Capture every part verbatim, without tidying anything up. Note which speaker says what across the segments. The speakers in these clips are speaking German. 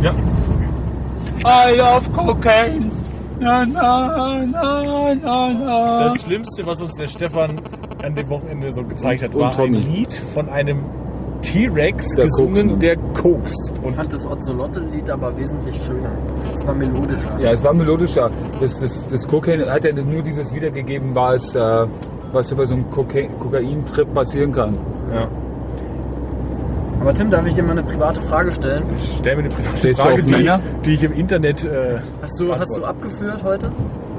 Speaker 1: Ja.
Speaker 2: I love cocaine. Na, na, na, na, na.
Speaker 1: Das Schlimmste, was uns der Stefan an dem Wochenende so gezeigt hat,
Speaker 2: Und
Speaker 1: war
Speaker 2: Tommy.
Speaker 1: ein Lied von einem T-Rex
Speaker 2: Der
Speaker 1: gesungen,
Speaker 2: kokst, ne?
Speaker 1: der kokst.
Speaker 3: Ich
Speaker 1: Und
Speaker 3: fand das Ozzolotte-Lied aber wesentlich schöner. Es war melodischer.
Speaker 2: Ja, es war melodischer. Das, das, das Cocaine hat ja nur dieses wiedergegeben, was, äh, was über so einen Kokain- Kokain-Trip passieren kann.
Speaker 1: ja.
Speaker 3: Aber Tim, darf ich dir mal eine private Frage stellen?
Speaker 1: Stell mir eine private
Speaker 2: Stehst du
Speaker 1: Frage,
Speaker 2: auf
Speaker 1: die,
Speaker 2: Männer?
Speaker 1: die ich im Internet. Äh,
Speaker 3: Hast du, hast du
Speaker 1: beantworte.
Speaker 3: abgeführt heute?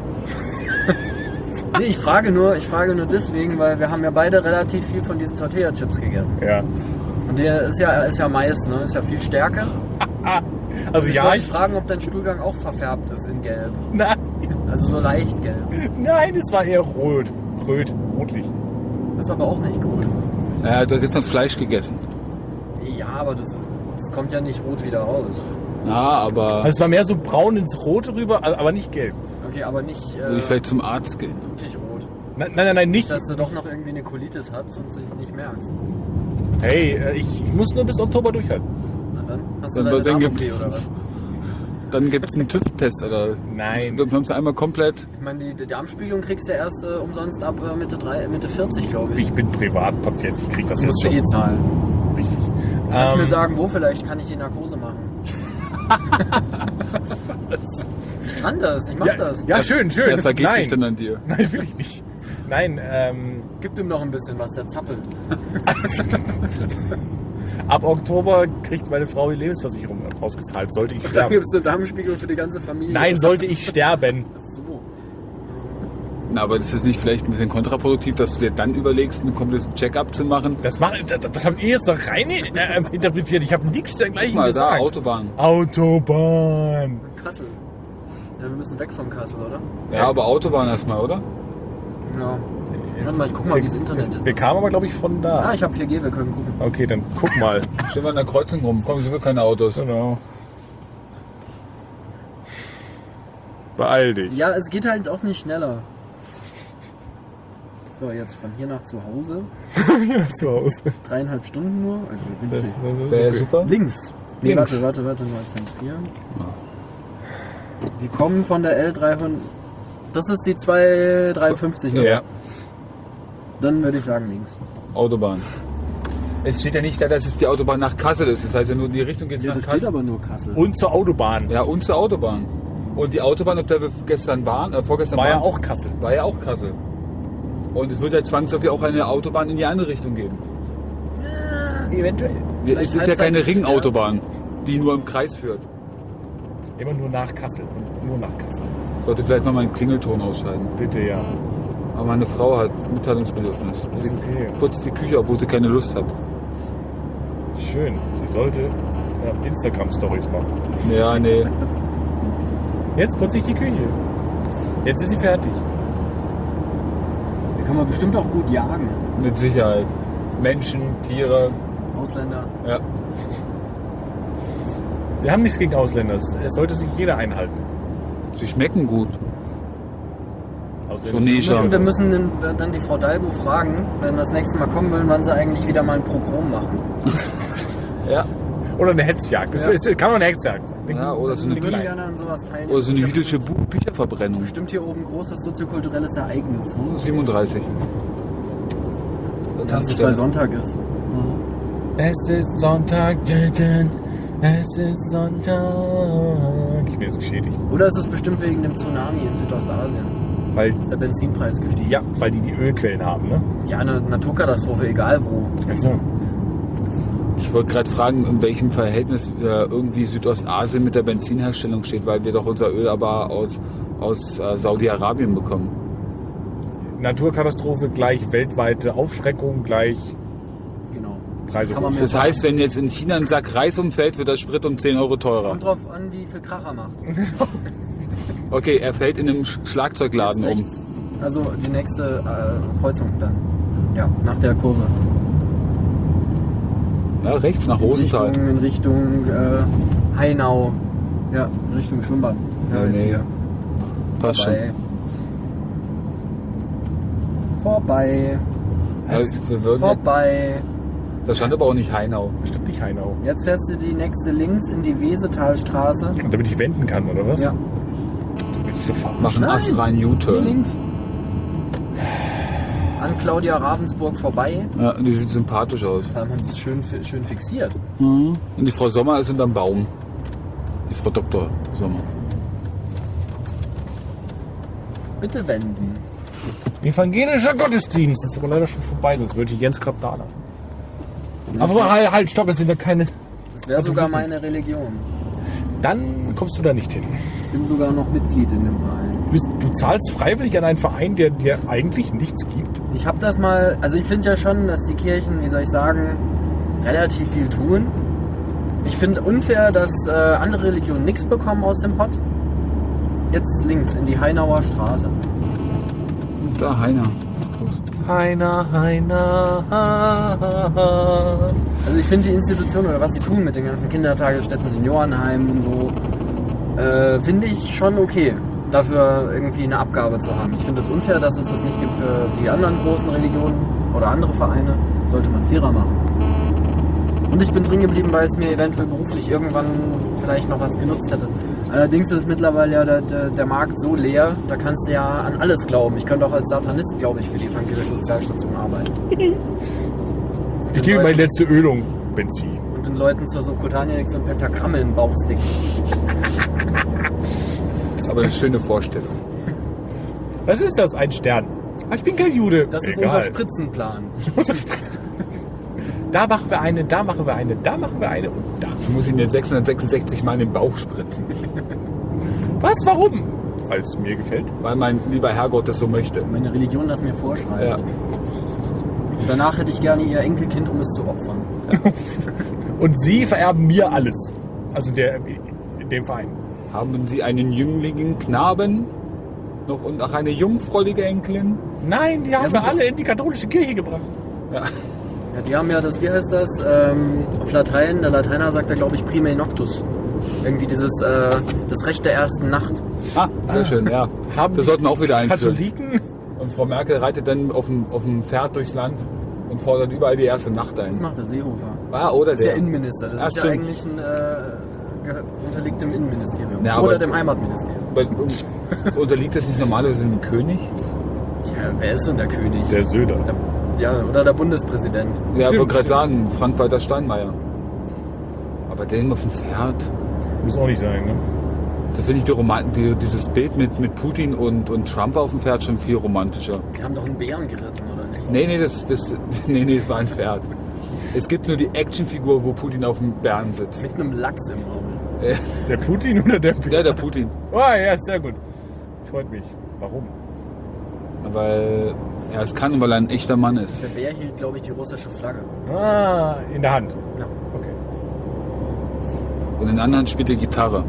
Speaker 3: Nee, ich frage nur, ich frage nur deswegen, weil wir haben ja beide relativ viel von diesen Tortilla-Chips gegessen.
Speaker 1: Ja.
Speaker 3: Und der ist ja, ist ja Mais, ne? Ist ja viel stärker.
Speaker 1: Also
Speaker 3: Ich
Speaker 1: ja,
Speaker 3: wollte
Speaker 1: ich.
Speaker 3: dich fragen, ob dein Stuhlgang auch verfärbt ist in Gelb.
Speaker 1: Nein,
Speaker 3: Also so leicht gelb.
Speaker 1: nein, es war eher rot. Röt, rotlich.
Speaker 3: Das ist aber auch nicht gut.
Speaker 2: Ja, da wird noch Fleisch gegessen.
Speaker 3: Ja, aber das, das kommt ja nicht rot wieder raus.
Speaker 2: Ja, aber
Speaker 1: Also es war mehr so braun ins Rote rüber, aber nicht gelb.
Speaker 3: Okay, aber nicht
Speaker 2: würde
Speaker 3: äh,
Speaker 2: ich vielleicht zum Arzt gehen.
Speaker 3: wirklich rot.
Speaker 1: Nein, nein, nein, nein, nicht.
Speaker 3: Dass du doch noch irgendwie eine Colitis hast und sich nicht merkst.
Speaker 1: Hey, äh, ich, ich muss nur bis Oktober durchhalten.
Speaker 3: Na dann hast
Speaker 2: Dann
Speaker 3: du deine
Speaker 2: dann
Speaker 3: Darm-O P
Speaker 2: gibt's-
Speaker 3: oder was?
Speaker 2: Dann gibt es einen TÜV-Test. Oder
Speaker 1: Nein.
Speaker 2: Du kommst einmal komplett.
Speaker 3: Ich meine, die, die Darmspiegelung kriegst du ja erst äh, umsonst ab äh, Mitte, drei, Mitte vierzig, glaube ich.
Speaker 1: Ich bin Privatpatient, ich krieg das,
Speaker 3: Das musst
Speaker 1: jetzt
Speaker 3: du
Speaker 1: schon.
Speaker 3: eh zahlen.
Speaker 1: Richtig.
Speaker 3: Kannst du
Speaker 1: Ähm,
Speaker 3: mir sagen, wo vielleicht kann ich die Narkose machen? Ich kann das, ich mach
Speaker 1: ja,
Speaker 3: das.
Speaker 1: ja, schön, schön.
Speaker 2: Er vergeht
Speaker 1: Nein.
Speaker 2: sich dann an dir.
Speaker 1: Nein, will ich nicht. Nein, ähm,
Speaker 3: Gib ihm noch ein bisschen was, der zappelt.
Speaker 1: ab Oktober kriegt meine Frau die Lebensversicherung ausgezahlt. Sollte ich
Speaker 3: Dann
Speaker 1: sterben.
Speaker 3: gibst du Darmspiegelung für die ganze Familie.
Speaker 1: Nein, sollte ich sterben.
Speaker 3: So.
Speaker 2: Na, aber das ist nicht vielleicht ein bisschen kontraproduktiv, dass du dir dann überlegst, einen kompletten Check-up zu machen?
Speaker 1: Das, mach, das, das habt ihr jetzt doch rein äh, interpretiert. Ich habe nichts dergleichen
Speaker 2: Mal da,
Speaker 1: gesagt.
Speaker 2: Autobahn.
Speaker 1: Autobahn.
Speaker 3: Kassel. Ja, wir müssen weg vom Kassel, oder?
Speaker 2: Ja, aber Autobahn erstmal, oder?
Speaker 3: Ja. Warte mal, ich guck mal, wie das Internet jetzt
Speaker 1: Wir
Speaker 3: ist.
Speaker 1: kamen aber, glaube ich, von da.
Speaker 3: Ah, ich habe vier G, wir können gucken.
Speaker 1: Okay, dann guck mal.
Speaker 2: Stehen wir an der Kreuzung rum. Kommen sowieso keine Autos.
Speaker 1: Genau. Beeil dich.
Speaker 3: Ja, es geht halt auch nicht schneller. So, jetzt von hier nach zu Hause.
Speaker 1: Zu Hause.
Speaker 3: Dreieinhalb Stunden nur. Also
Speaker 1: Das,
Speaker 3: winzig.
Speaker 1: das ist
Speaker 2: Wäre
Speaker 1: okay.
Speaker 2: super.
Speaker 3: Links. Nee,
Speaker 1: Links.
Speaker 3: warte, warte, warte, nur zentrieren. Wir kommen von der L dreihundert. Das ist die zwei dreihundertfünfzig. ne?
Speaker 2: Ja,
Speaker 3: Dann würde ich sagen links.
Speaker 2: Autobahn. Es steht ja nicht da, dass es die Autobahn nach Kassel ist. Das heißt ja nur, die Richtung geht
Speaker 3: Ja,
Speaker 2: nach
Speaker 3: da steht
Speaker 2: Kassel.
Speaker 3: aber nur Kassel.
Speaker 1: Und zur Autobahn.
Speaker 2: Ja, und zur Autobahn. Und die Autobahn, auf der wir gestern waren, äh, vorgestern
Speaker 1: War ja
Speaker 2: waren,
Speaker 1: auch Kassel.
Speaker 2: war ja auch Kassel. Und es wird ja zwangsläufig auch eine Autobahn in die andere Richtung geben.
Speaker 1: Eventuell.
Speaker 2: Wir- Es
Speaker 3: Vielleicht
Speaker 2: ist ja keine
Speaker 3: halbseitig
Speaker 2: Ringautobahn, die nur im Kreis führt.
Speaker 1: Immer nur nach Kassel. Und nur nach Kassel.
Speaker 2: Sollte vielleicht mal meinen Klingelton ausschalten.
Speaker 1: Bitte, ja.
Speaker 2: Aber meine Frau hat Mitteilungsbedürfnis.
Speaker 1: Das ist
Speaker 2: Sie
Speaker 1: okay.
Speaker 2: putzt die Küche, obwohl sie keine Lust hat.
Speaker 1: Schön. Sie sollte ja, Instagram-Stories machen.
Speaker 2: Ja, nee.
Speaker 1: Jetzt putze ich die Küche. Jetzt ist sie fertig.
Speaker 3: Da kann man bestimmt auch gut jagen.
Speaker 2: Mit Sicherheit. Menschen, Tiere.
Speaker 3: Ausländer.
Speaker 2: Ja.
Speaker 1: Wir haben nichts gegen Ausländer. Es es sollte sich jeder einhalten.
Speaker 2: Sie schmecken gut.
Speaker 1: Ausländer
Speaker 2: So nee,
Speaker 1: sind
Speaker 3: Wir müssen, wir
Speaker 1: was.
Speaker 3: müssen den- dann die Frau Dalbo fragen, wenn wir das nächste Mal kommen wollen, wann sie eigentlich wieder mal ein Programm machen.
Speaker 2: Ja.
Speaker 1: Oder eine Hetzjagd. Das
Speaker 3: Ja.
Speaker 1: ist, kann man eine Hetzjagd sein.
Speaker 2: Ja, oder so eine,
Speaker 3: Wir würden
Speaker 2: Bücher,
Speaker 3: gerne an sowas teilnehmen.
Speaker 2: oder so eine
Speaker 3: Das ist ja
Speaker 2: jüdische Buch Bücherverbrennung.
Speaker 3: bestimmt hier oben großes soziokulturelles Ereignis.
Speaker 2: siebenunddreißig. Da
Speaker 3: Das
Speaker 2: tanzt
Speaker 3: ist,
Speaker 2: er.
Speaker 3: weil Sonntag ist.
Speaker 1: Es ist Sonntag. Es ist Sonntag. Ich bin jetzt geschädigt.
Speaker 3: Oder ist es bestimmt wegen dem Tsunami in Südostasien?
Speaker 1: Weil,
Speaker 3: Ist der Benzinpreis gestiegen?
Speaker 1: ja, weil die die Ölquellen haben, ne?
Speaker 3: Ja, eine Naturkatastrophe, egal wo.
Speaker 1: Also,
Speaker 2: Ich wollte gerade fragen, in welchem Verhältnis äh, irgendwie Südostasien mit der Benzinherstellung steht, weil wir doch unser Öl aber aus, aus äh, Saudi-Arabien bekommen.
Speaker 1: Naturkatastrophe gleich weltweite Aufschreckung gleich
Speaker 3: Genau.
Speaker 1: Preise
Speaker 3: Kann man
Speaker 1: hoch.
Speaker 3: mir
Speaker 2: Das heißt, wenn jetzt in China ein Sack Reis umfällt, wird der Sprit um zehn Euro teurer.
Speaker 3: Kommt drauf an, wie viel Kracher macht.
Speaker 2: Okay, er fällt in einem Sch- Schlagzeugladen
Speaker 3: Jetzt
Speaker 2: um.
Speaker 3: rechts. Also die nächste äh, Kreuzung dann. Ja, nach der Kurve.
Speaker 2: Ja, rechts nach Rosenthal.
Speaker 3: Richtung, in Richtung äh, Hainau. Ja, in Richtung Schwimmbad.
Speaker 2: Ja,
Speaker 3: jetzt
Speaker 2: nee.
Speaker 3: hier.
Speaker 2: Passt schon.
Speaker 3: Vorbei. Vorbei.
Speaker 2: Ja, wir würden,
Speaker 3: Vorbei.
Speaker 2: Da stand aber auch nicht Heinau.
Speaker 1: Das stimmt nicht Heinau.
Speaker 3: Jetzt fährst du die nächste links in die Wesetalstraße.
Speaker 1: Damit ich wenden kann, oder was?
Speaker 3: Ja.
Speaker 1: Damit ich so fahren.
Speaker 2: Mach einen
Speaker 3: Nein.
Speaker 2: astreinen
Speaker 3: Hier
Speaker 2: U-Turn.
Speaker 3: links. An Claudia Ravensburg vorbei.
Speaker 2: Ja, die sieht sympathisch aus.
Speaker 3: Vor allem haben sie es schön, fi- schön fixiert.
Speaker 2: Mhm. Und die Frau Sommer ist unterm Baum. Die Frau Doktor Sommer.
Speaker 3: Bitte wenden.
Speaker 1: Evangelischer Gottesdienst. Das ist aber leider schon vorbei, sonst würde ich Jens gerade da lassen. Aber halt, halt, stopp, es sind ja keine...
Speaker 3: Das wäre sogar meine Religion.
Speaker 1: Dann kommst du da nicht hin.
Speaker 3: Ich bin sogar noch Mitglied in dem Verein.
Speaker 1: Du, bist, du zahlst freiwillig an einen Verein, der dir eigentlich nichts gibt.
Speaker 3: Ich habe das mal, also ich finde ja schon, dass die Kirchen, wie soll ich sagen, relativ viel tun. Ich finde unfair, dass äh, andere Religionen nichts bekommen aus dem Pott. Jetzt links in die Heinauer Straße.
Speaker 2: Da, Heiner.
Speaker 1: Heiner, Heiner, ha, ha, ha.
Speaker 3: Also ich finde die Institution oder was sie tun mit den ganzen Kindertagesstätten, Seniorenheimen und so, äh, finde ich schon okay, dafür irgendwie eine Abgabe zu haben. Ich finde es unfair, dass es das nicht gibt für die anderen großen Religionen oder andere Vereine. Sollte man fairer machen. Und ich bin drin geblieben, weil es mir eventuell beruflich irgendwann vielleicht noch was genutzt hätte. Allerdings ist mittlerweile ja der, der, der Markt so leer, da kannst du ja an alles glauben. Ich könnte auch als Satanist, glaube ich, für die evangelische Sozialstation arbeiten.
Speaker 1: Ich gebe meine letzte Ölung Benzin.
Speaker 3: Und den Leuten zur Subkutaneik so ein Pentagramm in den Bauch sticken.
Speaker 2: Das ist aber eine schöne Vorstellung.
Speaker 1: Was ist das? Ein Stern. Ah, ich bin kein Jude.
Speaker 3: Das ist
Speaker 1: Egal.
Speaker 3: unser Spritzenplan.
Speaker 1: Da machen wir eine, da machen wir eine, da machen wir eine und da.
Speaker 2: Ich muss ihn jetzt sechshundertsechsundsechzig Mal in den Bauch spritzen.
Speaker 1: Was? Warum? Weil es mir gefällt.
Speaker 2: Weil mein lieber Herrgott das so möchte.
Speaker 3: Meine Religion das mir vorschreibt.
Speaker 2: Ja.
Speaker 3: Und danach hätte ich gerne ihr Enkelkind, um es zu opfern.
Speaker 1: Und sie vererben mir alles. Also der, in dem Verein.
Speaker 2: Haben Sie einen jüngligen Knaben noch und auch eine jungfräuliche Enkelin?
Speaker 1: Nein, die haben
Speaker 3: Ja,
Speaker 1: wir
Speaker 3: das-
Speaker 1: alle in die katholische Kirche gebracht.
Speaker 2: Ja.
Speaker 3: Ja, die haben ja das, wie heißt das, ähm, auf Latein, der Lateiner sagt da, glaube ich, Primae Noctus. Irgendwie dieses, äh, das Recht der ersten Nacht.
Speaker 2: Ah, sehr schön, ja.
Speaker 1: Haben
Speaker 2: Das sollten wir auch wieder einführen.
Speaker 1: Katholiken?
Speaker 2: Und Frau Merkel reitet dann auf dem, auf dem Pferd durchs Land und fordert überall die erste Nacht
Speaker 3: Das
Speaker 2: ein.
Speaker 3: macht der Seehofer.
Speaker 2: Ah, oder
Speaker 3: Das ist ja
Speaker 2: der.
Speaker 3: Innenminister. Das
Speaker 2: Ah,
Speaker 3: ist ja
Speaker 2: stimmt.
Speaker 3: eigentlich ein, äh, gehört- unterliegt dem Innenministerium.
Speaker 2: Ja, aber-
Speaker 3: Oder dem Heimatministerium.
Speaker 2: Weil, um, unterliegt das nicht normalerweise dem König?
Speaker 3: Tja, wer ist denn der König?
Speaker 1: Der Söder.
Speaker 3: Der, ja, oder der Bundespräsident.
Speaker 2: Ja, ich
Speaker 1: Stimmt,
Speaker 2: wollte gerade
Speaker 1: stimmt.
Speaker 2: sagen, Frank-Walter Steinmeier. Aber den auf dem Pferd,
Speaker 1: Muss auch nicht sein, ne?
Speaker 2: da finde ich die Roman die, dieses Bild mit, mit Putin und, und Trump auf dem Pferd schon viel romantischer.
Speaker 3: Die haben doch einen Bären geritten, oder nicht?
Speaker 2: Nee, nee, das, das, nee, nee, es war ein Pferd. Es gibt nur die Actionfigur, wo Putin auf dem Bären sitzt.
Speaker 3: Mit einem Lachs im Maul.
Speaker 2: Äh,
Speaker 1: Der Putin oder der...
Speaker 2: ja, der Putin.
Speaker 1: Oh, ja, sehr gut. Freut mich. Warum?
Speaker 2: Weil er es kann und weil er ein echter Mann ist.
Speaker 3: Der Bär hielt, glaube ich, die russische Flagge.
Speaker 1: Ah, in der Hand.
Speaker 3: Ja.
Speaker 1: Okay.
Speaker 2: Und in anderen spielt er Gitarre.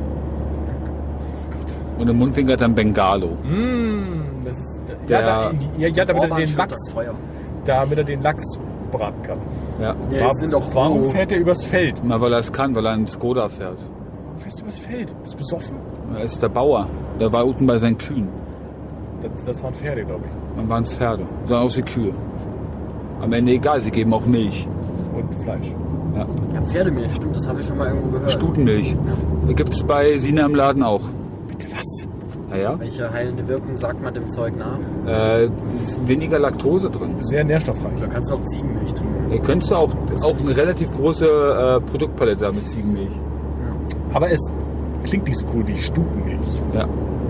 Speaker 2: Und im Mundwinkel hat er ein Bengalo.
Speaker 1: Mmh, das ist...
Speaker 2: Der-
Speaker 1: ja, da, ja, ja, damit er
Speaker 3: Orban
Speaker 1: den
Speaker 3: schürt
Speaker 1: Lachs...
Speaker 3: das Feuer.
Speaker 1: Damit er den Lachs braten kann.
Speaker 2: Ja.
Speaker 3: Ja,
Speaker 1: Warum-
Speaker 3: die sind doch
Speaker 1: Warum
Speaker 3: roh.
Speaker 1: fährt er übers Feld?
Speaker 2: Na, weil er es kann, weil er einen Skoda fährt.
Speaker 1: Warum fährst du übers Feld? Bist du besoffen?
Speaker 2: Er ist der Bauer. Der war unten bei seinen Kühen.
Speaker 1: Das, das waren Pferde, glaube ich.
Speaker 2: Dann waren es Pferde. Sondern auch die Kühe. Am Ende egal, sie geben auch Milch.
Speaker 1: Und Fleisch.
Speaker 2: Ja.
Speaker 3: Ja, Pferdemilch, stimmt, das habe ich schon mal irgendwo gehört.
Speaker 2: Stutenmilch. Gibt es bei Sina im Laden auch.
Speaker 1: Bitte was?
Speaker 2: Naja.
Speaker 3: Welche heilende Wirkung sagt man dem Zeug nach?
Speaker 2: Äh, ist weniger Laktose drin.
Speaker 1: Sehr nährstoffreich.
Speaker 3: Da kannst du auch Ziegenmilch trinken.
Speaker 2: Da könntest du auch, auch eine relativ große äh, Produktpalette damit Ziegenmilch.
Speaker 1: Aber es klingt nicht so cool wie Stutenmilch.
Speaker 2: Ja.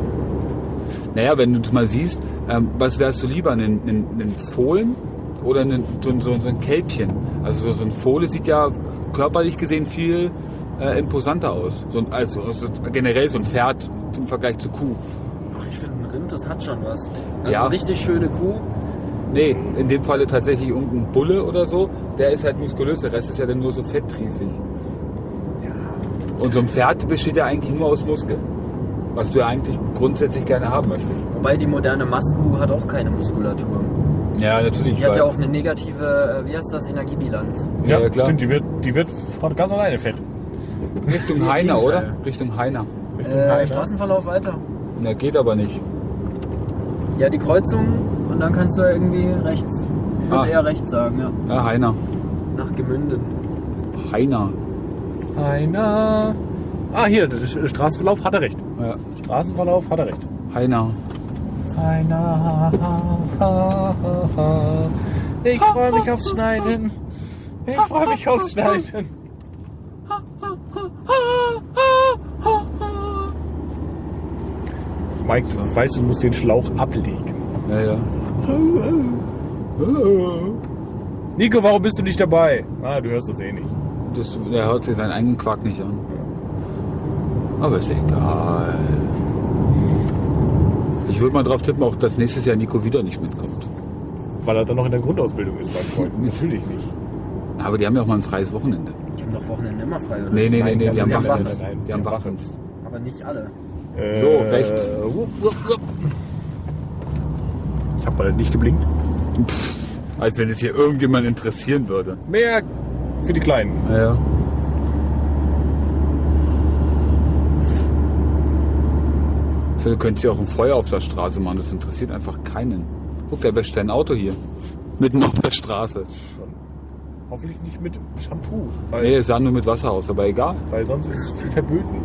Speaker 2: Naja, wenn du das mal siehst, ähm, was wärst du lieber, einen, einen, einen Fohlen oder einen, so, ein- so, ein- so ein Kälbchen? Also so, so ein Fohle sieht ja körperlich gesehen viel äh, imposanter aus. So, ein- also, also generell so ein Pferd im Vergleich zur Kuh.
Speaker 3: Ach, ich finde, ein Rind, das hat schon was.
Speaker 2: Ja.
Speaker 3: Eine richtig schöne Kuh.
Speaker 2: Nee, in dem Falle tatsächlich irgendein Bulle oder so, der ist halt muskulös, der Rest ist ja dann nur so fetttriefig. Und so ein Pferd besteht ja eigentlich nur aus Muskeln. Was du ja eigentlich grundsätzlich gerne haben möchtest.
Speaker 3: Wobei die moderne Mastkuh hat auch keine Muskulatur.
Speaker 2: Ja, natürlich.
Speaker 3: Die hat
Speaker 2: weil-
Speaker 3: ja auch eine negative, äh, wie heißt das, Energiebilanz.
Speaker 2: Ja,
Speaker 1: Ja,
Speaker 2: ja, klar.
Speaker 1: stimmt. Die wird, die wird von ganz alleine fett.
Speaker 2: Richtung
Speaker 3: Im
Speaker 2: Heiner,
Speaker 3: Gegenteil.
Speaker 2: oder? Richtung Heiner.
Speaker 1: Richtung
Speaker 3: Äh,
Speaker 1: Heide.
Speaker 3: Straßenverlauf weiter.
Speaker 2: Na, geht aber nicht.
Speaker 3: Ja, die Kreuzung und dann kannst du ja irgendwie rechts. Ich würde
Speaker 2: Ah.
Speaker 3: eher rechts sagen, ja.
Speaker 2: Ja, Heiner.
Speaker 3: nach Gemünden.
Speaker 2: Heiner.
Speaker 1: Einer. Ah, hier, das ist Straßenverlauf, hat er recht.
Speaker 2: Ja.
Speaker 1: Straßenverlauf, hat er recht.
Speaker 2: Heiner.
Speaker 1: Einer. Ich freue mich aufs Schneiden. Ich freue mich aufs Schneiden. Mike, du weißt, du musst den Schlauch ablegen.
Speaker 2: Ja, ja.
Speaker 1: Nico, warum bist du nicht dabei? Ah, du hörst das eh nicht.
Speaker 2: Das, der hört sich seinen eigenen Quark nicht an. Aber ist egal. Ich würde mal drauf tippen, auch dass nächstes Jahr Nico wieder nicht mitkommt.
Speaker 1: Weil er dann noch in der Grundausbildung ist, mein Freund. Natürlich nicht.
Speaker 2: Aber die haben ja auch mal ein freies Wochenende.
Speaker 3: Die haben doch Wochenende immer frei, oder?
Speaker 2: Nee, nee, nee,
Speaker 1: Nein,
Speaker 2: nee,
Speaker 1: das
Speaker 2: die
Speaker 1: ist
Speaker 2: haben
Speaker 1: ja
Speaker 2: Wachdienst.
Speaker 1: Wachdienst.
Speaker 2: Die haben
Speaker 1: Die haben
Speaker 2: Wachdienst.
Speaker 3: Aber nicht alle.
Speaker 1: Äh,
Speaker 2: So, rechts.
Speaker 1: wupp, wupp, wupp. Ich hab mal nicht geblinkt.
Speaker 2: Als wenn es hier irgendjemand interessieren würde.
Speaker 1: Mehr für die Kleinen.
Speaker 2: Ja, ja. So, du könntest ja auch ein Feuer auf der Straße machen, das interessiert einfach keinen. Guck, der wäscht dein Auto hier. Mitten auf der Straße.
Speaker 1: Schon. Hoffentlich nicht mit Shampoo. Weil,
Speaker 2: Nee, es sah nur mit Wasser aus, aber egal.
Speaker 1: weil sonst ist es verböten.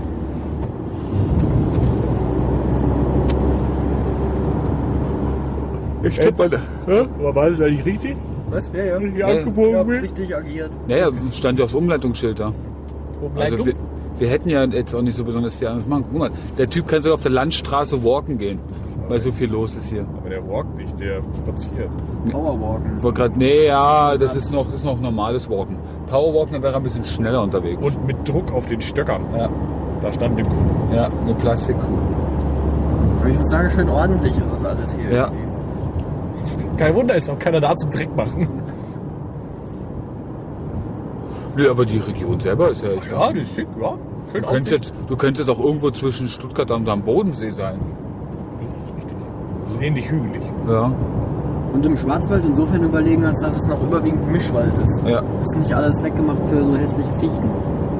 Speaker 2: Ich
Speaker 1: tipp mal- Aber war es eigentlich richtig?
Speaker 3: Was? Ja, ja.
Speaker 1: Wie
Speaker 2: Ja,
Speaker 3: Ihr
Speaker 1: abgebogen
Speaker 3: habt
Speaker 1: bin?
Speaker 3: richtig agiert.
Speaker 2: Naja, stand ja aufs Umleitungsschild da. Also wir, wir hätten ja jetzt auch nicht so besonders viel anderes machen. Guck mal, der Typ kann sogar auf der Landstraße walken gehen, weil so viel los ist hier.
Speaker 1: Aber der walkt nicht, der spaziert.
Speaker 3: Powerwalken.
Speaker 2: Ich wollte gerade, nee, ja, das ist noch, ist noch normales Walken. Powerwalken, dann wäre er ein bisschen schneller unterwegs.
Speaker 1: Und mit Druck auf den Stöckern.
Speaker 2: ja,
Speaker 1: Da stand eine Kuh.
Speaker 2: ja, eine Plastikkuh.
Speaker 3: Aber ich muss sagen, schön ordentlich ist das alles hier.
Speaker 2: Ja.
Speaker 3: irgendwie.
Speaker 1: Kein Wunder, ist noch keiner da zum Dreck machen.
Speaker 2: Nee, aber die Region selber ist ja echt.
Speaker 1: Ja, die ist schick, ja. Schön
Speaker 2: Du könntest,
Speaker 1: aussieht.
Speaker 2: jetzt, du könntest jetzt auch irgendwo zwischen Stuttgart und am Bodensee sein.
Speaker 1: Das ist richtig. Das ist ähnlich hügelig.
Speaker 2: Ja,
Speaker 3: Und im Schwarzwald insofern überlegen, als dass es noch überwiegend Mischwald ist.
Speaker 2: ja.
Speaker 3: Ist nicht alles weggemacht für so hässliche Fichten.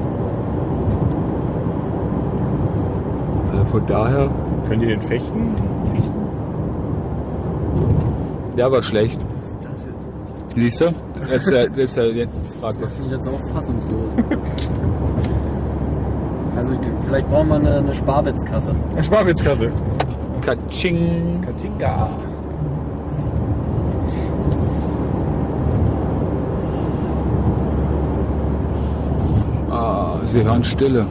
Speaker 2: Also von daher.
Speaker 1: Könnt ihr den fechten? Den fechten?
Speaker 2: Ja, aber schlecht.
Speaker 3: Das ist jetzt.
Speaker 2: Siehst du? Selbst der, selbst der jetzt fragt
Speaker 3: Das
Speaker 2: jetzt.
Speaker 3: bin ich jetzt auch fassungslos. Also ich, vielleicht brauchen wir eine, eine Sparwitzkasse.
Speaker 1: Eine Sparwitzkasse.
Speaker 2: Katsching.
Speaker 1: Katinga.
Speaker 2: Ah, sie hören Stille.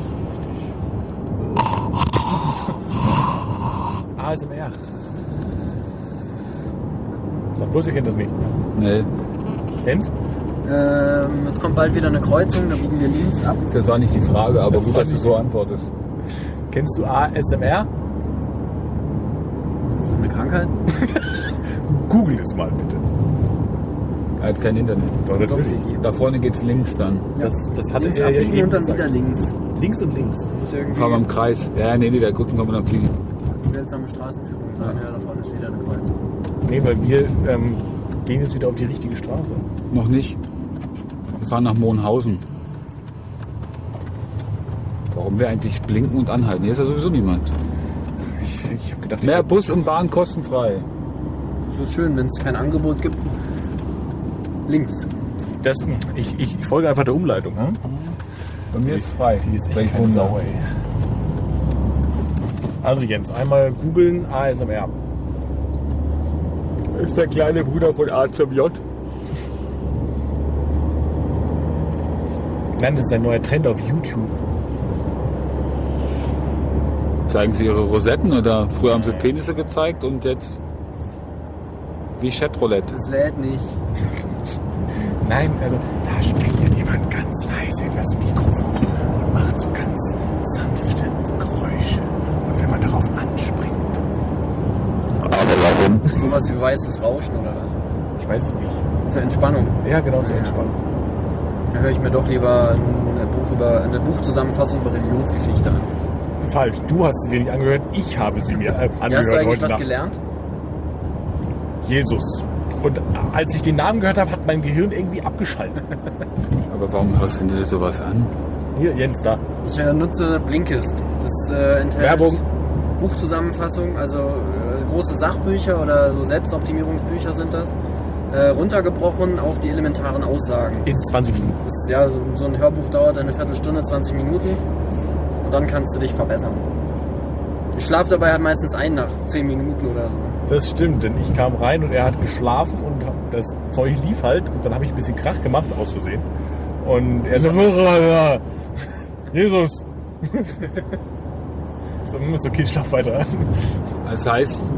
Speaker 1: A S M R. Sag bloß, ihr kennt das nicht.
Speaker 2: Nee,
Speaker 1: Kennt's?
Speaker 3: Ähm, jetzt kommt bald wieder eine Kreuzung, da biegen wir links ab.
Speaker 2: das war nicht die Frage, aber
Speaker 1: Das
Speaker 2: gut,
Speaker 1: war
Speaker 2: dass du
Speaker 1: nicht-
Speaker 2: so antwortest.
Speaker 1: Kennst du A S M R?
Speaker 3: Ist das eine Krankheit?
Speaker 1: Google es mal bitte.
Speaker 2: Er hat kein Internet.
Speaker 1: Doch, natürlich.
Speaker 2: Da vorne geht's links dann.
Speaker 1: Das, das hatte
Speaker 3: Links
Speaker 1: er ja
Speaker 3: abbiegen
Speaker 1: eben
Speaker 3: und dann
Speaker 1: gesagt.
Speaker 3: wieder links.
Speaker 1: Links und links.
Speaker 3: Muss irgendwie
Speaker 2: Fahren wir im Kreis. Ja, nee, nee, da gucken wir mal noch die.
Speaker 3: seltsame Straßenführung sein. Ja, da vorne ist wieder eine Kreuzung.
Speaker 1: Nee, weil wir ähm, gehen jetzt wieder auf die richtige Straße.
Speaker 2: Noch nicht. Wir fahren nach Mohnhausen. Warum wir eigentlich blinken und anhalten? Hier ist ja sowieso niemand.
Speaker 1: Ich, ich habe gedacht,
Speaker 2: Mehr Bus und Bahn kostenfrei.
Speaker 3: So ist schön, wenn es kein Angebot gibt. Links.
Speaker 1: das, ich, ich, ich folge einfach der Umleitung. Hm?
Speaker 2: Bei mir ist frei.
Speaker 1: Die ist echt
Speaker 2: Welch
Speaker 1: keine
Speaker 2: Wunder.
Speaker 1: Sau, ey. Also Jens, einmal googeln A S M R.
Speaker 2: Ist der kleine Bruder von A zum J.
Speaker 1: Nein, das ist ein neuer Trend auf YouTube.
Speaker 2: Zeigen sie ihre Rosetten oder früher haben sie Penisse gezeigt und jetzt wie Chatroulette.
Speaker 3: Das lädt nicht.
Speaker 1: Nein, also da spricht ja jemand ganz leise in das Mikrofon und macht so ganz sanfte Geräusche. Und wenn man darauf anspringt,
Speaker 2: Aber warum?
Speaker 3: Sowas wie weißes Rauschen oder was?
Speaker 1: ich weiß es nicht.
Speaker 3: Zur Entspannung.
Speaker 1: Ja, genau, zur Entspannung.
Speaker 3: Da höre ich mir doch lieber ein Buch über eine Buchzusammenfassung über Religionsgeschichte an.
Speaker 1: Falsch, du hast sie dir nicht angehört, ich habe sie mir äh,
Speaker 3: Hast du
Speaker 1: angehört
Speaker 3: eigentlich
Speaker 1: heute
Speaker 3: was
Speaker 1: Nacht.
Speaker 3: gelernt?
Speaker 1: Jesus. Und als ich den Namen gehört habe, hat mein Gehirn irgendwie abgeschaltet.
Speaker 2: Aber warum hörst du dir sowas an?
Speaker 1: Hier, Jens, da.
Speaker 3: Ich äh, nutze Blinkist. Das äh, enthält
Speaker 1: Werbung.
Speaker 3: Buchzusammenfassung, also äh, große Sachbücher oder so Selbstoptimierungsbücher sind das. äh, runtergebrochen auf die elementaren Aussagen.
Speaker 1: In zwanzig Minuten.
Speaker 3: Das ist, ja, so, so ein Hörbuch dauert eine Viertelstunde, zwanzig Minuten und dann kannst du dich verbessern. Ich schlafe dabei halt meistens ein nach zehn Minuten oder so.
Speaker 1: Das stimmt, denn ich kam rein und er hat geschlafen und das Zeug lief halt und dann habe ich ein bisschen Krach gemacht, aus Versehen. Und er so, Jesus. So, ist okay, schlaf weiter.
Speaker 2: Das heißt,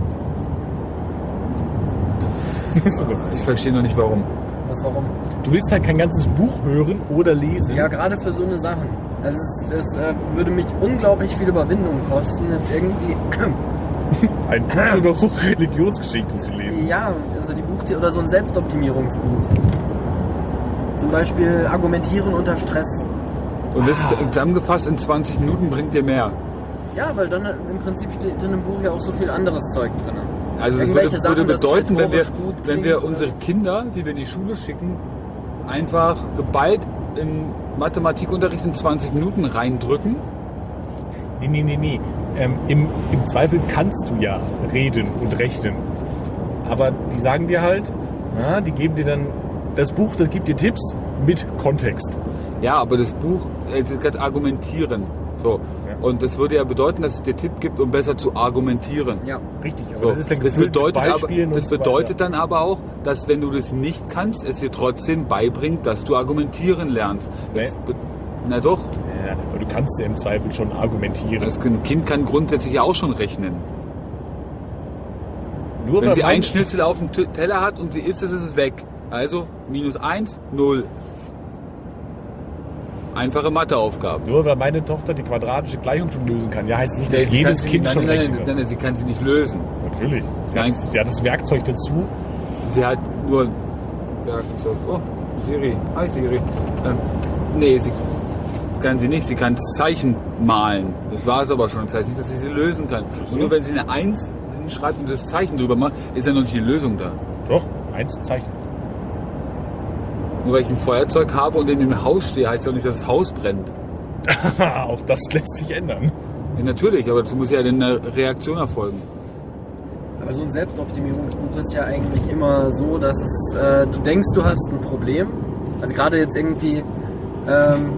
Speaker 2: ich verstehe noch nicht warum.
Speaker 3: Was, warum?
Speaker 1: Du willst halt kein ganzes Buch hören oder lesen.
Speaker 3: Ja, gerade für so eine Sachen. Also es, es äh, würde mich unglaublich viel Überwindung kosten, jetzt irgendwie...
Speaker 1: Ein Buch über Religionsgeschichte zu lesen.
Speaker 3: Ja, also die Buchtiere oder so ein Selbstoptimierungsbuch. Zum Beispiel Argumentieren unter Stress.
Speaker 2: Und das
Speaker 1: Ah.
Speaker 2: ist zusammengefasst in zwanzig Minuten bringt dir mehr.
Speaker 3: Ja, weil dann im Prinzip steht in dem Buch ja auch so viel anderes Zeug drin.
Speaker 2: Also das
Speaker 3: Irgendwelche
Speaker 2: würde, würde
Speaker 3: Sachen, dass es
Speaker 2: bedeuten, wenn wir,
Speaker 3: rhetorisch gut
Speaker 2: wenn wir
Speaker 3: klingt,
Speaker 2: unsere Kinder, die wir in die Schule schicken, einfach geballt in Mathematikunterricht in zwanzig Minuten reindrücken.
Speaker 1: Nee, nee, nee, nee. Ähm, im, Im Zweifel kannst du ja reden und rechnen. Aber die sagen dir halt, na, die geben dir dann, das Buch, das gibt dir Tipps mit Kontext.
Speaker 2: Ja, aber das Buch, äh, das kann argumentieren. So.
Speaker 1: Ja.
Speaker 2: Und das würde ja bedeuten, dass es dir Tipp gibt, um besser zu argumentieren.
Speaker 3: Ja.
Speaker 1: Richtig, aber
Speaker 2: So.
Speaker 1: das ist dann
Speaker 2: Das
Speaker 1: gefüllt mit
Speaker 2: bedeutet, aber,
Speaker 1: Beispielen und
Speaker 2: das
Speaker 1: so
Speaker 2: bedeutet
Speaker 1: weiter.
Speaker 2: dann aber auch, dass wenn du das nicht kannst, es dir trotzdem beibringt, dass du argumentieren lernst. Das be- na doch,
Speaker 1: Ja, aber du kannst ja im Zweifel schon argumentieren.
Speaker 2: das Kind kann grundsätzlich ja auch schon rechnen.
Speaker 1: Nur
Speaker 2: Wenn
Speaker 1: weil
Speaker 2: sie
Speaker 1: mein-
Speaker 2: einen Schnitzel auf dem T- Teller hat und sie isst es, ist es weg. Also minus eins, null. Einfache Matheaufgabe.
Speaker 1: Nur weil meine Tochter die quadratische Gleichung schon lösen kann. Ja, heißt es nicht, dass
Speaker 2: Sie
Speaker 1: jedes
Speaker 2: kann sie-
Speaker 1: Kind
Speaker 2: nein,
Speaker 1: schon
Speaker 2: nein,
Speaker 1: rechnen
Speaker 2: nein,
Speaker 1: kann.
Speaker 2: nein, sie kann sie nicht lösen.
Speaker 1: Natürlich. Sie
Speaker 2: Nein.
Speaker 1: hat, sie hat das Werkzeug dazu.
Speaker 2: Sie hat nur Werkzeug. Oh, Siri. Hi Siri. Ähm, nee, sie kann sie nicht. Sie kann Zeichen malen. Das war es aber schon. Das heißt nicht, dass sie sie lösen kann. Und nur wenn sie eine eins hinschreibt und das Zeichen drüber macht, ist ja noch nicht die Lösung da.
Speaker 1: Doch, eins Zeichen.
Speaker 2: Nur weil ich ein Feuerzeug habe und in dem Haus stehe, heißt ja nicht, dass das Haus brennt.
Speaker 1: Auch das lässt sich ändern.
Speaker 2: Ja, natürlich, aber dazu muss ja eine Reaktion erfolgen.
Speaker 3: Aber so ein Selbstoptimierungsbuch ist ja eigentlich immer so, dass es, äh, du denkst, du hast ein Problem. Also gerade jetzt irgendwie, ähm,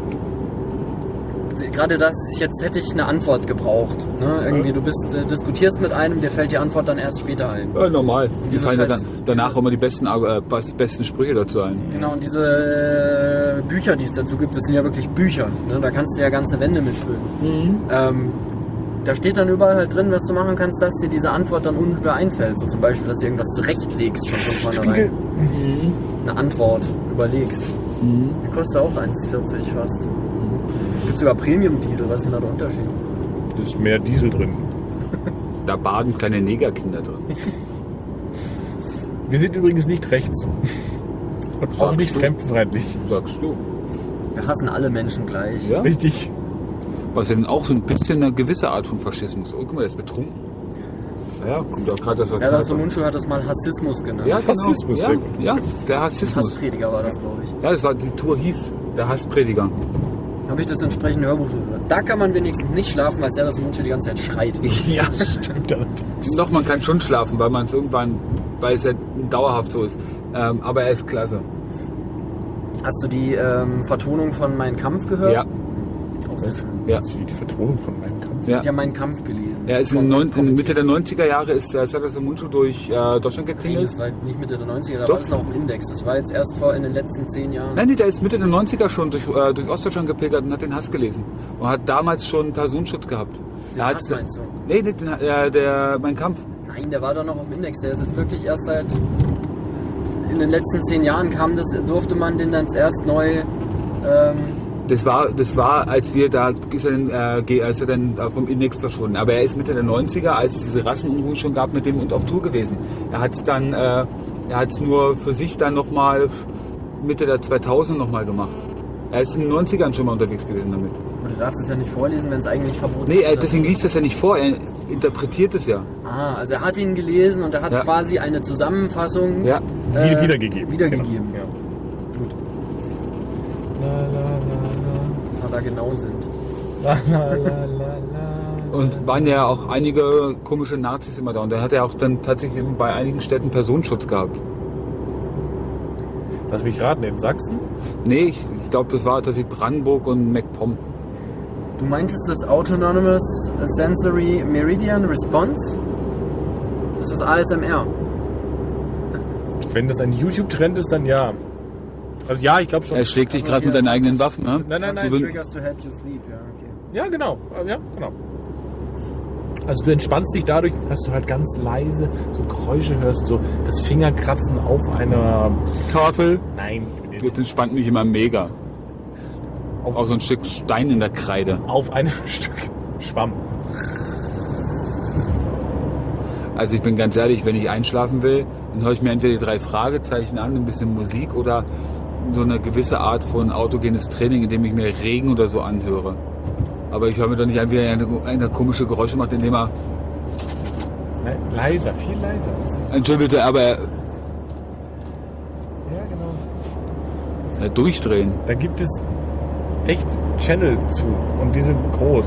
Speaker 3: gerade das, jetzt hätte ich eine Antwort gebraucht. Ne? Irgendwie, du bist, äh, diskutierst mit einem, dir fällt die Antwort dann erst später ein.
Speaker 2: Ja, normal. Die
Speaker 3: Dieses
Speaker 2: fallen ja
Speaker 3: heißt-
Speaker 2: dann danach immer die besten, äh, besten Sprüche dazu ein.
Speaker 3: Genau, und diese äh, Bücher, die es dazu gibt, das sind ja wirklich Bücher. Ne? Da kannst du ja ganze Wände mitfüllen. Ähm, da steht dann überall halt drin, was du machen kannst, dass dir diese Antwort dann unmittelbar einfällt. So zum Beispiel, dass du irgendwas zurechtlegst schon von vornherein. Eine Antwort überlegst. Die kostet auch eins vierzig fast. Gibt sogar Premium-Diesel, was ist denn da der Unterschied?
Speaker 1: Da ist mehr Diesel drin.
Speaker 2: Da baden kleine Negerkinder drin.
Speaker 1: Wir sind übrigens nicht rechts. Und auch
Speaker 2: Sagst
Speaker 1: nicht
Speaker 2: du?
Speaker 1: fremdenfeindlich.
Speaker 2: Sagst du.
Speaker 3: Wir hassen alle Menschen gleich.
Speaker 2: Ja?
Speaker 1: Richtig.
Speaker 2: Was ja dann auch so ein bisschen eine gewisse Art von Faschismus. Oh, guck mal, der ist betrunken. Ja, kommt auch gerade das was.
Speaker 3: Ja, das so Mundschuh hat das mal Hassismus genannt.
Speaker 2: ja, genau.
Speaker 1: Rassismus,
Speaker 2: Ja,
Speaker 1: sehr gut.
Speaker 2: ja, der Hassismus.
Speaker 3: Hassprediger war das, glaube ich.
Speaker 2: Ja, das war, die Tour hieß der Hassprediger.
Speaker 3: Habe ich das entsprechende Hörbuch gehört. Da kann man wenigstens nicht schlafen, weil der das Mundschuh die ganze Zeit schreit.
Speaker 2: Ja,
Speaker 1: Stimmt.
Speaker 2: doch, man kann schon schlafen, weil man es irgendwann, weil es ja dauerhaft so ist. Ähm, aber er ist klasse.
Speaker 3: Hast du die ähm, Vertonung von Mein Kampf gehört?
Speaker 2: Ja,
Speaker 3: Auch sehr schön.
Speaker 2: ja,
Speaker 1: Das ist die Vertonung von meinem Kampf.
Speaker 2: ja.
Speaker 3: Ich habe Meinen Kampf gelesen.
Speaker 2: Er ist in,
Speaker 3: Von-
Speaker 2: neun, in
Speaker 3: kommentiert.
Speaker 2: Mitte der neunziger Jahre ist der Serdar Mundschuh durch äh, Deutschland
Speaker 3: Nee,
Speaker 2: geklingelt.
Speaker 3: das war nicht Mitte der neunziger, da
Speaker 2: Doch.
Speaker 3: war das noch auf dem Index. Das war jetzt erst vor in den letzten zehn Jahren.
Speaker 2: Nein, nee, der ist Mitte der neunziger schon durch, äh, durch Ostdeutschland gepilgert und hat den Hass gelesen. Und hat damals schon Personenschutz gehabt.
Speaker 3: Den
Speaker 2: Er hat-
Speaker 3: Hass meinst du?
Speaker 2: Nee, nee, den, äh, der, mein Kampf.
Speaker 3: Nein, der war da noch auf dem Index. Der ist jetzt wirklich erst seit in den letzten zehn Jahren kam das, durfte man den dann erst neu. Ähm,
Speaker 2: Das war, das war, als wir da, ist er dann, äh, ge- ist er dann äh, vom Index verschwunden. Aber er ist Mitte der neunziger, als es diese Rassenunruhen schon gab, mit dem und auf Tour gewesen. Er hat es dann, äh, er hat es nur für sich dann nochmal Mitte der zweitausend nochmal gemacht. Er ist in den neunzigern schon mal unterwegs gewesen damit.
Speaker 3: aber du darfst es ja nicht vorlesen, wenn es eigentlich verboten
Speaker 2: Nee, er,
Speaker 3: ist.
Speaker 2: deswegen liest das ja nicht vor, er interpretiert es ja.
Speaker 3: Ah, also er hat ihn gelesen und er hat
Speaker 2: Ja.
Speaker 3: quasi eine Zusammenfassung
Speaker 2: Ja.
Speaker 1: Wie- wiedergegeben.
Speaker 3: Wiedergegeben,
Speaker 1: Genau.
Speaker 3: ja. Gut,
Speaker 1: La, la, la,
Speaker 3: dass wir da genau sind.
Speaker 1: la. La, la, la, la.
Speaker 2: Und waren ja auch einige komische Nazis immer da. Und er hat ja auch dann tatsächlich bei einigen Städten Personenschutz gehabt.
Speaker 1: Lass mich raten, in Sachsen?
Speaker 2: Nee, ich, ich glaube, das war tatsächlich Brandenburg und MacPom.
Speaker 3: Du meintest das Autonomous Sensory Meridian Response? Das ist A S M R.
Speaker 1: Wenn das ein YouTube-Trend ist, dann ja. Also ja, ich glaube schon.
Speaker 2: Er schlägt dich
Speaker 3: Also
Speaker 2: gerade mit
Speaker 3: hier-
Speaker 2: deinen eigenen Waffen, ne?
Speaker 1: Nein, nein, nein.
Speaker 2: Du-
Speaker 3: Triggers to help you sleep, ja, okay.
Speaker 1: Ja, genau. Ja, genau. Also du entspannst dich dadurch, dass du halt ganz leise so Geräusche hörst, so das Fingerkratzen auf einer
Speaker 2: Tafel.
Speaker 1: Nein, ich bin
Speaker 2: Jetzt
Speaker 1: jetzt
Speaker 2: entspannt mich immer mega.
Speaker 1: auf,
Speaker 2: Auch so ein Stück Stein in der Kreide.
Speaker 1: auf einem Stück Schwamm.
Speaker 2: Also ich bin ganz ehrlich, wenn ich einschlafen will, dann höre ich mir entweder die drei Fragezeichen an, ein bisschen Musik oder so eine gewisse Art von autogenes Training, in dem ich mir Regen oder so anhöre. Aber ich höre mir doch nicht an, wie einer eine komische Geräusche macht, indem er...
Speaker 1: Nein, leiser, viel leiser.
Speaker 2: Entschuldigung, aber
Speaker 1: Ja, genau.
Speaker 2: äh, durchdrehen.
Speaker 1: Da gibt es echt Channel zu und die sind groß.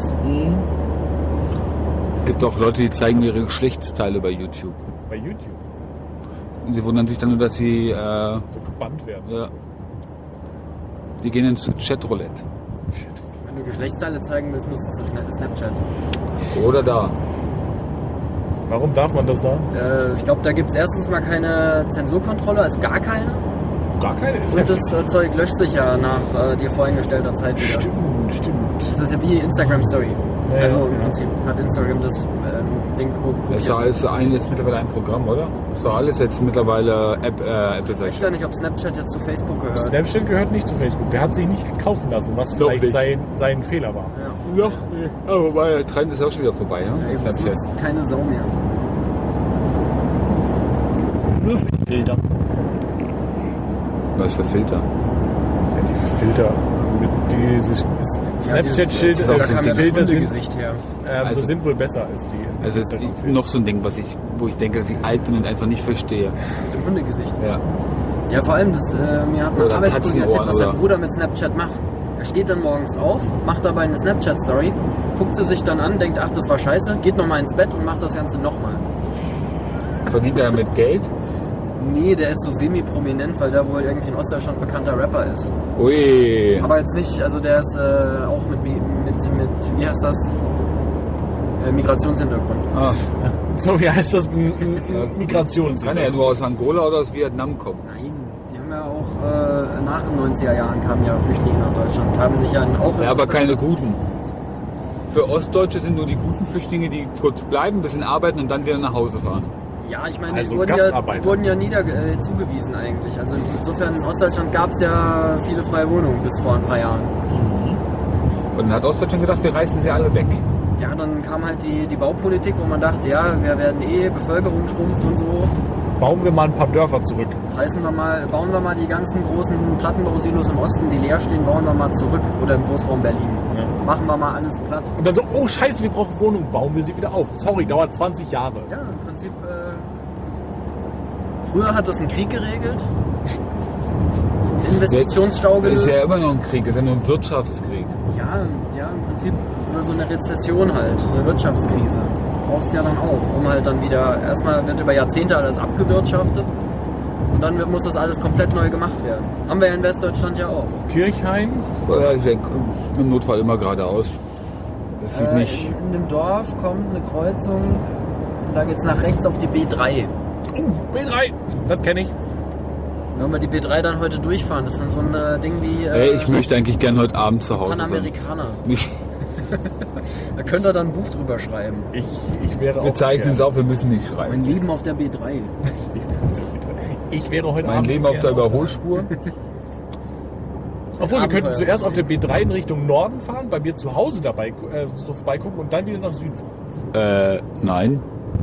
Speaker 2: Es gibt auch Leute, die zeigen ihre Geschlechtsteile bei YouTube.
Speaker 1: Bei YouTube.
Speaker 2: Und sie wundern sich dann nur, dass sie... Äh,
Speaker 1: So gebannt werden.
Speaker 2: ja, die gehen dann zu Chatroulette.
Speaker 3: Wenn du Geschlechtsteile zeigen willst, musst du zu Schna- Snapchat.
Speaker 2: Oder da.
Speaker 1: Warum darf man das da?
Speaker 3: Äh, ich glaube, da gibt es erstens mal keine Zensurkontrolle, also gar keine.
Speaker 1: Gar keine.
Speaker 3: Und das äh, Zeug löscht sich ja nach äh, dir voreingestellter Zeit wieder.
Speaker 1: Stimmt, stimmt.
Speaker 3: Das ist ja wie Instagram Story.
Speaker 1: Ja,
Speaker 3: also
Speaker 1: ja,
Speaker 3: im
Speaker 1: ja.
Speaker 3: Prinzip hat Instagram das ähm, Ding ko-
Speaker 2: Das ist doch
Speaker 3: kopiert.
Speaker 2: alles ein, jetzt mittlerweile ein Programm, oder? Das ist doch alles jetzt mittlerweile App, äh, Apple
Speaker 3: Ich weiß gar nicht, ob Snapchat jetzt zu Facebook gehört.
Speaker 1: Snapchat gehört nicht zu Facebook. Der hat sich nicht kaufen lassen, was
Speaker 2: Doch
Speaker 1: vielleicht
Speaker 2: nicht.
Speaker 1: sein, sein Fehler war.
Speaker 3: Ja.
Speaker 2: Ja, ja, wobei der Trend ist auch schon wieder vorbei, ja?
Speaker 3: Ja, eben, das
Speaker 2: Snapchat.
Speaker 3: nutzt keine Sau mehr.
Speaker 1: Nur für die Filter.
Speaker 2: Was für Filter?
Speaker 1: Ja, die Filter mit dieses Snapchat-Schild,
Speaker 2: dieses-
Speaker 3: Da
Speaker 2: auch
Speaker 1: äh,
Speaker 2: so
Speaker 3: kam
Speaker 1: die
Speaker 3: ja das
Speaker 1: Filter sind,
Speaker 3: Hundegesicht her.
Speaker 1: äh, so
Speaker 2: Also-
Speaker 1: sind wohl besser als die.
Speaker 2: Also es ist noch so ein Ding, was ich, wo ich denke, dass ich alt bin und einfach nicht verstehe.
Speaker 3: Mit dem Hundegesicht.
Speaker 2: Ja.
Speaker 3: Ja, vor allem, das, äh, mir hat mein
Speaker 2: Oder
Speaker 3: Arbeitskollege erzählt,
Speaker 2: Katzenohren,
Speaker 3: was der
Speaker 2: oder?
Speaker 3: Bruder mit Snapchat macht. Er steht dann morgens auf, macht dabei eine Snapchat-Story, guckt sie sich dann an, denkt, ach, das war scheiße, geht nochmal ins Bett und macht das Ganze nochmal.
Speaker 2: Verdient er mit Geld?
Speaker 3: Nee, der ist so semi-prominent, weil der wohl irgendwie in Ostdeutschland bekannter Rapper ist.
Speaker 2: Ui.
Speaker 3: Aber jetzt nicht, also der ist äh, auch mit, Mi- mit, mit, wie heißt das? Äh, Migrationshintergrund.
Speaker 2: Ah,
Speaker 1: So, wie heißt das? M- M- Migration.
Speaker 2: kann er ja nur aus Angola oder aus Vietnam kommen.
Speaker 3: Nein, die haben ja auch äh, nach den neunziger Jahren kamen ja Flüchtlinge nach Deutschland, haben sich ja auch...
Speaker 2: Ja, aber keine guten. Für Ostdeutsche sind nur die guten Flüchtlinge, die kurz bleiben, ein bisschen arbeiten und dann wieder nach Hause fahren.
Speaker 3: Ja, ich meine,
Speaker 1: Also
Speaker 3: die, wurden ja,
Speaker 1: Gastarbeiter.
Speaker 3: die wurden ja nieder äh, zugewiesen eigentlich. Also insofern in Ostdeutschland gab es ja viele freie Wohnungen bis vor ein paar Jahren.
Speaker 2: Und dann hat Ostdeutschland gedacht, wir reißen sie alle weg.
Speaker 3: Ja, dann kam halt die, die Baupolitik, wo man dachte, ja, wir werden eh, Bevölkerung schrumpft und so.
Speaker 1: Bauen wir mal ein paar Dörfer zurück.
Speaker 3: Reißen wir mal, bauen wir mal die ganzen großen Plattenbausilos im Osten, die leer stehen, bauen wir mal zurück. Oder im Großraum Berlin.
Speaker 1: Ja.
Speaker 3: Machen wir mal alles platt.
Speaker 1: Und dann so, oh scheiße, wir brauchen Wohnung, bauen wir sie wieder auf. Sorry, dauert zwanzig Jahre.
Speaker 3: Ja, im Prinzip. Äh, früher hat das ein Krieg geregelt. Investitionsstau
Speaker 2: Das
Speaker 3: gelöst.
Speaker 2: ist ja immer noch ein Krieg, das ist ja nur ein Wirtschaftskrieg.
Speaker 3: Ja, ja, im Prinzip nur so eine Rezession halt, so eine Wirtschaftskrise. Brauchst du ja dann auch, um halt dann wieder, erstmal wird über Jahrzehnte alles abgewirtschaftet und dann wird, muss das alles komplett neu gemacht werden. Haben wir ja in Westdeutschland ja auch.
Speaker 1: Kirchhain,
Speaker 2: Ja, ich denke, im Notfall immer geradeaus. Das sieht
Speaker 3: Äh,
Speaker 2: nicht...
Speaker 3: in, in dem Dorf kommt eine Kreuzung und da geht's nach rechts auf die B drei.
Speaker 1: oh, B drei, das kenne ich.
Speaker 3: Wenn wir die B drei dann heute durchfahren, das ist dann so ein äh, Ding wie äh,
Speaker 2: Ey, ich möchte eigentlich gern heute Abend zu Hause sein.
Speaker 3: Panamerikaner.
Speaker 2: Nicht,
Speaker 3: Da könnt ihr dann ein Buch drüber schreiben.
Speaker 1: Ich, ich wäre
Speaker 2: wir
Speaker 1: auch
Speaker 2: zeichnen es
Speaker 1: gern-
Speaker 2: auf, wir müssen nicht
Speaker 3: Mein
Speaker 2: schreiben.
Speaker 3: Leben auf der B drei.
Speaker 1: Ich wäre heute
Speaker 2: Mein
Speaker 1: Abend
Speaker 2: Leben auf der
Speaker 1: gerne
Speaker 2: Überholspur.
Speaker 1: Obwohl, wir könnten
Speaker 3: Abenteuer.
Speaker 1: zuerst auf der B drei in Richtung Norden fahren, bei mir zu Hause dabei äh, so vorbeigucken und dann wieder nach Süden fahren.
Speaker 2: Äh, nein.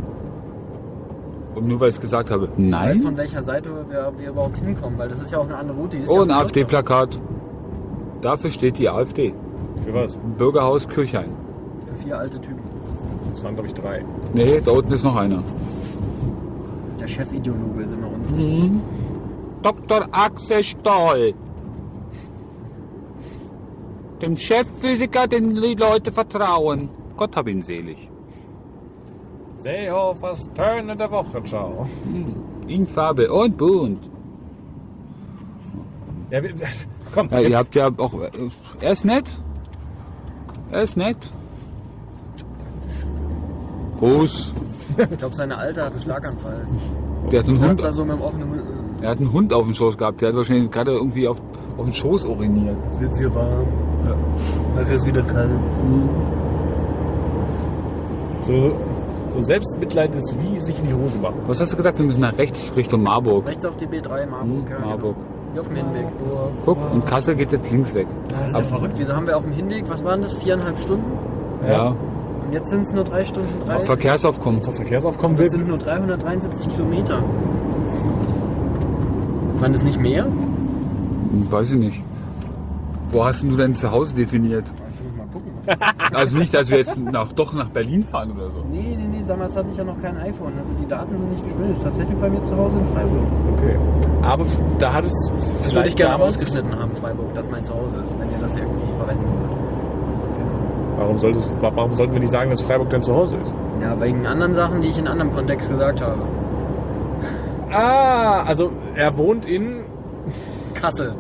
Speaker 2: Und nur weil ich es gesagt habe,
Speaker 3: Weiß
Speaker 2: nein.
Speaker 3: von welcher Seite wir, wir überhaupt hinkommen, weil das ist ja auch eine andere Route. die ist
Speaker 2: Oh,
Speaker 3: ja
Speaker 2: ein
Speaker 3: kürzer.
Speaker 2: AfD-Plakat. Dafür steht die AfD.
Speaker 1: Für was?
Speaker 2: Bürgerhaus Kirchhain.
Speaker 3: Für vier alte Typen.
Speaker 1: Das waren, glaube ich, drei.
Speaker 2: Nee, da unten ist noch einer.
Speaker 3: Der Chefideologe ist immer unten.
Speaker 2: Mhm. Doktor Axel Stoll. Dem Chefphysiker, dem die Leute vertrauen. Gott hab ihn selig.
Speaker 1: Seehofers Turn in der Wochenschau.
Speaker 2: Hm. In Farbe und bunt.
Speaker 1: Ja, wir- komm,
Speaker 2: Ja, ihr
Speaker 1: jetzt.
Speaker 2: habt ja auch... äh, Er ist nett. Er ist nett. Groß.
Speaker 3: Ich glaube, seine Alte hat einen Schlaganfall.
Speaker 2: Der hat einen
Speaker 3: Du
Speaker 2: Hund...
Speaker 3: da so mit dem offenen Mund.
Speaker 2: Er hat einen Hund auf dem Schoß gehabt. Der hat wahrscheinlich gerade irgendwie auf, auf den Schoß uriniert.
Speaker 3: Wird hier warm.
Speaker 2: Ja.
Speaker 3: Nachher ist wieder kalt.
Speaker 1: So, so Selbstmitleid ist wie sich in die Hose machen.
Speaker 2: Was hast du gesagt? Wir müssen nach rechts Richtung Marburg.
Speaker 3: Rechts auf die B drei, Marburg.
Speaker 2: Hm,
Speaker 3: ja,
Speaker 2: Marburg.
Speaker 3: Genau. Wie auf dem Hinweg.
Speaker 2: Guck, und Kassel geht jetzt links weg.
Speaker 3: Das ist ja verrückt. Wieso haben wir auf dem Hinweg, was waren das, viereinhalb Stunden?
Speaker 2: Ja.
Speaker 3: Und jetzt sind es nur drei Stunden drei.
Speaker 2: Verkehrsaufkommen.
Speaker 1: Zum Verkehrsaufkommen
Speaker 3: Das
Speaker 1: will.
Speaker 3: sind nur dreihundertdreiundsiebzig Kilometer. Waren das nicht mehr?
Speaker 2: Hm, Weiß ich nicht. Wo hast denn du dein Zuhause definiert?
Speaker 3: Ich muss mal gucken.
Speaker 2: Also nicht, dass wir jetzt nach, doch nach Berlin fahren oder so.
Speaker 3: Nee, nee, nee, damals hatte ich ja noch kein iPhone. Also die Daten sind nicht gespielt. Tatsächlich bei mir zu Hause in Freiburg.
Speaker 1: Okay. Aber da hat es
Speaker 3: Das würde ich
Speaker 1: vielleicht
Speaker 3: gerne
Speaker 1: damals.
Speaker 3: rausgeschnitten haben, Freiburg, dass mein Zuhause ist, wenn ihr das irgendwie verwenden würdet.
Speaker 1: Warum, sollte es, warum sollten wir nicht sagen, dass Freiburg dein Zuhause ist?
Speaker 3: Ja, wegen anderen Sachen, die ich in anderem Kontext gesagt habe.
Speaker 1: Ah, also er wohnt in.
Speaker 3: Kassel.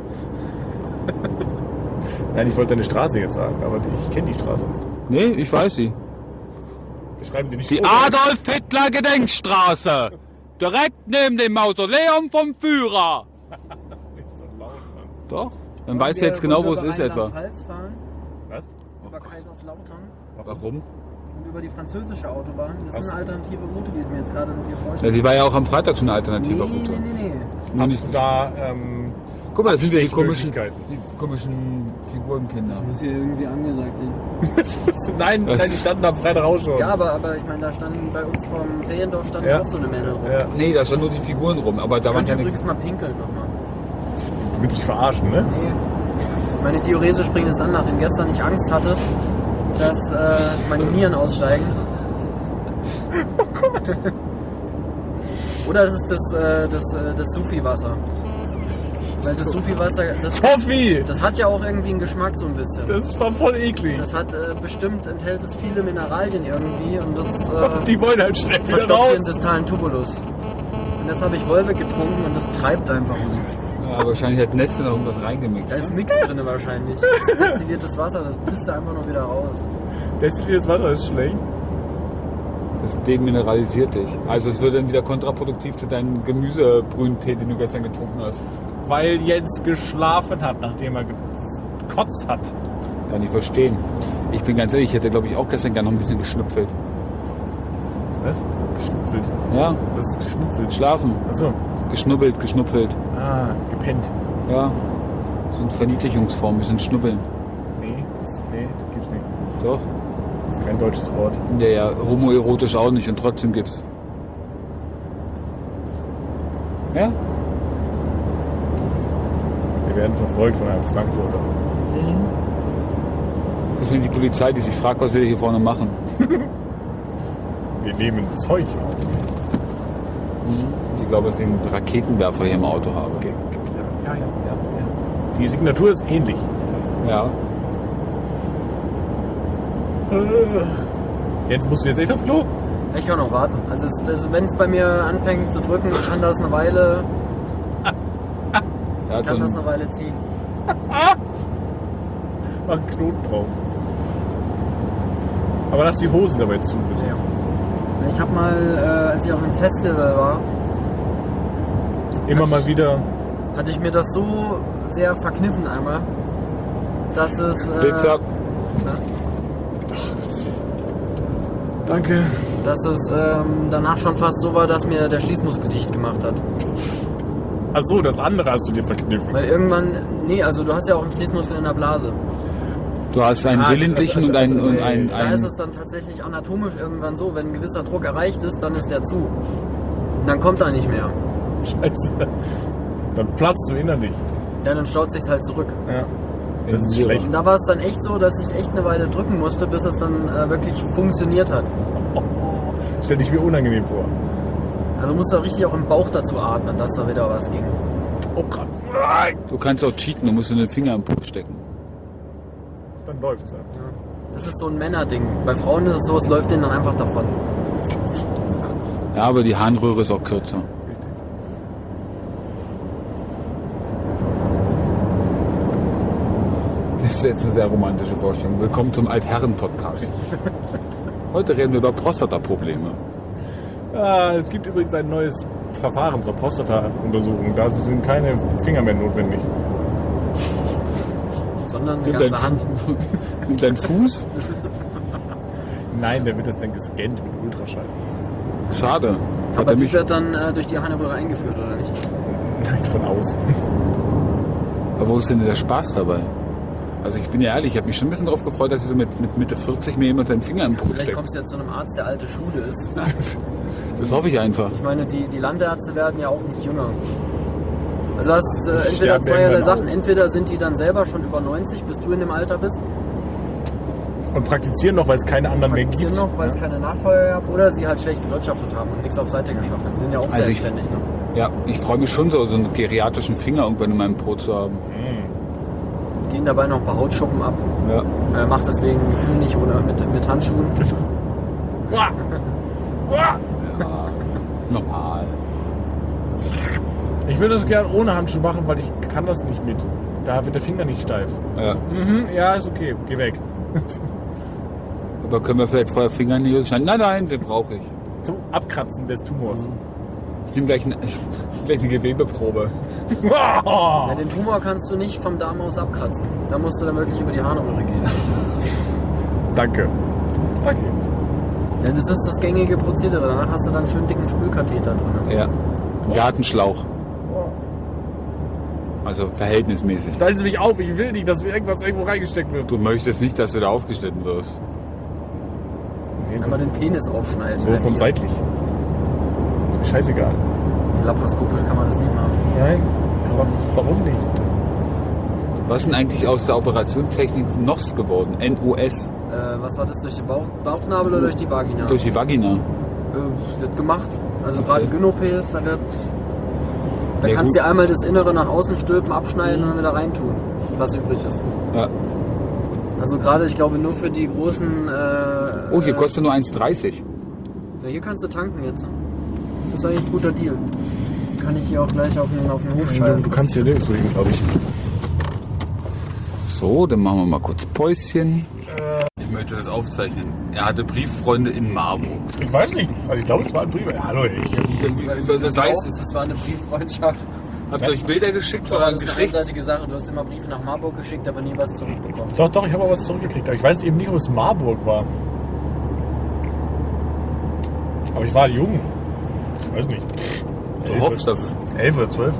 Speaker 1: Nein, ich wollte deine Straße jetzt sagen, aber ich kenne die Straße nicht.
Speaker 2: Nee, ich weiß sie.
Speaker 1: Beschreiben Sie nicht
Speaker 2: Die
Speaker 1: vor.
Speaker 2: Adolf-Hitler-Gedenkstraße. Direkt neben dem Mausoleum vom Führer.
Speaker 1: Nicht so laut, Mann.
Speaker 2: Doch. Dann weißt du jetzt genau, wo es ist etwa.
Speaker 3: Fahren,
Speaker 1: Was?
Speaker 3: über Kaiserslautern
Speaker 2: Warum?
Speaker 3: und über die französische Autobahn. Das
Speaker 1: Was?
Speaker 3: ist eine alternative Route, die es mir jetzt gerade noch hier
Speaker 2: Ja,
Speaker 3: vorstellt.
Speaker 2: die war ja auch am Freitag schon eine alternative
Speaker 3: nee,
Speaker 2: Route.
Speaker 3: nee, nee, nee.
Speaker 2: Nur
Speaker 1: Hast
Speaker 2: nicht-
Speaker 1: du da ähm,
Speaker 2: Guck mal, das sind ja die komischen,
Speaker 1: Abstechmöglichkeiten?
Speaker 2: die komischen Figurenkinder.
Speaker 3: Muss hier irgendwie angesagt sein.
Speaker 1: nein,
Speaker 2: Was?
Speaker 1: nein, die standen am Freitag auch schon.
Speaker 3: Ja, aber, aber ich meine, da standen bei uns vom Feriendorf standen
Speaker 1: Ja.
Speaker 3: auch so eine Männer rum.
Speaker 1: Ja.
Speaker 2: Nee, da standen nur die Figuren rum, aber da
Speaker 3: Ich
Speaker 2: waren
Speaker 3: könnte
Speaker 2: ja nichts.
Speaker 3: übrigens mal pinkeln nochmal.
Speaker 1: Du willst dich verarschen, ne?
Speaker 3: Nee. Meine Diurese springt jetzt an, nachdem gestern ich Angst hatte, dass äh, meine Nieren aussteigen. Oh Gott. Oder das ist das, äh, das, äh, das Sufi-Wasser. Weil das Sufi-Wasser, das,
Speaker 1: Toffi!
Speaker 3: das hat ja auch irgendwie einen Geschmack so ein bisschen.
Speaker 1: Das war voll eklig.
Speaker 3: Das hat äh, bestimmt, enthält es viele Mineralien irgendwie und das äh,
Speaker 1: Die wollen halt schnell wieder
Speaker 3: verstopft den
Speaker 1: raus.
Speaker 3: distalen Tubulus. Und jetzt habe ich Wolve getrunken und das treibt einfach.
Speaker 2: Ja, wahrscheinlich hat Nestle noch irgendwas reingemixt.
Speaker 3: Da ist nichts drin wahrscheinlich. Das destilliertes Wasser, das pisst da einfach nur wieder raus.
Speaker 1: Destilliertes Wasser ist schlecht.
Speaker 2: Das demineralisiert dich. Also es wird dann wieder kontraproduktiv zu deinem Gemüsebrühentee, den du gestern getrunken hast.
Speaker 1: Weil Jens geschlafen hat, nachdem er gekotzt hat.
Speaker 2: Kann ich verstehen. Ich bin ganz ehrlich, ich hätte glaube ich auch gestern gerne noch ein bisschen geschnüpfelt.
Speaker 1: Was? Geschnupfelt.
Speaker 2: Ja,
Speaker 1: Was ist geschnupfelt?
Speaker 2: schlafen.
Speaker 1: Achso.
Speaker 2: Geschnubbelt, geschnupfelt.
Speaker 1: Ah, gepennt.
Speaker 2: Ja. So eine Verniedlichungsform, ein bisschen schnubbeln.
Speaker 1: Nee, das, nee, das gibt's nicht.
Speaker 2: Doch.
Speaker 1: Das ist kein deutsches Wort.
Speaker 2: Ja, ja, homoerotisch auch nicht und trotzdem gibt's. Ja?
Speaker 1: Wir werden verfolgt von einem Frankfurter.
Speaker 2: Wahrscheinlich die Polizei, die sich fragt, was wir hier vorne machen.
Speaker 1: Wir nehmen Zeug auf.
Speaker 2: Ich glaube, dass ich einen Raketenwerfer hier im Auto habe.
Speaker 1: Okay. Ja, ja, ja, ja. Die Signatur ist ähnlich.
Speaker 2: Ja.
Speaker 1: Äh. Jens, musst du jetzt echt auf Klo?
Speaker 3: Ich kann noch warten. Also es- das- wenn es bei mir anfängt zu drücken, kann das eine Weile,
Speaker 2: Er hat so
Speaker 3: kann das
Speaker 2: ein,
Speaker 3: eine Weile ziehen.
Speaker 1: Mach einen Knoten drauf. Aber lass die Hose dabei zu, bitte.
Speaker 3: Ja. Ich habe mal, äh, als ich auf einem Festival war,
Speaker 1: Immer mal wieder.
Speaker 3: hatte ich mir das so sehr verkniffen einmal, dass es, äh,
Speaker 2: Pizza.
Speaker 1: Danke.
Speaker 3: dass es ähm, danach schon fast so war, dass mir der Schließmuskel dicht gemacht hat.
Speaker 1: Achso, das andere hast du dir verkniffen.
Speaker 3: Weil irgendwann, nee, also du hast ja auch einen Schließmuskel in der Blase.
Speaker 2: Du hast einen
Speaker 1: Ah,
Speaker 2: willentlichen
Speaker 1: also-
Speaker 2: und einen,
Speaker 1: also-
Speaker 2: und einen,
Speaker 3: Da
Speaker 2: einen
Speaker 3: ist es dann tatsächlich anatomisch irgendwann so, wenn ein gewisser Druck erreicht ist, dann ist der zu. Und dann kommt er nicht mehr.
Speaker 1: Scheiße. Dann platzt du innerlich.
Speaker 3: Ja, dann staut sich's halt zurück.
Speaker 1: Ja. Das ist
Speaker 2: Niere.
Speaker 1: schlecht.
Speaker 3: Und da war es dann echt so, dass ich echt eine Weile drücken musste, bis es dann äh, wirklich funktioniert hat.
Speaker 1: Stell dich mir unangenehm vor.
Speaker 3: Also musste richtig auch im Bauch dazu atmen, dass da wieder was ging.
Speaker 1: Oh Gott. Nein.
Speaker 2: Du kannst auch cheaten, du musst den Finger im Po stecken.
Speaker 1: Dann läuft's ja.
Speaker 3: Ja. Das ist so ein Männerding. Bei Frauen ist es so, es läuft denen dann einfach davon.
Speaker 2: Ja, aber die Harnröhre ist auch kürzer. ist jetzt eine sehr romantische Vorstellung. Willkommen zum Altherren-Podcast. Heute reden wir über Prostata-Probleme.
Speaker 1: Ah, es gibt übrigens ein neues Verfahren zur Prostata-Untersuchung. Da sind keine Finger mehr notwendig.
Speaker 3: Sondern eine
Speaker 2: Nimm
Speaker 3: ganze
Speaker 2: dein,
Speaker 3: Hand.
Speaker 2: Nimm dein Fuß.
Speaker 1: Nein, da wird das dann gescannt mit Ultraschall.
Speaker 2: Schade. Hat
Speaker 3: Aber
Speaker 2: er
Speaker 3: die
Speaker 2: mich,
Speaker 3: wird dann äh, durch die Harnröhre eingeführt, oder nicht?
Speaker 1: Nein, von außen.
Speaker 2: aber wo ist denn der Spaß dabei? Also ich bin ja ehrlich, ich habe mich schon ein bisschen darauf gefreut, dass ich so mit, mit Mitte vierzig mir jemand seinen Finger im Po
Speaker 3: Vielleicht
Speaker 2: steckt.
Speaker 3: kommst du jetzt zu einem Arzt, der alte Schule ist.
Speaker 2: Das hoffe ich einfach.
Speaker 3: Ich meine, die, die Landärzte werden ja auch nicht jünger. Also du hast äh, entweder
Speaker 1: sterben
Speaker 3: zweierlei
Speaker 1: irgendwann
Speaker 3: Sachen.
Speaker 1: aus.
Speaker 3: Entweder sind die dann selber schon über neunzig, bis du in dem Alter bist.
Speaker 1: Und praktizieren noch, weil es keine anderen mehr
Speaker 3: Praktizieren
Speaker 1: gibt.
Speaker 3: noch, weil es keine Nachfolger gab. Oder sie halt schlecht gewirtschaftet haben und nichts auf Seite geschafft haben. Die sind ja auch
Speaker 2: Also ich-
Speaker 3: selbstständig. Ne?
Speaker 2: Ja, ich freue mich schon so, so einen geriatrischen Finger irgendwann in meinem Po zu haben.
Speaker 1: Hm.
Speaker 3: Gehen dabei noch ein paar Hautschuppen ab.
Speaker 2: Ja.
Speaker 3: Äh, macht deswegen Gefühl nicht oder mit, mit Handschuhen.
Speaker 1: Uah! Uah!
Speaker 2: Ja, normal.
Speaker 1: Ich würde das gerne ohne Handschuh machen, weil ich kann das nicht mit. Da wird der Finger nicht steif.
Speaker 2: Ja.
Speaker 1: Mhm, ja, ist okay. Geh weg.
Speaker 2: Aber können wir vielleicht vorher Fingernägel schneiden? Nein, nein, den brauche ich.
Speaker 1: Zum Abkratzen des Tumors.
Speaker 2: Ich nehme gleich, ein, gleich eine Gewebeprobe.
Speaker 3: Ja, den Tumor kannst du nicht vom Darm aus abkratzen. Da musst du dann wirklich über die Harnröhre gehen.
Speaker 1: Danke. Danke.
Speaker 3: Ja, das ist das gängige Prozedere. Danach hast du dann einen schönen dicken Spülkatheter drin.
Speaker 2: Ja. Ein Gartenschlauch. Also verhältnismäßig.
Speaker 1: Stellen Sie mich auf, ich will nicht, dass mir irgendwas irgendwo reingesteckt wird.
Speaker 2: Du möchtest nicht, dass du da aufgeschnitten wirst.
Speaker 1: Nee,
Speaker 3: Kann man den Penis aufschneiden.
Speaker 1: so von seitlich. Ist mir scheißegal.
Speaker 3: Laparoskopisch kann man das nicht machen.
Speaker 1: Nein. Aber warum nicht?
Speaker 2: Was ist denn eigentlich aus der Operationstechnik N O S geworden? N O S.
Speaker 3: Äh, was war das? Durch den Bauch, Bauchnabel oder durch die Vagina?
Speaker 2: Durch die Vagina.
Speaker 3: Äh, wird gemacht. Also
Speaker 2: Okay.
Speaker 3: gerade Gynopes, da wird... Da
Speaker 2: Ja,
Speaker 3: kannst
Speaker 2: gut.
Speaker 3: du einmal das Innere nach außen stülpen, abschneiden und dann wieder reintun, was übrig ist.
Speaker 2: Ja.
Speaker 3: Also gerade, ich glaube, nur für die großen... Äh,
Speaker 2: Oh, hier
Speaker 3: äh,
Speaker 2: kostet nur eins dreißig.
Speaker 3: Ja, hier kannst du tanken jetzt. Das ist eigentlich ein guter Deal. Kann ich hier auch gleich auf den, auf den Hof
Speaker 1: Du,
Speaker 3: schreiben.
Speaker 1: du kannst hier nirgendwo hin, glaube ich.
Speaker 2: So, dann machen wir mal kurz Päuschen. Ich möchte das aufzeichnen. Er hatte Brieffreunde in Marburg.
Speaker 1: Ich weiß nicht. Also ich glaube, es war ein Brief. Ja, hallo, ich.
Speaker 2: Das heißt,
Speaker 3: Das war eine Brieffreundschaft.
Speaker 2: habt ihr euch Bilder geschickt von
Speaker 3: Das
Speaker 2: eurem
Speaker 3: ist eine
Speaker 2: Geschlecht?
Speaker 3: einseitige Sache. Du hast immer Briefe nach Marburg geschickt, aber nie was zurückbekommen.
Speaker 1: Doch, doch, ich habe auch was zurückgekriegt. Aber ich weiß eben nicht, ob es Marburg war. Aber ich war jung. Ich weiß nicht.
Speaker 2: Du hoffst, dass es...
Speaker 1: Elf oder zwölf?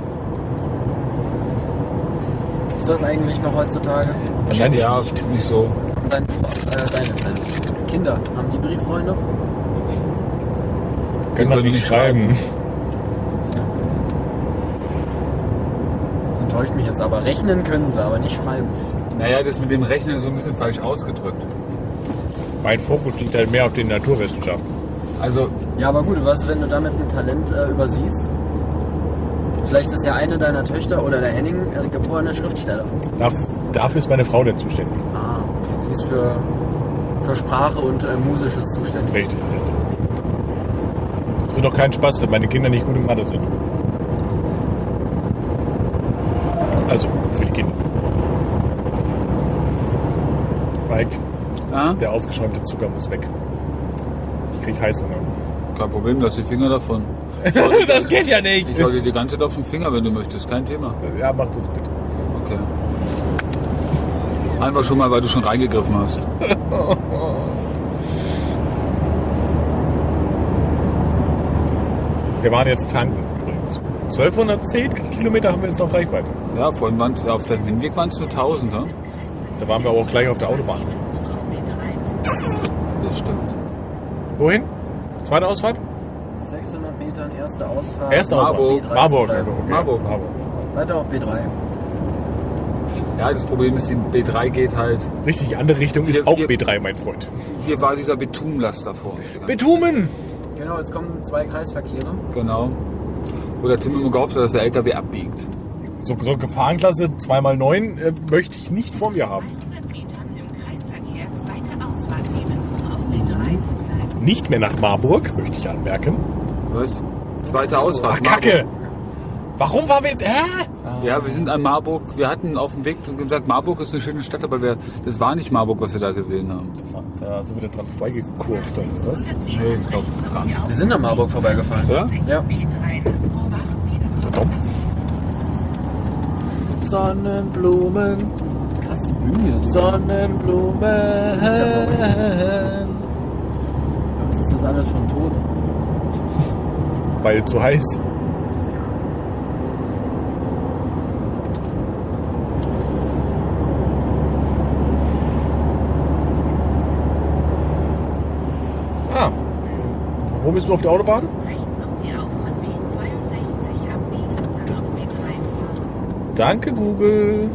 Speaker 3: Ist das eigentlich noch heutzutage?
Speaker 1: Wahrscheinlich
Speaker 2: ja,
Speaker 1: nicht.
Speaker 2: nicht so.
Speaker 3: Und dein, äh, deine, deine Kinder, haben die Brieffreunde?
Speaker 1: Können doch nicht schreiben.
Speaker 3: Das enttäuscht mich jetzt aber. Rechnen können sie, aber nicht schreiben.
Speaker 2: Naja, das mit dem Rechnen ist so ein bisschen falsch ausgedrückt.
Speaker 1: Mein Fokus liegt halt mehr auf den Naturwissenschaften.
Speaker 2: Also,
Speaker 3: Ja, aber gut, was, wenn du damit ein Talent äh, übersiehst? Vielleicht ist ja eine deiner Töchter oder der Henning äh, geborene Schriftsteller.
Speaker 1: Dafür, dafür ist meine Frau denn zuständig.
Speaker 3: Ah, okay. Sie ist für, für Sprache und äh, Musisches zuständig.
Speaker 1: Richtig. Es wird doch keinen Spaß, wenn meine Kinder nicht gut in Mathe sind. Also, für die Kinder. Mike,
Speaker 2: ah,
Speaker 1: der aufgeschäumte Zucker muss weg. Ich krieg Heißhunger.
Speaker 2: kein Problem, lass die Finger davon.
Speaker 1: Das geht ja nicht!
Speaker 2: Ich hau dir die ganze Zeit auf den Finger, wenn du möchtest, kein Thema.
Speaker 1: Ja, mach das bitte.
Speaker 2: Okay. Einfach schon mal, weil du schon reingegriffen hast.
Speaker 1: Wir waren jetzt tanken übrigens. zwölfhundertzehn Kilometer haben wir jetzt noch Reichweite.
Speaker 2: Ja, vorhin waren es, auf dem Hinweg waren es nur tausend, ne?
Speaker 1: Da waren wir auch gleich auf der Autobahn.
Speaker 2: Das stimmt.
Speaker 1: Wohin? Zweite Ausfahrt?
Speaker 3: sechshundert Metern, erste Ausfahrt.
Speaker 1: Erste Ausfahrt.
Speaker 2: Marburg.
Speaker 3: B drei
Speaker 1: Marburg.
Speaker 3: bleiben.
Speaker 1: Okay.
Speaker 2: Marburg.
Speaker 1: Marburg.
Speaker 3: Weiter auf B drei.
Speaker 2: Ja, das Problem ist, die B drei geht halt.
Speaker 1: Richtig, die andere Richtung ist
Speaker 2: Hier-
Speaker 1: auch
Speaker 2: hier-
Speaker 1: B drei, mein Freund.
Speaker 2: Hier war dieser Betonlaster vor uns. die ganze
Speaker 1: Betumen!
Speaker 3: Genau, jetzt kommen zwei Kreisverkehre.
Speaker 2: Zeit. Genau. Wo der Tim immer gehofft hat, dass der L K W abbiegt.
Speaker 1: So, so Gefahrenklasse zwei mal neun äh, möchte ich nicht vor mir haben.
Speaker 4: zweihundert Metern im Kreisverkehr zweite Ausfahrt nehmen, um auf B drei zu bleiben.
Speaker 1: Nicht mehr nach Marburg, möchte ich anmerken.
Speaker 2: Was? Zweite Ausfahrt.
Speaker 1: Ach, Kacke! Warum waren wir jetzt... Hä?
Speaker 2: Ja, wir sind an Marburg. Wir hatten auf dem Weg gesagt, Marburg ist eine schöne Stadt, aber wir, das war nicht Marburg, was wir da gesehen haben.
Speaker 1: Da sind wir dran vorbeigekurvt, oder was?
Speaker 2: Nee, ich glaube gar nicht.
Speaker 3: Wir sind an Marburg vorbeigefahren.
Speaker 2: Ja?
Speaker 3: Ja.
Speaker 1: Sonnenblumen,
Speaker 3: Krass, die Blumen hier.
Speaker 1: Sonnenblumen.
Speaker 3: Jetzt ist das alles schon tot.
Speaker 1: Weil zu heiß. Ah, wo bist du auf der Autobahn?
Speaker 4: Rechts auf die Auffahrt B zweiundsechzig abbiegen, dann auf B drei fahren.
Speaker 1: Danke, Google.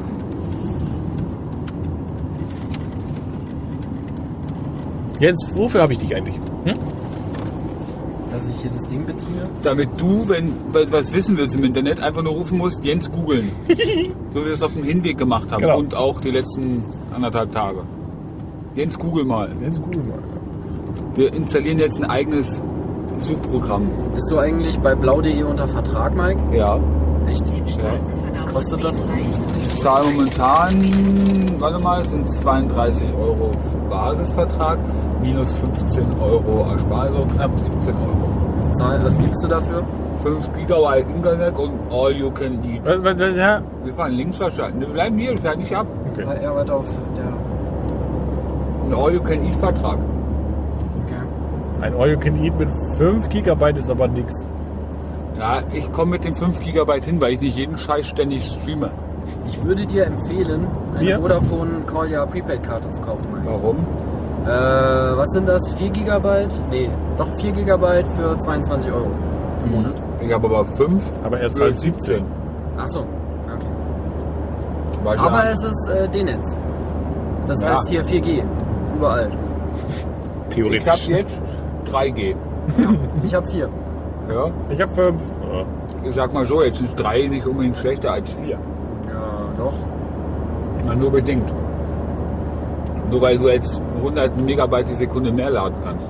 Speaker 1: Jens, wofür habe ich dich eigentlich? Hm?
Speaker 3: Dass ich hier das Ding beziehe.
Speaker 2: Damit du, wenn du was wissen willst im Internet, einfach nur rufen musst, Jens googeln. So wie wir es auf dem Hinweg gemacht haben.
Speaker 1: Genau.
Speaker 2: Und auch die letzten anderthalb Tage. Jens google mal.
Speaker 1: Jens, Google mal.
Speaker 2: Wir installieren jetzt ein eigenes Suchprogramm.
Speaker 3: Bist du eigentlich bei blau punkt de unter Vertrag, Mike?
Speaker 2: Ja.
Speaker 3: Echt?
Speaker 4: Den Straßenverlauf
Speaker 3: Was kostet das?
Speaker 4: B drei.
Speaker 2: Ich zahle momentan, warte mal, es sind zweiunddreißig Euro Basisvertrag, minus fünfzehn Euro Ersparnis, also knapp siebzehn Euro.
Speaker 3: Zahl- Was gibst du dafür?
Speaker 2: fünf Gigabyte Internet und all you can eat.
Speaker 1: Was, was, was, ja.
Speaker 2: Wir fahren links verschalten. Wir bleiben hier, wir fahren nicht ab.
Speaker 1: Okay.
Speaker 3: War eher weiter auf der.
Speaker 2: Ein all you can eat Vertrag.
Speaker 3: Okay.
Speaker 1: Ein All You Can Eat mit fünf Gigabyte ist aber nix.
Speaker 2: Ja, ich komme mit den fünf Gigabyte hin, weil ich nicht jeden Scheiß ständig streame.
Speaker 3: Ich würde dir empfehlen, eine
Speaker 1: Mir?
Speaker 3: Vodafone Call Prepaid-Karte zu kaufen, Mike.
Speaker 2: Warum?
Speaker 3: Äh, was sind das? vier Gigabyte? Nee, doch vier Gigabyte für zweiundzwanzig Euro im Monat.
Speaker 2: Ich habe aber fünf.
Speaker 1: Aber er
Speaker 2: für
Speaker 1: zahlt siebzehn.
Speaker 3: Ach so, okay.
Speaker 2: Weil
Speaker 3: Aber
Speaker 2: ja,
Speaker 3: es ist äh, D-Netz. Das
Speaker 2: Ja.
Speaker 3: heißt hier vier G. Überall.
Speaker 2: ich
Speaker 1: Theoretisch.
Speaker 2: habe jetzt drei G.
Speaker 3: Ich habe vier.
Speaker 2: Ja?
Speaker 1: Ich hab fünf. Ja.
Speaker 2: Ich sag mal so, jetzt sind drei nicht unbedingt schlechter als vier.
Speaker 3: Ja, doch.
Speaker 2: Na, nur bedingt. Nur weil du jetzt hundert Megabyte die Sekunde mehr laden kannst.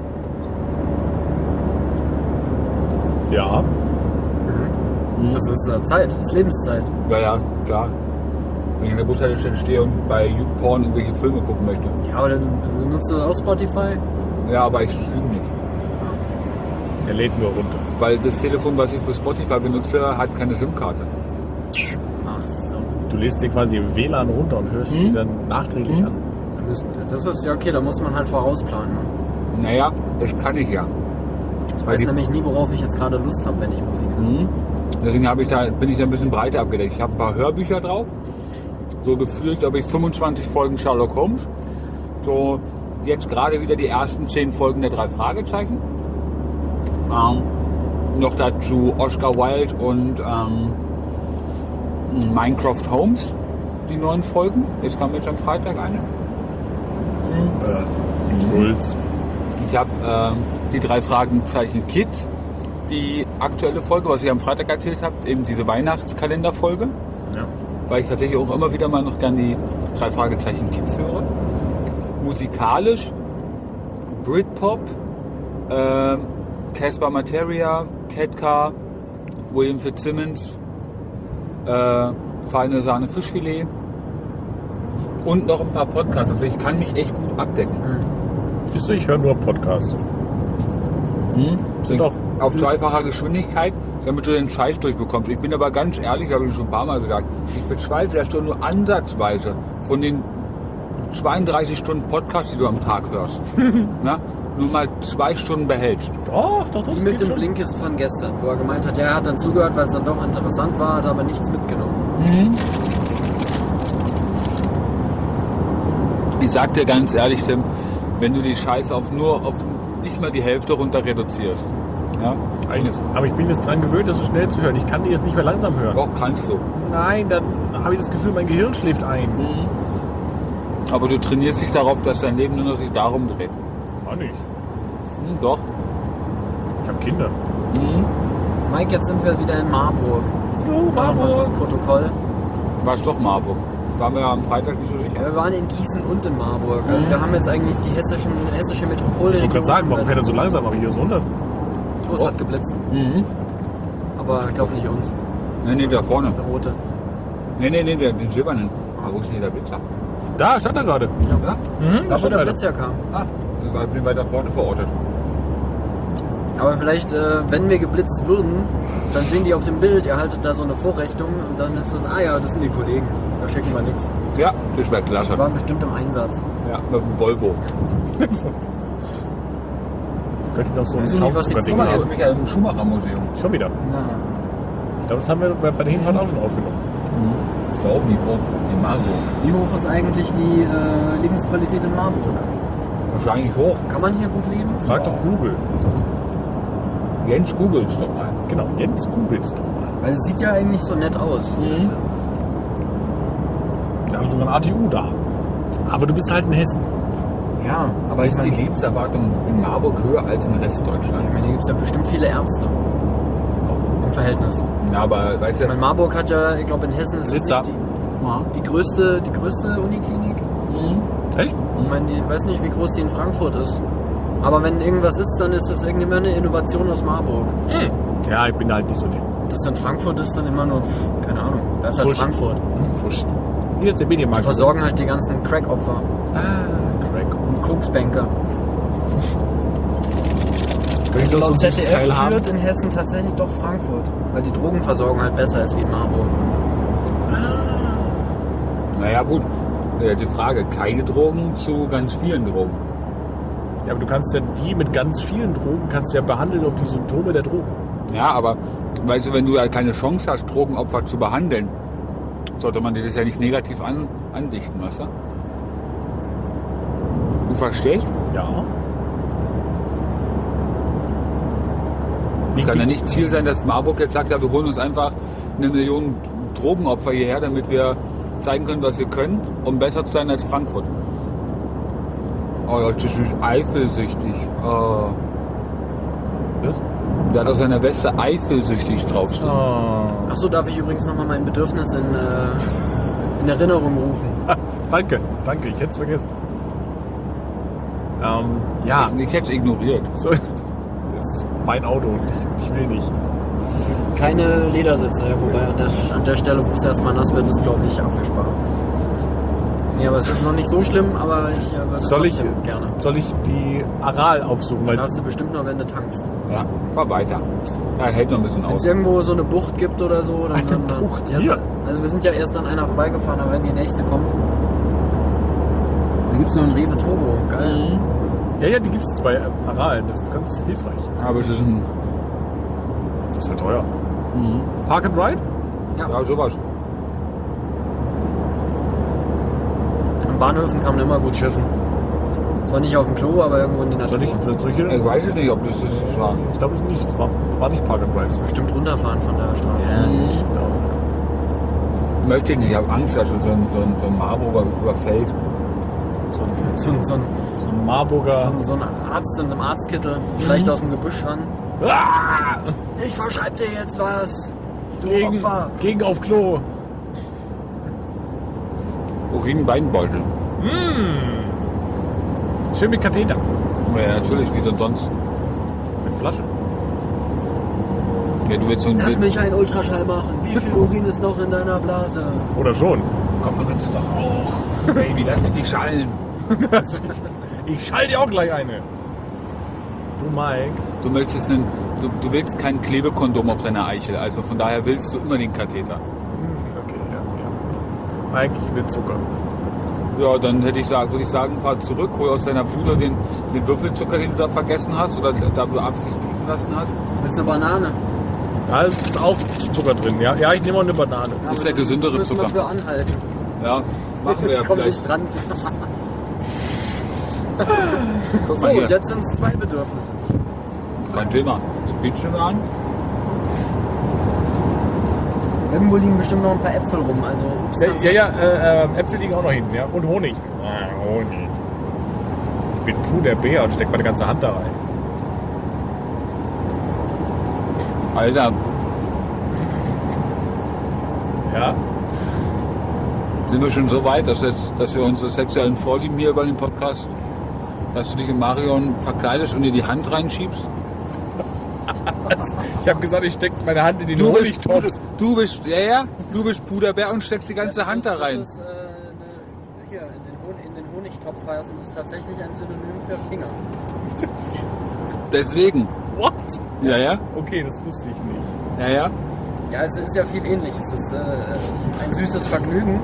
Speaker 1: Ja.
Speaker 3: Das ist äh, Zeit, das ist Lebenszeit.
Speaker 2: Ja, ja, klar. Wenn ich an der Bushaltestelle stehe und bei YouPorn irgendwelche Filme gucken möchte.
Speaker 3: Ja, aber dann benutzt du auch Spotify?
Speaker 2: Ja, aber ich streame nicht.
Speaker 1: Er lädt nur runter.
Speaker 2: Weil das Telefon, was ich für Spotify benutze, hat keine SIM-Karte.
Speaker 3: Ach so.
Speaker 1: Du lädst dir quasi im W L A N runter und hörst
Speaker 2: Hm?
Speaker 1: die dann nachträglich
Speaker 2: Hm?
Speaker 1: an.
Speaker 3: Da müssen- Das ist ja okay, da muss man halt vorausplanen. Ne?
Speaker 2: Naja, das kann ich ja.
Speaker 3: Ich
Speaker 2: Weil
Speaker 3: weiß
Speaker 2: die-
Speaker 3: nämlich nie, worauf ich jetzt gerade Lust habe, wenn ich Musik höre.
Speaker 2: Mhm. Deswegen habe ich da, bin ich da ein bisschen breiter abgedeckt. Ich habe ein paar Hörbücher drauf. So gefühlt, glaube ich, fünfundzwanzig Folgen Sherlock Holmes. So jetzt gerade wieder die ersten zehn Folgen der drei Fragezeichen. Ähm, noch dazu Oscar Wilde und ähm, Minecraft Holmes, die neuen Folgen. Jetzt kam jetzt am Freitag eine.
Speaker 1: Schulz.
Speaker 2: Ich habe ähm, die drei Fragezeichen Kids, die aktuelle Folge, was ich am Freitag erzählt habe, eben diese Weihnachtskalenderfolge,
Speaker 1: Ja.
Speaker 2: weil ich tatsächlich auch immer wieder mal noch gern die drei Fragezeichen Kids höre. Musikalisch Britpop, ähm, Casper Materia, Ketka, William Fitzsimmons, äh, feine Sahne Fischfilet und noch ein paar Podcasts. Also ich kann mich echt gut abdecken.
Speaker 1: Siehst du, ich höre nur Podcasts.
Speaker 2: Hm?
Speaker 1: Sind auch
Speaker 2: Auf zweifacher Geschwindigkeit, damit du den Scheiß durchbekommst. Ich bin aber ganz ehrlich, habe ich schon ein paar Mal gesagt, ich bezweifle, dass du nur ansatzweise von den zweiunddreißig Stunden Podcast, die du am Tag hörst, na, nur mal zwei Stunden behältst.
Speaker 1: Doch, doch, doch.
Speaker 3: Wie
Speaker 1: das
Speaker 3: mit
Speaker 1: geht
Speaker 3: dem
Speaker 1: schon.
Speaker 3: Blinkist von gestern, wo er gemeint hat, ja, er hat dann zugehört, weil es dann doch interessant war, hat aber nichts mitgenommen.
Speaker 2: Ich sag dir ganz ehrlich, Tim, wenn du die Scheiße auf nur auf nicht mal die Hälfte runter reduzierst, ja,
Speaker 1: Eigentlich- Aber ich bin jetzt dran gewöhnt, das so schnell zu hören. Ich kann die jetzt nicht mehr langsam hören.
Speaker 2: doch kannst du.
Speaker 1: Nein, dann habe ich das Gefühl, mein Gehirn schläft ein.
Speaker 2: Aber du trainierst dich darauf, dass dein Leben nur noch sich darum dreht.
Speaker 1: Auch nicht.
Speaker 2: Hm, doch.
Speaker 1: Ich habe Kinder.
Speaker 3: Mike, jetzt sind wir wieder in Marburg.
Speaker 1: Oh,
Speaker 3: Nochmal fürs Protokoll.
Speaker 2: Warst doch Marburg. Waren wir ja am Freitag nicht so sicher.
Speaker 3: Ja, wir waren in Gießen und in Marburg. Also wir haben jetzt eigentlich die hessischen, hessische Metropole.
Speaker 1: Ich wollte gerade sagen, warum fährt er so langsam? Aber hier ist hundert.
Speaker 3: Oh, es hat geblitzt.
Speaker 2: Mhm.
Speaker 3: Aber aber ich glaube nicht uns.
Speaker 2: Nee, nee, da vorne.
Speaker 3: Der rote.
Speaker 2: Nee, nee, nee, der, den silbernen. Ah, wo ist denn der Blitzer?
Speaker 1: Da stand er gerade.
Speaker 3: Ja.
Speaker 2: Ja?
Speaker 1: Mhm,
Speaker 3: Da wo
Speaker 1: stand
Speaker 3: der
Speaker 1: er.
Speaker 3: Blitz herkam.
Speaker 2: Ah, das war, ich bin weiter vorne verortet.
Speaker 3: Aber vielleicht, äh, wenn wir geblitzt würden, dann sehen die auf dem Bild, ihr haltet da so eine Vorrichtung und dann ist das, ah ja, das sind die Kollegen. Da schicken wir nichts.
Speaker 2: Ja, das wäre klasse.
Speaker 3: Die waren bestimmt im Einsatz.
Speaker 2: Ja, mit dem Volvo.
Speaker 1: Könnte ich noch so einen
Speaker 3: Weiß ich nicht, was die
Speaker 1: Schaumzucker
Speaker 3: Guck
Speaker 2: Guck
Speaker 3: mal,
Speaker 2: mal,
Speaker 1: haben.
Speaker 2: jetzt bin ich ja im Schumacher-Museum.
Speaker 1: Schon wieder. Ich glaube, das haben wir bei bei der Hinfahrt auch schon aufgenommen.
Speaker 2: Da oben die Burg, die Marburg.
Speaker 3: Wie hoch ist eigentlich die äh, Lebensqualität in Marburg?
Speaker 2: Wahrscheinlich hoch.
Speaker 3: Kann man hier gut leben?
Speaker 1: Frag doch Google.
Speaker 2: Jens googelt's doch mal.
Speaker 1: Genau, Jens googelt's doch mal.
Speaker 3: Weil es sieht ja eigentlich so nett aus.
Speaker 1: Wir haben sogar ein A T U da. Aber du bist halt in Hessen.
Speaker 3: Ja,
Speaker 2: Aber ist die Lebenserwartung in Marburg höher als in Rest Deutschland?
Speaker 3: Ich meine, hier gibt es ja bestimmt viele Ärzte. Im Verhältnis.
Speaker 2: Ja, aber weißt
Speaker 3: Ich
Speaker 2: du,
Speaker 3: meine, Marburg hat ja, ich glaube in Hessen ist
Speaker 1: Blitzer.
Speaker 3: das nicht die, die größte, die größte Uniklinik.
Speaker 1: Echt?
Speaker 3: Ich meine, die, ich weiß nicht, wie groß die in Frankfurt ist. Aber wenn irgendwas ist, dann ist das irgendwie immer eine Innovation aus Marburg.
Speaker 1: Hm. Ja, ich bin halt nicht so dem.
Speaker 3: Das in Frankfurt ist dann immer nur, keine Ahnung, das ist halt
Speaker 1: Fusch.
Speaker 3: Frankfurt.
Speaker 1: Fusch. Hier ist der Medienmarkt.
Speaker 3: Die versorgen halt die ganzen Crack-Opfer
Speaker 1: Ah, Crack.
Speaker 3: und Koksbanker.
Speaker 1: Könnte ich
Speaker 3: Ich
Speaker 1: noch so
Speaker 3: glaube,
Speaker 1: ein
Speaker 3: Z D F
Speaker 1: Teil
Speaker 3: führt in Hessen tatsächlich doch Frankfurt. Weil die Drogenversorgung halt besser ist wie in Marburg.
Speaker 2: naja gut, äh, die Frage, keine Drogen zu ganz vielen Drogen.
Speaker 1: Ja, aber du kannst ja die mit ganz vielen Drogen kannst du ja behandeln auf die Symptome der Drogen.
Speaker 2: Ja, aber weißt du, wenn du ja keine Chance hast, Drogenopfer zu behandeln, sollte man dir das ja nicht negativ an, andichten, weißt du? Du verstehst?
Speaker 1: Ja.
Speaker 2: Es kann ja nicht Ziel sein, dass Marburg jetzt sagt, ja, wir holen uns einfach eine Million Drogenopfer hierher, damit wir zeigen können, was wir können, um besser zu sein als Frankfurt. Oh, das ist eifersüchtig. Oh.
Speaker 1: Was?
Speaker 2: Der hat auf seiner Weste eifersüchtig draufstehen.
Speaker 1: Oh.
Speaker 3: Achso, darf ich übrigens nochmal mein Bedürfnis in, äh, in Erinnerung rufen.
Speaker 1: Danke, danke, ich hätte es vergessen. Ähm, ja,
Speaker 2: Ich hätte es ignoriert.
Speaker 1: so, das ist mein Auto und ich, ich will nicht.
Speaker 3: Keine Ledersitze, wobei an der, an der Stelle, wo es erstmal nass wird, ist glaube ich abwischbar. Nee, aber es ist noch nicht so schlimm, aber ich äh, würde
Speaker 1: Soll ich,
Speaker 3: trotzdem gerne.
Speaker 1: soll ich die Aral aufsuchen? Weil
Speaker 3: Darfst du bestimmt noch, wenn du tankst.
Speaker 2: Ja, fahr weiter. Ja, hält noch ein bisschen
Speaker 3: Wenn es
Speaker 2: aus.
Speaker 3: irgendwo so eine Bucht gibt oder so, dann...
Speaker 1: Eine
Speaker 3: dann, dann
Speaker 1: Bucht?
Speaker 3: ja,
Speaker 1: Hier?
Speaker 3: Also wir sind ja erst an einer vorbeigefahren, aber wenn die nächste kommt... Da gibt es noch einen Rewe Turbo, geil.
Speaker 1: ja, ja, die gibt es bei Aral, das ist ganz hilfreich.
Speaker 2: Aber es ist ein...
Speaker 1: Das ist ja teuer. Park and Ride?
Speaker 2: Ja, sowas.
Speaker 3: An Bahnhöfen kann man immer gut schiffen. Zwar nicht auf dem Klo, aber irgendwo in die Natur.
Speaker 1: Soll ich, soll ich hier?
Speaker 2: Ich weiß es nicht, ob das das war.
Speaker 1: Ich glaube, es ist nicht, war, war nicht Park and Ride.
Speaker 3: Bestimmt runterfahren von der Straße.
Speaker 1: Ich glaube.
Speaker 2: Möchte ich nicht, ich habe Angst, dass uns so ein, so ein, so ein Marburger überfällt.
Speaker 1: So ein,
Speaker 3: So, ein- so, ein,
Speaker 1: so ein Marburger.
Speaker 3: so ein Arzt in einem Arztkittel schleicht aus dem Gebüsch ran.
Speaker 1: Ah!
Speaker 3: Ich verschreib dir jetzt was. Du
Speaker 1: Gegen,
Speaker 3: Opfer.
Speaker 1: gegen auf Klo.
Speaker 2: Urin-Beinbeutel.
Speaker 1: Mmh. Schön mit Katheter.
Speaker 2: Ja, natürlich, wie sonst.
Speaker 1: Mit Flasche.
Speaker 2: Ja, du willst so ein
Speaker 3: Lass
Speaker 2: Bild.
Speaker 3: mich einen Ultraschall machen. Wie viel Urin ist noch in deiner Blase?
Speaker 1: Oder schon.
Speaker 2: Komm, du willst doch auch. Baby, lass mich dich schallen.
Speaker 1: Ich schalte dir auch gleich eine. Du Mike.
Speaker 2: Du möchtest einen, du, du willst kein Klebekondom auf deiner Eichel, also von daher willst du immer den Katheter.
Speaker 1: Hm, okay, ja, ja. Mike, ich will Zucker.
Speaker 2: Ja, dann hätte ich sagen, würde ich sagen, fahr zurück, hol aus deiner Bude den, den Würfelzucker, den du da vergessen hast oder da du absichtlich liegen lassen hast.
Speaker 3: Willst du eine Banane?
Speaker 1: Da ist auch Zucker drin. Ja, ja, ich nehme auch eine Banane.
Speaker 3: Ja,
Speaker 2: ist der gesündere
Speaker 3: müssen wir
Speaker 2: Zucker.
Speaker 3: für anhalten.
Speaker 2: Ja, machen wir ja
Speaker 3: Komm
Speaker 2: vielleicht.
Speaker 3: nicht dran.
Speaker 2: Guck
Speaker 3: So,
Speaker 2: mal hier,
Speaker 3: und jetzt sind es zwei Bedürfnisse.
Speaker 2: kein Thema. Das Bildschirm an.
Speaker 3: Irgendwo liegen bestimmt noch ein paar Äpfel rum. Also,
Speaker 1: Ja, ja, ja äh, äh, Äpfel liegen auch noch hinten, ja. Und Honig. Ah, Honig. Ich bin Kuh der Bär und steck meine ganze Hand da rein.
Speaker 2: Alter,
Speaker 1: Ja.
Speaker 2: sind wir schon so weit, dass, jetzt, dass wir unsere sexuellen Vorlieben hier über den Podcast, dass du dich in Marion verkleidest und dir die Hand reinschiebst?
Speaker 1: Ich habe gesagt, ich stecke meine Hand in den
Speaker 2: Du bist,
Speaker 1: Honigtopf.
Speaker 2: Puder, du bist, ja, ja, du bist Puderbär und steckst die ganze
Speaker 3: Das
Speaker 2: Hand
Speaker 3: ist,
Speaker 2: da rein.
Speaker 3: Das ist, äh, eine, hier, in den, Hon in den Honigtopf feuerst und das ist tatsächlich ein Synonym für Finger.
Speaker 2: Deswegen.
Speaker 1: What?
Speaker 2: Ja, ja,
Speaker 1: Okay, das wusste ich nicht.
Speaker 2: ja, ja.
Speaker 3: Ja, es ist ja viel ähnlich. Es ist äh, ein süßes Vergnügen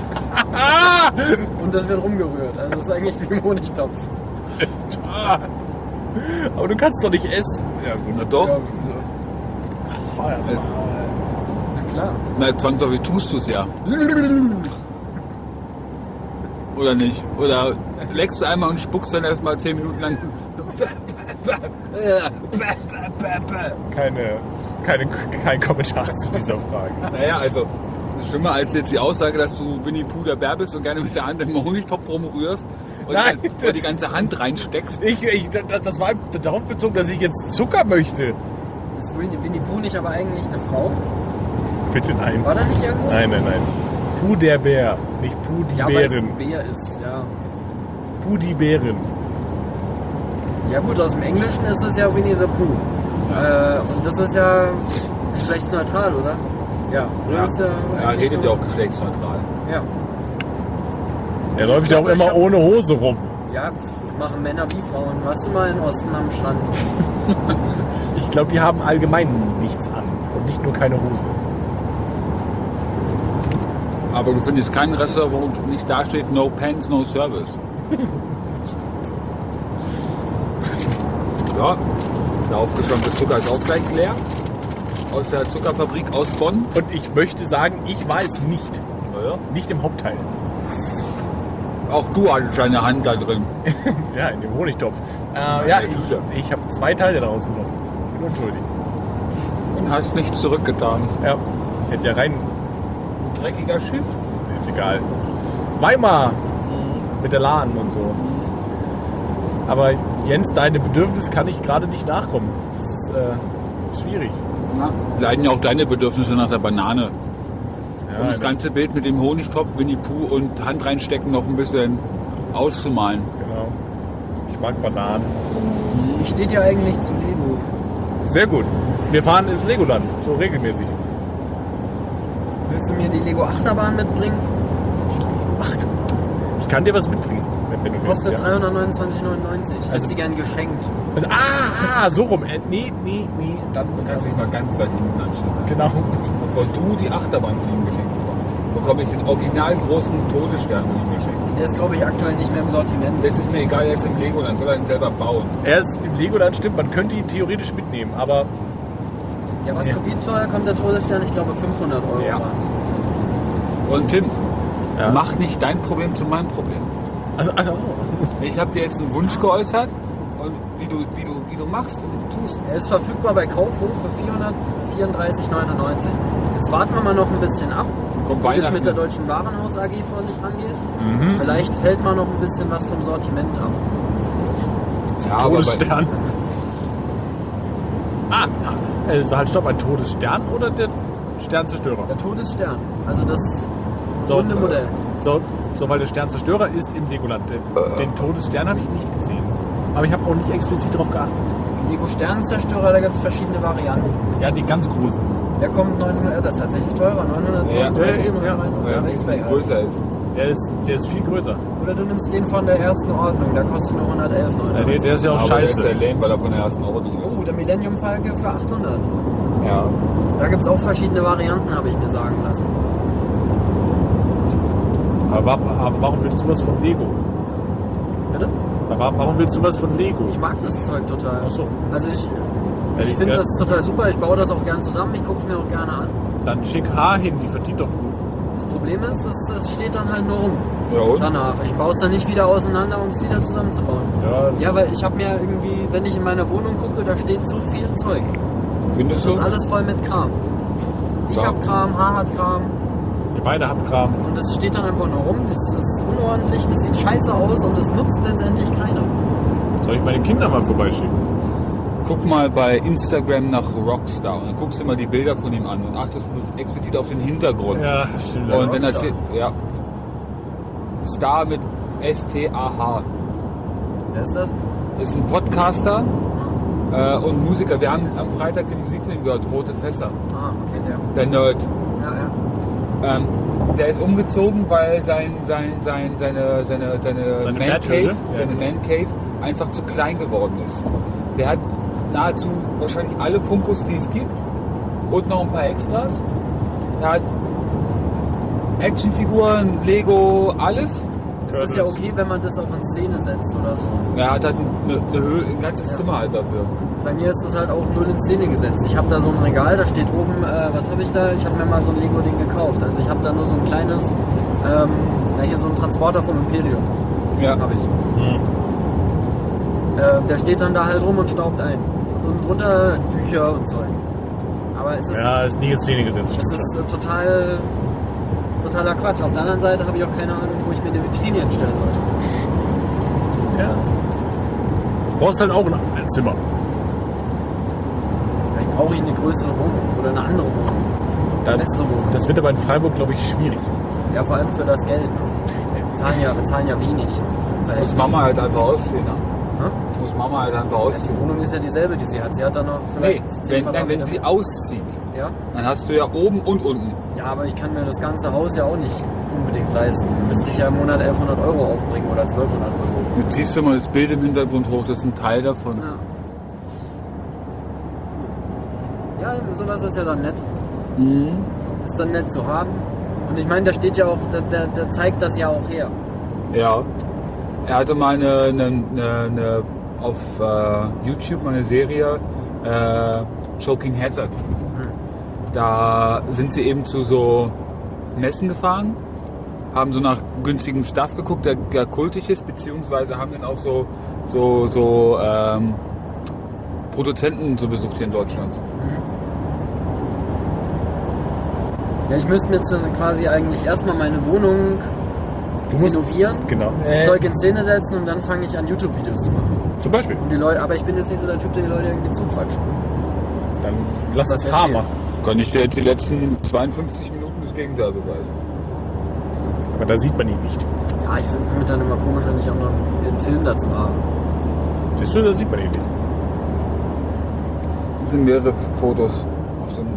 Speaker 3: und das wird rumgerührt. Also es ist eigentlich wie im Honigtopf.
Speaker 1: Ah. Aber du kannst doch nicht essen. Ja,
Speaker 2: Na doch.
Speaker 3: Ja,
Speaker 2: Es,
Speaker 3: na klar.
Speaker 2: na, zwangsläufig tust du es ja. Oder nicht? Oder leckst du einmal und spuckst dann erstmal zehn Minuten lang.
Speaker 1: Keine, keine, kein Kommentar zu dieser Frage.
Speaker 2: Naja, also das ist schlimmer als jetzt die Aussage, dass du Winnie Pooh der Bär bist und gerne mit der Hand im Honigtopf rumrührst und
Speaker 1: Nein.
Speaker 2: und die ganze Hand reinsteckst.
Speaker 1: Ich, ich, das war darauf bezogen, dass ich jetzt Zucker möchte.
Speaker 3: Ist Winnie Winnie Pooh nicht aber eigentlich eine Frau?
Speaker 1: Bitte nein.
Speaker 3: War das nicht irgendwo?
Speaker 1: Nein, nein, nein. Puh der Bär, nicht Puh die
Speaker 3: Ja, weil es
Speaker 1: Bären.
Speaker 3: ein Bär ist, ja.
Speaker 1: Puh die Bären.
Speaker 3: Ja gut, aus dem Englischen ist es ja Winnie the Pooh.
Speaker 2: Ja.
Speaker 3: Äh, und das ist ja geschlechtsneutral, oder? Ja. So
Speaker 2: Ja,
Speaker 3: ist ja,
Speaker 2: er
Speaker 3: eigentlich
Speaker 2: redet ja
Speaker 3: nur-
Speaker 2: auch geschlechtsneutral.
Speaker 3: Ja.
Speaker 1: Er läuft ja auch
Speaker 3: glaub, ich
Speaker 1: immer
Speaker 3: hab-
Speaker 1: ohne Hose rum.
Speaker 3: Ja, das machen Männer wie Frauen. Warst du mal in Osten am Strand?
Speaker 1: Ich glaube, die haben allgemein nichts an und nicht nur keine Hose.
Speaker 2: Aber du findest kein Restaurant, wo nicht da steht, no pants, no service. Ja, der aufgeschäumte Zucker ist auch gleich leer. Aus der Zuckerfabrik aus Bonn.
Speaker 1: Und ich möchte sagen, ich war es nicht.
Speaker 2: Ja.
Speaker 1: Nicht im Hauptteil.
Speaker 2: Auch du hattest deine Hand da drin.
Speaker 1: Ja, in dem Honigtopf. Äh,
Speaker 2: Ja,
Speaker 1: ja,
Speaker 2: in
Speaker 1: ich,
Speaker 2: der Tüte.
Speaker 1: ich habe zwei Teile daraus genommen. Bin entschuldigt.
Speaker 2: Und hast nichts zurückgetan.
Speaker 1: Ja, ich hätte ja rein.
Speaker 2: Dreckiger Schiff.
Speaker 1: Ist egal. Weimar mit der Lahn und so. Aber Jens, deine Bedürfnisse kann ich gerade nicht nachkommen. Das ist äh, schwierig.
Speaker 2: Ja. Leiden ja auch deine Bedürfnisse nach der Banane.
Speaker 1: Ja,
Speaker 2: Um das ganze Bild mit dem Honigtopf, Winnie Pooh und Hand reinstecken noch ein bisschen auszumalen.
Speaker 1: Genau. Ich mag Bananen.
Speaker 3: Wie steht ihr eigentlich zu Lego?
Speaker 1: Sehr gut. Wir fahren ins Legoland, so regelmäßig.
Speaker 3: Willst du mir die Lego Achterbahn mitbringen?
Speaker 1: Ich kann dir was mitbringen, wenn wenn du willst.
Speaker 3: Kostet
Speaker 1: Ja.
Speaker 3: dreihundertneunundzwanzig Neunundneunzig. Ich hätte
Speaker 1: Also-
Speaker 3: sie gern geschenkt.
Speaker 1: Also, ah, ah, so rum. Äh, nee, nee, nee. Dann,
Speaker 2: Kannst dich mal ganz weit hinten anstellen.
Speaker 1: genau.
Speaker 2: Bevor du die Achterbahn von ihm geschenkt bekommst, bekomme ich den original großen Todesstern von ihm geschenkt.
Speaker 3: Der ist, glaube ich, aktuell nicht mehr im Sortiment.
Speaker 2: Das ist mir egal, er ist im Lego, dann soll er ihn selber bauen.
Speaker 1: Er ist im Legoland, stimmt, man könnte ihn theoretisch mitnehmen, aber
Speaker 3: Ja, was
Speaker 1: Ja.
Speaker 3: wie teuer kommt der Todesstern? Ich glaube fünfhundert Euro.
Speaker 2: Ja.
Speaker 3: waren's.
Speaker 2: Und Tim,
Speaker 1: ja.
Speaker 2: mach nicht dein Problem zu meinem Problem.
Speaker 1: Also, also,
Speaker 2: Ich habe dir jetzt einen Wunsch geäußert und wie du, wie du, wie du machst und tust.
Speaker 3: Er ist verfügbar bei Kaufhof für vierhundertvierunddreißig neunundneunzig. Jetzt warten wir mal noch ein bisschen ab,
Speaker 2: Kommt
Speaker 3: wie es
Speaker 2: Weihnachten.
Speaker 3: mit der Deutschen Warenhaus A G vor sich rangeht.
Speaker 1: mhm.
Speaker 3: Vielleicht fällt mal noch ein bisschen was vom Sortiment ab.
Speaker 2: Ja, aber bei,
Speaker 1: Todesstern. Ah, also halt stopp, ein Todesstern oder der Sternzerstörer?
Speaker 3: Der Todesstern, also das
Speaker 1: So,
Speaker 3: runde Modell.
Speaker 1: So, so, weil der Sternzerstörer ist im Legoland. Den, den Todesstern habe ich nicht gesehen. Aber ich habe auch nicht explizit darauf geachtet.
Speaker 3: Lego Sternenzerstörer, da gibt es verschiedene Varianten.
Speaker 1: Ja, die ganz großen.
Speaker 3: Der kommt neunhundert, äh, das ist tatsächlich teurer, neunhundertneununddreißig
Speaker 1: Ja, ja, ja.
Speaker 3: Euro.
Speaker 2: ja,
Speaker 3: Echt
Speaker 2: weil
Speaker 3: geil.
Speaker 2: er größer ist.
Speaker 1: Der ist, der ist viel größer.
Speaker 3: Oder du nimmst den von der ersten Ordnung, der kostet nur hundertelf
Speaker 1: Ja, der,
Speaker 3: neunundneunzig.
Speaker 1: der ist ja auch
Speaker 2: Aber der ist
Speaker 1: scheiße.
Speaker 2: sehr lame, weil er von der ersten Ordnung ist.
Speaker 3: Oh, der Millennium Falke für achthundert.
Speaker 2: Ja.
Speaker 3: Da gibt es auch verschiedene Varianten, habe ich mir sagen lassen.
Speaker 1: Aber, wa- aber warum willst du was von Lego?
Speaker 3: Bitte?
Speaker 1: Aber warum willst du was von Lego?
Speaker 3: Ich mag das Zeug total.
Speaker 1: Ach so.
Speaker 3: Also ich,
Speaker 1: Ja,
Speaker 3: ich
Speaker 1: ich-
Speaker 3: finde
Speaker 1: ja.
Speaker 3: das total super, ich baue das auch gern zusammen, ich gucke es mir auch gerne an.
Speaker 1: Dann schick H hin, die verdient doch gut.
Speaker 3: Das Problem ist, das, das steht dann halt nur rum
Speaker 2: Ja und?
Speaker 3: danach. Ich baue es dann nicht wieder auseinander, um es wieder zusammenzubauen.
Speaker 1: Ja,
Speaker 3: Ja, weil ich habe mir irgendwie, wenn ich in meiner Wohnung gucke, da steht so viel Zeug.
Speaker 2: Findest
Speaker 3: Das
Speaker 2: du?
Speaker 3: ist alles voll mit Kram. Ich
Speaker 2: Ja.
Speaker 3: hab Kram, H hat Kram
Speaker 1: ihr beide habt Kram.
Speaker 3: und das steht dann einfach nur rum. Das ist unordentlich, das sieht scheiße aus und das nutzt letztendlich keiner.
Speaker 1: Soll ich meine Kinder mal vorbeischicken?
Speaker 2: Guck mal bei Instagram nach Rockstar und dann guckst du mal die Bilder von ihm an und achtest explizit auf den Hintergrund.
Speaker 1: Ja, stimmt.
Speaker 2: Und wenn das
Speaker 3: Rockstar.
Speaker 2: hier, ja. Star mit S T A H.
Speaker 3: Wer ist das?
Speaker 2: Ist ein Podcaster äh, und Musiker. Wir haben am Freitag den Musikfilm gehört, Rote Fässer.
Speaker 3: Ah, okay, der.
Speaker 2: Der Nerd.
Speaker 3: Ja, ja.
Speaker 2: Ähm, der ist umgezogen, weil sein, sein, sein, seine, seine, seine,
Speaker 1: Seine
Speaker 2: Man
Speaker 1: Märtyrer,
Speaker 2: Cave,
Speaker 1: ja.
Speaker 2: seine Man Cave einfach zu klein geworden ist. Der hat nahezu wahrscheinlich alle Funkos, die es gibt und noch ein paar Extras. Er hat Actionfiguren, Lego, alles.
Speaker 3: Das ist ja okay, wenn man das auch in Szene setzt oder so.
Speaker 2: Er hat halt eine, eine Höhe, ein ganzes
Speaker 3: Ja.
Speaker 2: Zimmer halt dafür.
Speaker 3: Bei mir ist das halt auch null in Szene gesetzt. Ich habe da so ein Regal, da steht oben, äh, was habe ich da? Ich habe mir mal so ein Lego-Ding gekauft. Also ich habe da nur so ein kleines, ähm, ja hier so ein Transporter vom Imperium.
Speaker 2: Ja.
Speaker 3: Habe ich.
Speaker 1: Mhm.
Speaker 3: Äh, der steht dann da halt rum und staubt ein. Und drunter Bücher und Zeug. Aber es ist,
Speaker 1: Ja, ist nie in Szene gesetzt.
Speaker 3: es ist äh, total, totaler Quatsch. Auf der anderen Seite habe ich auch keine Ahnung, wo ich mir eine Vitrine hinstellen sollte.
Speaker 1: Ja. Du brauchst halt auch ein Zimmer.
Speaker 3: Vielleicht brauche ich eine größere Wohnung oder eine andere Wohnung.
Speaker 1: Das,
Speaker 3: Bessere Wohnung.
Speaker 1: das wird aber in Freiburg, glaube ich, schwierig.
Speaker 3: Ja, vor allem für das Geld. Ne? Wir zahlen ja, wir zahlen ja wenig.
Speaker 2: Muss Mama halt einfach ausziehen. Ne?
Speaker 3: Hm?
Speaker 2: Muss Mama halt einfach
Speaker 3: Die
Speaker 2: ausziehen.
Speaker 3: Wohnung ist ja dieselbe, die sie hat. Sie hat dann noch
Speaker 2: Nee,
Speaker 3: vielleicht zehn
Speaker 2: wenn, nein, wenn
Speaker 3: Quadratmeter
Speaker 2: sie
Speaker 3: mehr.
Speaker 2: auszieht,
Speaker 3: Ja?
Speaker 2: dann hast du ja oben und unten.
Speaker 3: Ja, aber ich kann mir das ganze Haus ja auch nicht unbedingt leisten. Müsste ich ja im Monat elfhundert Euro aufbringen oder zwölfhundert Euro.
Speaker 2: Jetzt siehst du mal das Bild im Hintergrund hoch, das ist ein Teil davon.
Speaker 3: Ja. Ja, sowas ist ja dann nett.
Speaker 2: Mhm.
Speaker 3: Ist dann nett zu haben. Und ich meine, da steht ja auch, der, der, der zeigt das ja auch her.
Speaker 2: Ja. Er hatte mal eine, eine, eine, eine auf äh, YouTube mal eine Serie, äh, Choking Hazard. Da sind sie eben zu so Messen gefahren, haben so nach günstigem Stuff geguckt, der, der kultig ist, beziehungsweise haben dann auch so, so, so ähm, Produzenten so besucht hier in Deutschland.
Speaker 3: Ja, ich müsste mir jetzt dann quasi eigentlich erstmal meine Wohnung
Speaker 1: Du musst,
Speaker 3: renovieren,
Speaker 1: genau.
Speaker 3: das Zeug in Szene setzen und dann fange ich an, YouTube-Videos zu machen.
Speaker 1: Zum Beispiel.
Speaker 3: Und die Leute, aber ich bin jetzt nicht so der Typ, der die Leute irgendwie zuquatscht.
Speaker 1: Dann lass
Speaker 3: Was
Speaker 1: das Haar
Speaker 3: erzählt?
Speaker 1: machen.
Speaker 2: Kann ich dir jetzt die letzten zweiundfünfzig Minuten das Gegenteil beweisen.
Speaker 1: Aber da sieht man ihn nicht.
Speaker 3: Ja, ich finde es dann immer komisch, wenn ich auch noch einen Film dazu habe.
Speaker 1: Siehst du, da sieht man ihn nicht.
Speaker 2: Das sind mehrere Fotos auf dem.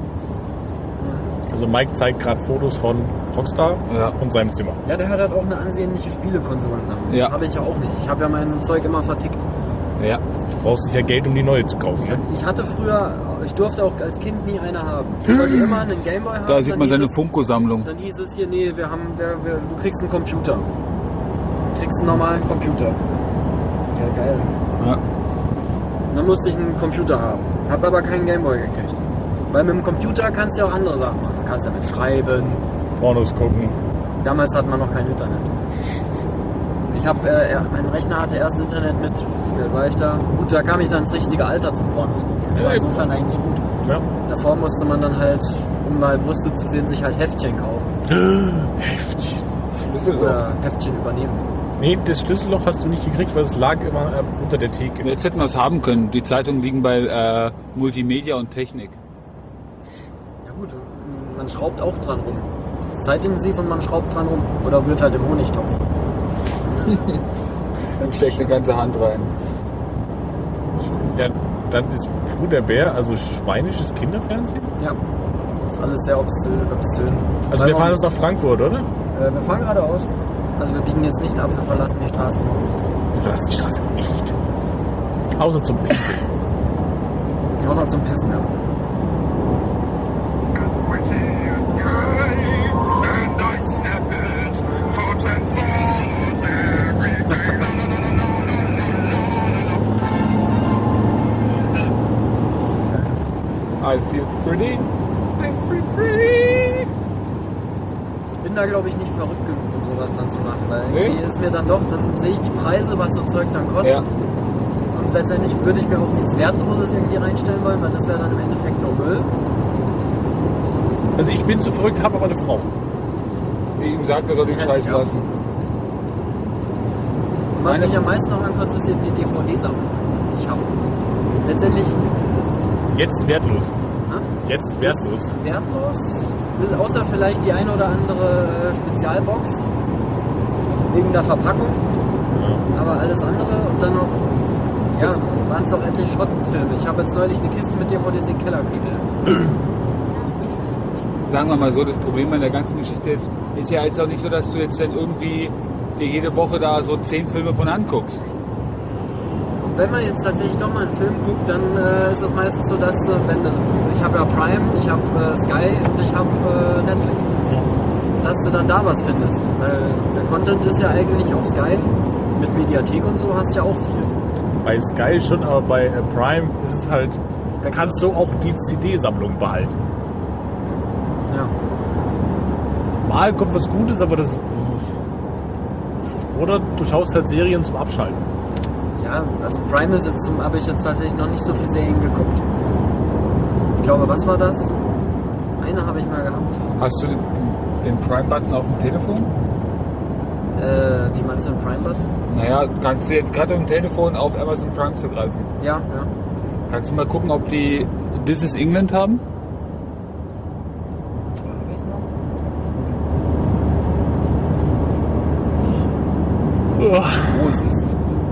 Speaker 1: Also Mike zeigt gerade Fotos von Rockstar
Speaker 2: Ja.
Speaker 1: und seinem Zimmer.
Speaker 3: Ja, der hat halt auch eine ansehnliche Spielekonsolensammlung.
Speaker 2: Ja.
Speaker 3: Das habe ich ja auch nicht. Ich habe ja mein Zeug immer vertickt.
Speaker 2: Ja.
Speaker 1: Du brauchst sicher Geld, um die neue zu kaufen. Ne?
Speaker 3: Ich hatte früher, ich durfte auch als Kind nie eine haben. Ich wollte immer einen Gameboy haben.
Speaker 2: Da sieht
Speaker 3: dann
Speaker 2: man
Speaker 3: hieß
Speaker 2: seine
Speaker 3: es-
Speaker 2: Funko-Sammlung.
Speaker 3: Dann hieß es hier, nee, wir haben, wir, wir, du kriegst einen Computer. Du kriegst einen normalen Computer. Ja, geil.
Speaker 2: Ja.
Speaker 3: Und dann musste ich einen Computer haben. Hab aber keinen Gameboy gekriegt. Weil mit dem Computer kannst du ja auch andere Sachen machen. Du kannst damit schreiben.
Speaker 1: Pornos gucken.
Speaker 3: Damals hat man noch kein Internet. Ich habe, äh, er- mein Rechner hatte erst Internet mit, wie alt war ich da? Gut, da kam ich dann ins richtige Alter zum Pornos gucken. Das war
Speaker 1: Ja, eben.
Speaker 3: insofern eigentlich gut.
Speaker 1: Ja.
Speaker 3: Davor musste man dann halt, um mal Brüste zu sehen, sich halt Heftchen kaufen.
Speaker 2: Schlüsselloch.
Speaker 3: Oder Heftchen übernehmen.
Speaker 1: Nee, das Schlüsselloch hast du nicht gekriegt, weil es lag immer äh, unter der Theke.
Speaker 2: Jetzt hätten wir es haben können. Die Zeitungen liegen bei äh, Multimedia und Technik.
Speaker 3: Ja gut, man schraubt auch dran rum. Das ist zeitintensiv und man schraubt dran rum. Oder rührt halt im Honigtopf.
Speaker 2: Dann steckt eine ganze Hand rein.
Speaker 1: Ja, dann ist Bruder Bär, also schweinisches Kinderfernsehen.
Speaker 3: Ja, das ist alles sehr obszön. obszön.
Speaker 1: Also
Speaker 3: Weil
Speaker 1: wir fahren
Speaker 3: man-
Speaker 1: jetzt nach Frankfurt, oder?
Speaker 3: Äh, wir fahren geradeaus. Also wir biegen jetzt nicht ab, wir verlassen die Straße.
Speaker 1: Du verlässt die Straße nicht. Außer zum Pinkeln.
Speaker 3: Außer zum Pissen, ja.
Speaker 2: I feel pretty. I feel pretty.
Speaker 3: Ich bin da glaube ich nicht verrückt genug, um sowas dann zu machen, weil
Speaker 2: Nee?
Speaker 3: irgendwie ist mir dann doch, dann sehe ich die Preise, was so Zeug dann kostet.
Speaker 2: Ja.
Speaker 3: Und letztendlich würde ich mir auch nichts Wertloses irgendwie reinstellen wollen, weil das wäre dann im Endeffekt nur Müll.
Speaker 1: Also ich bin zu verrückt, habe aber eine Frau.
Speaker 2: Die ihm sagt, er soll den
Speaker 3: Ja,
Speaker 2: Scheiß
Speaker 3: ich auch.
Speaker 2: lassen.
Speaker 3: Und was
Speaker 2: Meine-
Speaker 3: mich am meisten noch ankotzt, ist eben die D V D-Sammlung, die ich habe. Letztendlich,
Speaker 1: Jetzt wertlos.
Speaker 3: ne?
Speaker 1: Jetzt wertlos.
Speaker 3: wertlos, außer vielleicht die eine oder andere äh, Spezialbox wegen der Verpackung,
Speaker 1: Ja.
Speaker 3: aber alles andere und dann noch Ja, waren es doch endlich Schrottenfilme. Ich habe jetzt neulich eine Kiste mit D V Ds in den Keller gestellt.
Speaker 2: Sagen wir mal so, das Problem an der ganzen Geschichte ist, ist ja jetzt auch nicht so, dass du jetzt dann irgendwie dir jede Woche da so zehn Filme von anguckst.
Speaker 3: Und wenn man jetzt tatsächlich doch mal einen Film guckt, dann äh, ist es meistens so, dass, äh, wenn das, ich habe ja Prime, ich habe äh, Sky und ich habe äh, Netflix. Dass du dann da was findest. Weil der Content ist ja eigentlich auf Sky, mit Mediathek und so hast du ja auch viel.
Speaker 1: Bei Sky schon, aber bei äh, Prime ist es halt, da kannst du auch die C D-Sammlung behalten.
Speaker 3: Ja.
Speaker 1: Mal kommt was Gutes, aber das... Oder du schaust halt Serien zum Abschalten.
Speaker 3: Ja, also Prime ist jetzt, habe ich jetzt tatsächlich noch nicht so viel Serien geguckt. Ich glaube, was war das? Eine habe ich mal gehabt.
Speaker 2: Hast du den, den Prime-Button auf dem Telefon?
Speaker 3: Äh, wie meinst du den Prime-Button?
Speaker 2: Naja, kannst du jetzt gerade auf dem Telefon auf Amazon Prime zugreifen?
Speaker 3: Ja, ja.
Speaker 2: Kannst du mal gucken, ob die This is England haben?
Speaker 3: Hab ich's noch?
Speaker 1: Wo ist es?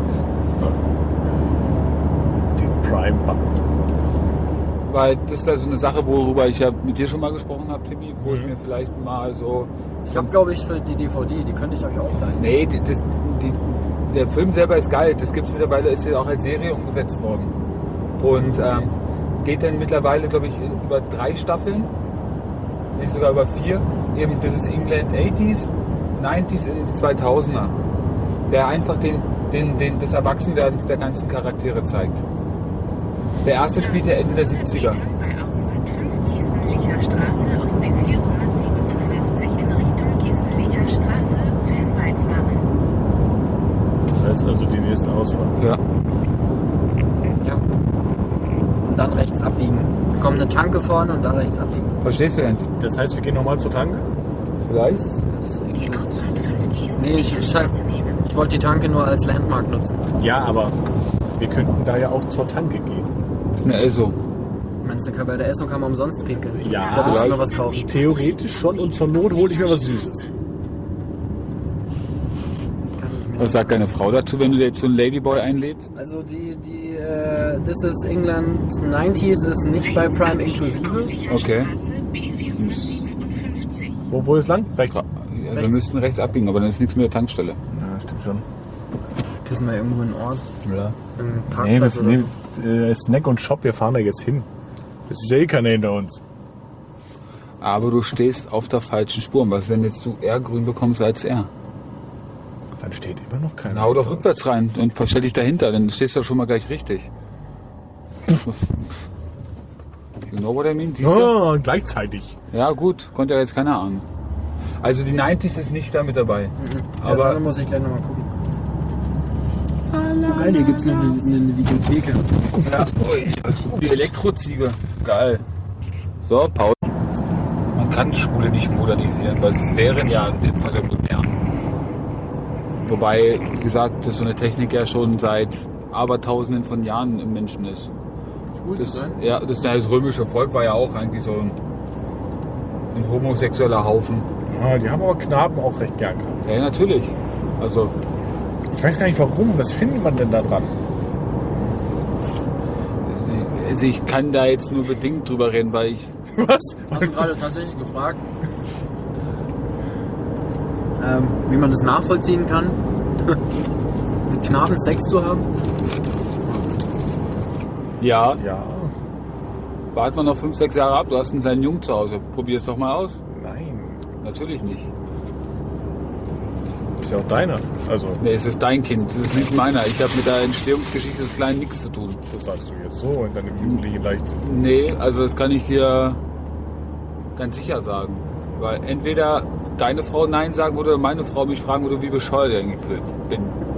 Speaker 1: Die Prime-Button.
Speaker 2: Weil das wäre so eine Sache, worüber ich ja mit dir schon mal gesprochen habe, Timmy, wo
Speaker 1: Mhm.
Speaker 2: ich mir vielleicht mal so...
Speaker 3: Ich habe, glaube ich, für die D V D, die könnte ich euch auch leihen.
Speaker 2: Nee, die, das, die, der Film selber ist geil. Das gibt's mittlerweile, ist ja auch als Serie umgesetzt worden. Und ähm, geht dann mittlerweile, glaube ich, über drei Staffeln. Nee, sogar über vier. Eben, das ist England achtziger, neunziger und zweitausender. Der einfach den, den, den, das Erwachsenwerdens der ganzen Charaktere zeigt. Der erste spielt ja Ende der siebziger.
Speaker 4: Bei Ausfahrt fünf Gießenlicher Straße auf B vierhundertsiebenundfünfzig in Richtung Gießenlicher Straße fernweit fahren.
Speaker 1: Das heißt also die nächste Ausfahrt.
Speaker 2: Ja.
Speaker 3: Ja. Und dann rechts abbiegen. Da kommt eine Tanke vorne und dann rechts abbiegen.
Speaker 2: Verstehst du denn?
Speaker 1: Das heißt, wir gehen nochmal zur Tanke?
Speaker 2: Vielleicht?
Speaker 3: Das ist
Speaker 4: Die
Speaker 3: irgendwie-
Speaker 4: Ausfahrt fünf
Speaker 3: Nee, ich,
Speaker 4: Gießenlicher
Speaker 3: ich,
Speaker 4: Straße nehmen.
Speaker 3: ich wollte die Tanke nur als Landmark nutzen.
Speaker 1: Ja, aber wir könnten da ja auch zur Tanke gehen.
Speaker 2: Das ist eine Elso.
Speaker 3: Meinst du, bei der Esso kann man umsonst pinkeln?
Speaker 1: Ja,
Speaker 3: Da muss ich
Speaker 2: vielleicht.
Speaker 3: noch was kaufen.
Speaker 1: Theoretisch schon und zur Not hole ich mir was Süßes.
Speaker 3: Kann ich mir
Speaker 2: Was sagt deine Frau dazu, wenn du dir jetzt so einen Ladyboy einlädst?
Speaker 3: Also die, die äh, This is England neunziger ist nicht bei Prime inklusive.
Speaker 2: Okay.
Speaker 4: B vierhundertsiebenundfünfzig.
Speaker 1: Wo, wo ist lang? Rechts.
Speaker 2: Ja, wir
Speaker 3: Rechts.
Speaker 2: müssten rechts abbiegen, aber dann ist nichts mit der Tankstelle.
Speaker 1: Ja, stimmt schon.
Speaker 3: Wissen wir irgendwo einen Ort?
Speaker 1: Ja.
Speaker 3: Im
Speaker 1: Nee,
Speaker 3: Parkplatz
Speaker 1: wir
Speaker 3: oder
Speaker 1: nehmen äh, Snack und Shop, wir fahren da jetzt hin. Das ist ja eh keiner hinter uns.
Speaker 2: Aber du stehst auf der falschen Spur. Und was, wenn jetzt du eher grün bekommst als er?
Speaker 1: Dann steht immer noch keiner.
Speaker 2: Dann hau doch rückwärts rein und verstell dich dahinter, dann stehst du schon mal gleich richtig. You know what I mean? Siehst du?
Speaker 1: Oh, gleichzeitig.
Speaker 2: Ja gut, konnte ja jetzt keiner ahnen. Also die neunziger ist nicht da mit dabei.
Speaker 3: so.
Speaker 2: Aber-
Speaker 3: Ja, dann muss ich gleich nochmal gucken. Oh, geil, hier gibt es eine, eine, eine Videothek.
Speaker 2: Ja, ui, die Elektroziege. Geil. So, Paul. Man kann Schwule nicht modernisieren, weil es wären ja in dem Fall modern. Wobei, wie gesagt, dass so eine Technik ja schon seit Abertausenden von Jahren im Menschen ist.
Speaker 3: Schwul zu
Speaker 2: Das,
Speaker 3: sein?
Speaker 2: ja, das, das römische Volk war ja auch eigentlich so ein, ein homosexueller Haufen.
Speaker 1: Ja, die haben aber Knaben auch recht gern gehabt.
Speaker 2: Ja, natürlich. Also,
Speaker 1: Ich weiß gar nicht warum. Was findet man denn da dran?
Speaker 2: also ich kann da jetzt nur bedingt drüber reden, weil ich
Speaker 1: Was?
Speaker 3: Hast du gerade tatsächlich gefragt, ähm, wie man das nachvollziehen kann, mit Knaben Sex zu haben?
Speaker 2: ja,
Speaker 1: Ja.
Speaker 2: warte mal noch fünf, sechs Jahre ab, du hast einen kleinen Jungen zu Hause. Probier es doch mal aus.
Speaker 1: Nein.
Speaker 2: Natürlich nicht.
Speaker 1: Ist ja auch deiner. Also,
Speaker 2: Nee, es ist dein Kind, es ist nicht meiner. Ich habe mit der Entstehungsgeschichte des Kleinen nichts zu tun.
Speaker 1: das sagst du jetzt so in deinem jugendlichen Leichtsinn.
Speaker 2: Nee, also das kann ich dir ganz sicher sagen. Weil entweder deine Frau Nein sagen würde oder meine Frau mich fragen würde, wie bescheuert ich eigentlich bin.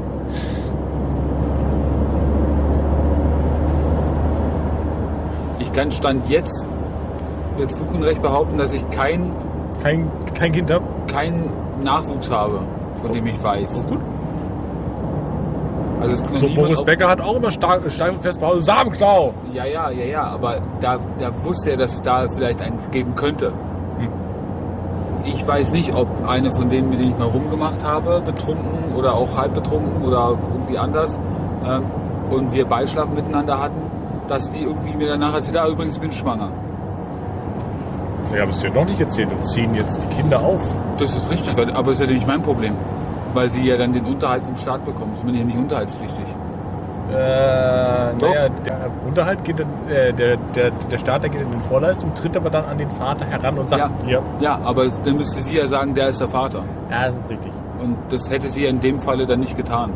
Speaker 2: Ich kann Stand jetzt mit Fug und Recht behaupten, dass ich kein,
Speaker 1: Kein, kein Kind hab?
Speaker 2: keinen Nachwuchs habe, von dem ich weiß.
Speaker 1: Gut.
Speaker 2: Also es kann
Speaker 1: So,
Speaker 2: niemand
Speaker 1: Boris
Speaker 2: auf-
Speaker 1: Becker hat auch immer stark, steif und fest behauptet, Samenklau.
Speaker 2: Ja, ja, ja, ja, aber da, da wusste er, dass es da vielleicht eins geben könnte.
Speaker 1: Hm.
Speaker 2: Ich weiß nicht, ob eine von denen, mit denen ich mal rumgemacht habe, betrunken oder auch halb betrunken oder irgendwie anders, ähm, und wir Beischlaf miteinander hatten, dass die irgendwie mir danach erzählt, ah, übrigens, ich bin schwanger.
Speaker 1: Ja, aber das ist ja noch nicht erzählt und ziehen jetzt die Kinder auf.
Speaker 2: Das ist richtig, weil, aber das ist ja nicht mein Problem. Weil sie ja dann den Unterhalt vom Staat bekommen. Ich bin ja nicht unterhaltspflichtig.
Speaker 1: Äh,
Speaker 2: Doch.
Speaker 1: naja, der Unterhalt geht, in, äh, der, der, der Starter geht in den Vorleistung, tritt aber dann an den Vater heran und sagt,
Speaker 2: Ja.
Speaker 1: ja,
Speaker 2: Ja, aber es, dann müsste sie ja sagen, der ist der Vater.
Speaker 1: ja, das ist richtig.
Speaker 2: Und das hätte sie ja in dem Falle dann nicht getan.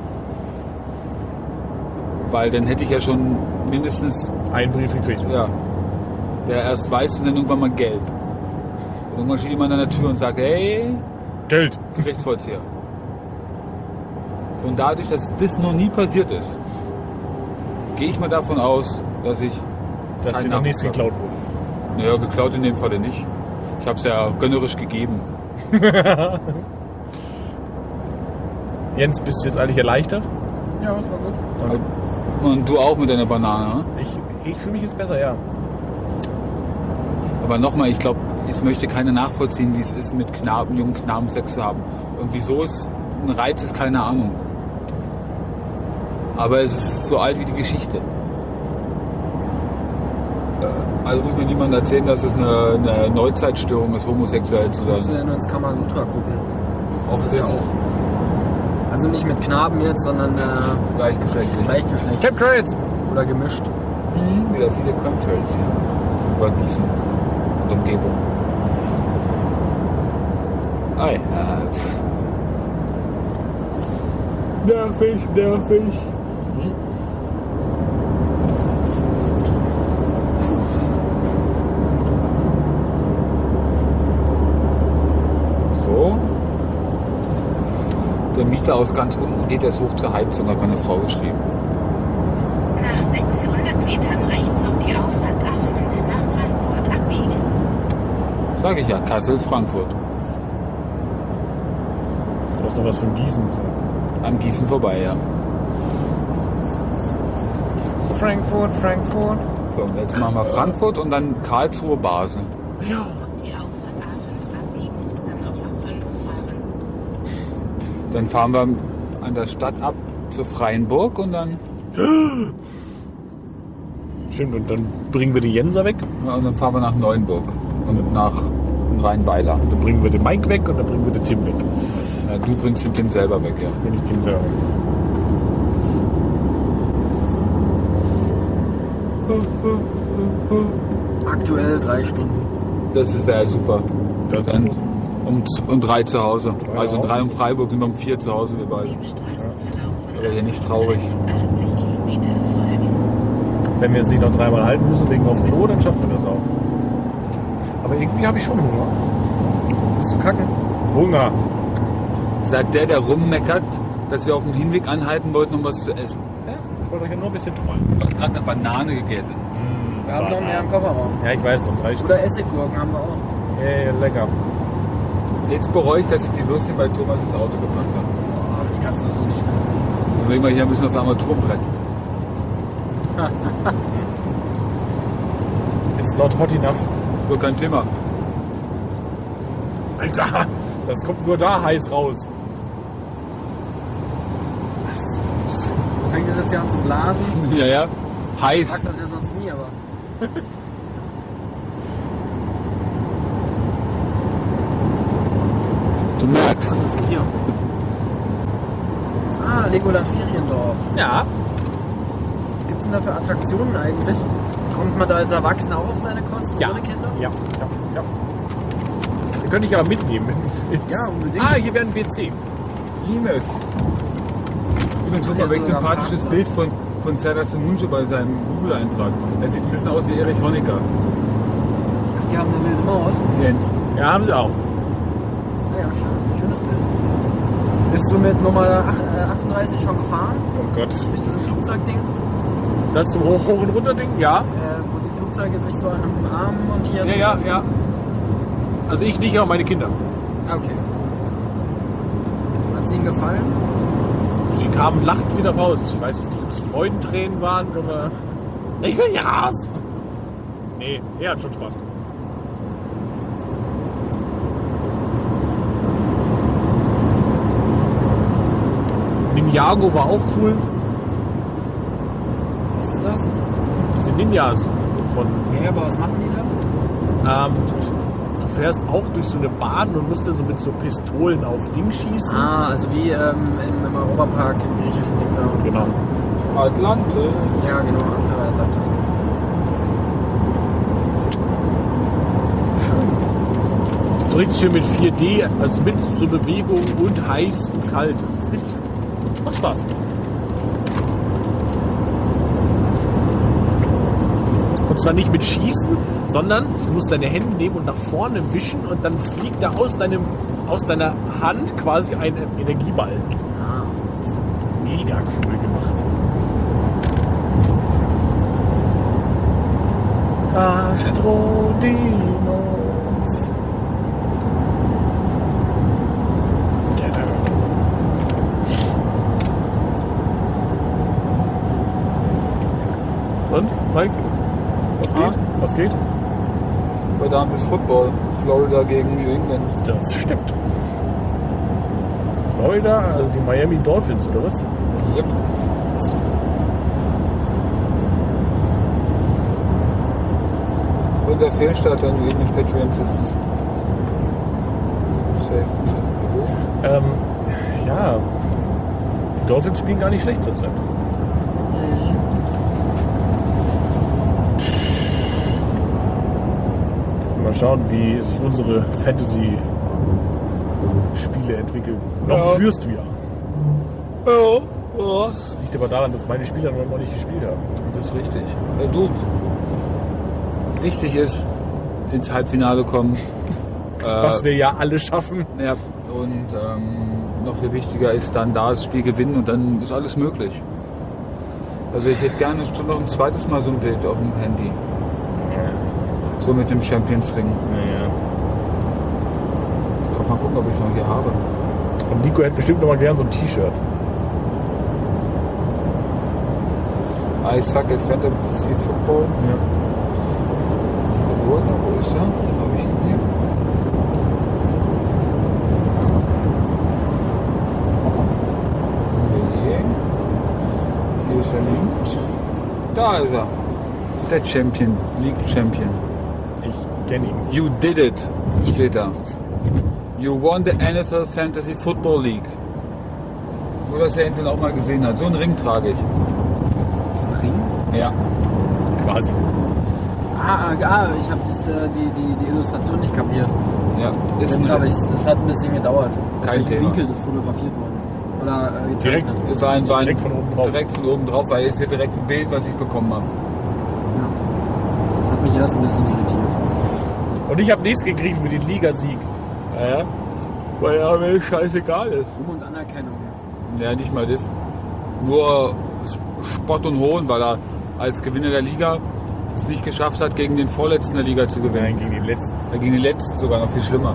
Speaker 2: Weil dann hätte ich ja schon mindestens,
Speaker 1: Einen Brief gekriegt.
Speaker 2: ja, der erst weiß und dann irgendwann mal gelb. Und irgendwann steht jemand an der Tür und sagt, hey,
Speaker 1: Geld.
Speaker 2: Gerichtsvollzieher. Und dadurch, dass das noch nie passiert ist, gehe ich mal davon aus, dass ich
Speaker 1: Dass
Speaker 2: keinen
Speaker 1: dir noch nichts
Speaker 2: Nachwuchs
Speaker 1: geklaut
Speaker 2: habe.
Speaker 1: wurde.
Speaker 2: Naja, geklaut in dem Falle nicht. Ich habe es ja gönnerisch gegeben.
Speaker 1: Jens, bist du jetzt eigentlich erleichtert?
Speaker 3: Ja, das war gut.
Speaker 2: Und du auch mit deiner Banane. Ne?
Speaker 1: Ich, ich fühle mich jetzt besser, ja.
Speaker 2: Aber nochmal, ich glaube, ich möchte keiner nachvollziehen, wie es ist, mit Knaben, jungen Knaben Sex zu haben. Und wieso es ein Reiz ist, keine Ahnung. Aber es ist so alt wie die Geschichte. Also muss mir niemand erzählen, dass es eine, eine Neuzeitstörung ist, homosexuell zu
Speaker 3: Musst du
Speaker 2: sein.
Speaker 3: ja nur ins Kamasutra gucken.
Speaker 2: Auch
Speaker 3: Das ist ja
Speaker 2: das
Speaker 3: auch. Also nicht mit Knaben jetzt, sondern äh,
Speaker 2: gleichgeschlechtlich.
Speaker 3: gleichgeschlechtlich
Speaker 1: Chemtrails!
Speaker 3: oder gemischt.
Speaker 2: Mhm. Wieder viele Chemtrails hier. Über Gießen und Umgebung. Ei, äh, pff. Nervig, nervig. So. Der Mieter aus ganz unten geht jetzt hoch zur Heizung, hat meine Frau geschrieben.
Speaker 4: Nach sechshundert Metern rechts auf die Auffahrt A fünf nach Frankfurt abbiegen.
Speaker 2: Sag ich ja, Kassel, Frankfurt.
Speaker 1: Du hast noch was von Gießen gesagt.
Speaker 2: An Gießen vorbei, ja.
Speaker 1: Frankfurt, Frankfurt.
Speaker 2: So, und jetzt machen wir Frankfurt und dann Karlsruhe, Basel.
Speaker 1: Ja.
Speaker 4: Auf die Auffahrt A fünf abbiegen, dann auf A fünf fahren.
Speaker 2: Dann fahren wir an der Stadt ab zur Freienburg und dann,
Speaker 1: Stimmt, und dann bringen wir die Jenser weg,
Speaker 2: ja, und dann fahren wir nach Neuenburg und nach Rheinweiler.
Speaker 1: dann bringen wir den Mike weg und dann bringen wir den Tim weg.
Speaker 2: Ja, du bringst den Tim selber weg, ja.
Speaker 1: Wenn ich Tim selber weg.
Speaker 3: Aktuell drei Stunden.
Speaker 2: Das wäre super.
Speaker 1: Ja,
Speaker 2: Dann um, um drei zu Hause.
Speaker 1: Drei
Speaker 2: Also um
Speaker 1: auch.
Speaker 2: drei um Freiburg sind wir um vier zu Hause, wir beide.
Speaker 4: Im Straßenverlauf von
Speaker 2: Aber hier nicht traurig.
Speaker 4: achtzig Kilometer folgen.
Speaker 1: Wenn wir es nicht noch dreimal halten müssen wegen auf Klo, dann schaffen wir das auch. Aber irgendwie habe ich schon Hunger.
Speaker 3: Willst du kacken?
Speaker 1: Hunger.
Speaker 2: Sagt der, der rummeckert, dass wir auf dem Hinweg anhalten wollten, um was zu essen.
Speaker 1: Ja, ich wollte euch ja nur ein bisschen trollen.
Speaker 2: Du hast gerade eine Banane gegessen.
Speaker 3: Wir haben noch mehr im Kofferraum.
Speaker 1: Ja, ich weiß, noch drei Stück.
Speaker 3: Oder Essiggurken haben wir auch.
Speaker 1: Ey, lecker.
Speaker 2: Jetzt bereue ich, dass ich die Würstchen bei Thomas ins Auto gepackt habe.
Speaker 3: Oh, das kannst du so nicht essen.
Speaker 2: Dann legen wir hier ein bisschen aufs Armaturenbrett.
Speaker 1: It's not hot enough.
Speaker 2: So, kein Thema.
Speaker 1: Alter, das kommt nur da heiß raus.
Speaker 3: Fängt das jetzt hier an zu blasen?
Speaker 2: Ja, ja.
Speaker 3: Ich
Speaker 2: Heiß.
Speaker 3: mag das ja sonst nie, aber.
Speaker 2: Du merkst.
Speaker 3: Was ist denn hier? Ah, Legoland Feriendorf.
Speaker 1: Ja.
Speaker 3: Was gibt's denn da für Attraktionen eigentlich? Kommt man da als Erwachsener auch auf seine Kosten
Speaker 1: Ja.
Speaker 3: ohne Kinder?
Speaker 1: Ja, ja, ja. Den könnte ich aber mitnehmen.
Speaker 3: Ja, unbedingt.
Speaker 1: Ah, hier wäre ein W C.
Speaker 2: Ines. Übrigens, guck
Speaker 3: Ja,
Speaker 2: mal, welch
Speaker 3: so am
Speaker 2: sympathisches
Speaker 3: Parkplatz.
Speaker 2: Bild von, von Serdar Munche bei seinem Google-Eintrag. Er sieht ein bisschen aus wie Erich Honecker.
Speaker 3: Ach, die haben eine wilde Maus.
Speaker 2: Jens.
Speaker 1: Ja, haben sie auch.
Speaker 3: Ja, schön. Schönes Bild. Bist du mit Nummer ach- äh, achtunddreißig schon gefahren?
Speaker 1: Oh Gott.
Speaker 3: Durch dieses Flugzeugding?
Speaker 1: Das zum Hoch, Hoch und Runter Ding? Ja.
Speaker 3: Äh, wo die Flugzeuge sich so an einem Arm montieren?
Speaker 1: Ja, ja, ja. Also ich nicht, aber meine Kinder.
Speaker 3: Ah, okay. Hat es Ihnen gefallen?
Speaker 1: Sie kamen lachend wieder raus. Ich weiß nicht, ob es Freudentränen waren oder... Ich will hier raus! Nee, er hat schon Spaß gemacht. Ninjago war auch cool.
Speaker 3: ist das?
Speaker 1: Diese Ninjas von.
Speaker 3: Ja, aber was machen die da?
Speaker 1: Ähm, du fährst auch durch so eine Bahn und musst dann so mit so Pistolen auf Ding schießen.
Speaker 3: Ah, also wie ähm, im, im Europapark im griechischen Ding da.
Speaker 1: Genau.
Speaker 2: Atlantis.
Speaker 3: Ja, genau, andere Atlantis.
Speaker 1: So richtig schön mit vier D, also mit so Bewegung und heiß und kalt. Das ist richtig. Macht Spaß. Und zwar nicht mit Schießen, sondern du musst deine Hände nehmen und nach vorne wischen und dann fliegt da aus, deinem, aus deiner Hand quasi ein Energieball.
Speaker 3: Ah.
Speaker 1: Das ist mega cool gemacht. Astrodinos. Und, Mike? Was geht?
Speaker 2: Ah?
Speaker 1: Was geht?
Speaker 2: Heute Abend ist Football. Florida gegen New England.
Speaker 1: Das stimmt. Florida, also die Miami Dolphins, oder was?
Speaker 2: Yep. Und der Fehlstart der New England Patriots ist safe.
Speaker 1: Ähm, ja. Die Dolphins spielen gar nicht schlecht zurzeit. Mal schauen, wie sich unsere Fantasy-Spiele entwickeln. Noch
Speaker 2: Ja.
Speaker 1: führst du ja.
Speaker 2: Ja, ja.
Speaker 1: Das liegt aber daran, dass meine Spieler noch nicht gespielt haben.
Speaker 2: Das ist richtig. Äh, du, wichtig ist, ins Halbfinale kommen. Äh,
Speaker 1: Was wir ja alle schaffen.
Speaker 2: ja, und ähm, noch viel wichtiger ist dann da das Spiel gewinnen und dann ist alles möglich. Also ich hätte gerne schon noch ein zweites Mal so ein Bild auf dem Handy. So mit dem Champions Ring.
Speaker 1: Naja.
Speaker 2: Ich kann mal gucken, ob ich es noch hier habe.
Speaker 1: Und Nico hätte bestimmt noch mal gern so ein T-Shirt.
Speaker 2: I suck at Fantasy Football.
Speaker 1: Ja.
Speaker 2: Wo, wo ist er? Habe ich ihn hier? Nee. Hier ist er nicht. Da ist er. Der Champion, League Champion.
Speaker 1: Ich kenne ihn.
Speaker 2: You did it, steht da. You won the N F L Fantasy Football League. Nur, dass er ihn auch mal gesehen hat. So einen Ring trage ich.
Speaker 3: Ein Ring?
Speaker 2: Ja.
Speaker 1: Quasi.
Speaker 3: Ah, ah, ich habe äh, die, die, die Illustration nicht kapiert.
Speaker 2: Ja, ist
Speaker 3: Jetzt
Speaker 2: ein
Speaker 3: habe ich, das hat ein bisschen gedauert.
Speaker 2: Kein
Speaker 3: Welchen
Speaker 2: Thema.
Speaker 3: Winkel das fotografiert worden ist. Oder äh,
Speaker 1: Direkt.
Speaker 3: gezeichnet.
Speaker 2: War ein, war ein,
Speaker 1: Direkt von oben drauf.
Speaker 2: Direkt von oben drauf, weil jetzt hier direkt ein Bild, was ich bekommen habe.
Speaker 3: Ja. Das hat mich erst ein bisschen irritiert.
Speaker 1: Und ich habe nichts gekriegt für den Ligasieg.
Speaker 2: Ja, weil ja mir scheißegal ist.
Speaker 3: Ruhm und Anerkennung.
Speaker 2: Ja, nicht mal das. Nur Spott und Hohn, weil er als Gewinner der Liga es nicht geschafft hat, gegen den Vorletzten der Liga zu gewinnen.
Speaker 1: Nein, gegen den letzten.
Speaker 2: Ja, gegen den Letzten sogar noch viel schlimmer.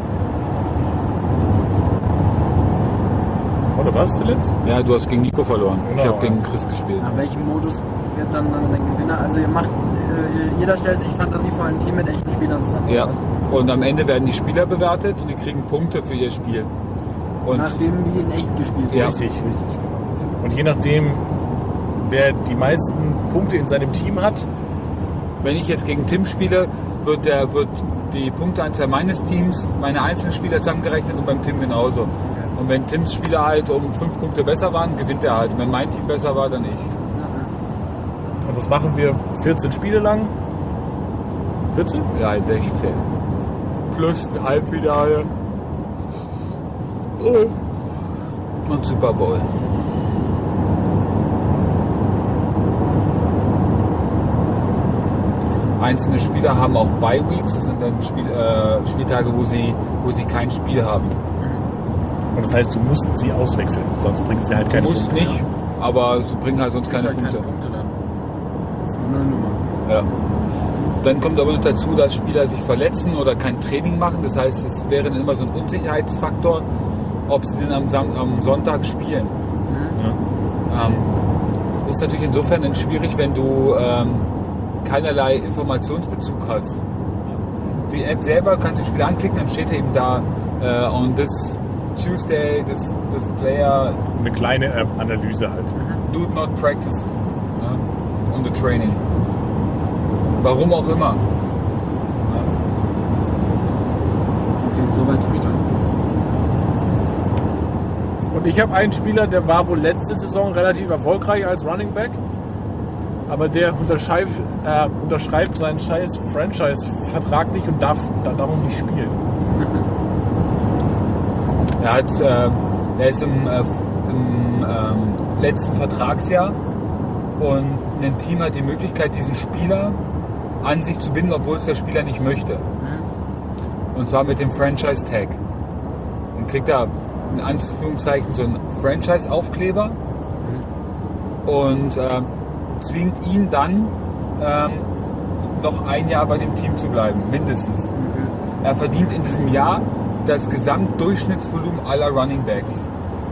Speaker 1: Oder was zuletzt?
Speaker 2: Ja, du hast gegen Nico verloren.
Speaker 1: Genau,
Speaker 2: ich habe
Speaker 1: ja.
Speaker 2: gegen Chris gespielt.
Speaker 3: Nach welchem Modus wird dann, dann der Gewinner? Also ihr macht, äh, jeder stellt sich fantasievoll ein Team mit echten Spielern zusammen.
Speaker 2: Ja.
Speaker 3: oder was?
Speaker 2: Und am Ende werden die Spieler bewertet und die kriegen Punkte für ihr Spiel. Und
Speaker 3: Nachdem wie in echt gespielt
Speaker 2: Ja.
Speaker 3: wird.
Speaker 1: Richtig, richtig. Und je nachdem, wer die meisten Punkte in seinem Team hat,
Speaker 2: wenn ich jetzt gegen Tim spiele, wird, der, wird die Punkteanzahl meines Teams, meine einzelnen Spieler zusammengerechnet und beim Tim genauso. Und wenn Tims Spieler halt um fünf Punkte besser waren, gewinnt er halt. Und wenn mein Team besser war, dann ich.
Speaker 1: und das machen wir vierzehn Spiele lang. vierzehn?
Speaker 2: Ja, sechzehn. Plus ein Halbfinale. Und Super Bowl. Einzelne Spieler haben auch Bye Weeks, das sind dann Spiel, äh, Spieltage, wo sie, wo sie kein Spiel haben.
Speaker 1: Und das heißt, du musst sie auswechseln, sonst bringen sie halt
Speaker 2: Du
Speaker 1: keine
Speaker 2: musst
Speaker 1: Punkte.
Speaker 2: nicht, aber sie bringen halt sonst keine
Speaker 3: Halt
Speaker 2: Punkte.
Speaker 3: Punkte dann. Das ist nur eine Nummer.
Speaker 2: Ja. Dann kommt aber noch dazu, dass Spieler sich verletzen oder kein Training machen. Das heißt, es wäre dann immer so ein Unsicherheitsfaktor, ob sie denn am, Sam am Sonntag spielen.
Speaker 3: Mhm.
Speaker 2: Ähm, ist natürlich insofern dann schwierig, wenn du ähm, keinerlei Informationsbezug hast. Die App selber kannst du das Spiel anklicken, dann steht eben da äh, on this Tuesday, this, this player
Speaker 1: Eine kleine äh, Analyse halt.
Speaker 2: do not practice. Ja? on the training. Warum auch immer.
Speaker 3: Okay, soweit verstanden.
Speaker 1: Und ich habe einen Spieler, der war wohl letzte Saison relativ erfolgreich als Running Back, aber der unterschreibt, äh, unterschreibt seinen scheiß Franchise-Vertrag nicht und darf da, darum nicht spielen.
Speaker 2: Er hat, äh, er ist im, äh, im ähm, letzten Vertragsjahr und ein Team hat die Möglichkeit, diesen Spieler an sich zu binden, obwohl es der Spieler nicht möchte.
Speaker 3: Mhm.
Speaker 2: Und zwar mit dem Franchise-Tag. Dann kriegt er in Anführungszeichen so einen Franchise-Aufkleber und äh, zwingt ihn dann ähm, noch ein Jahr bei dem Team zu bleiben, mindestens.
Speaker 3: Okay.
Speaker 2: Er verdient in diesem Jahr das Gesamtdurchschnittsvolumen aller Running Backs.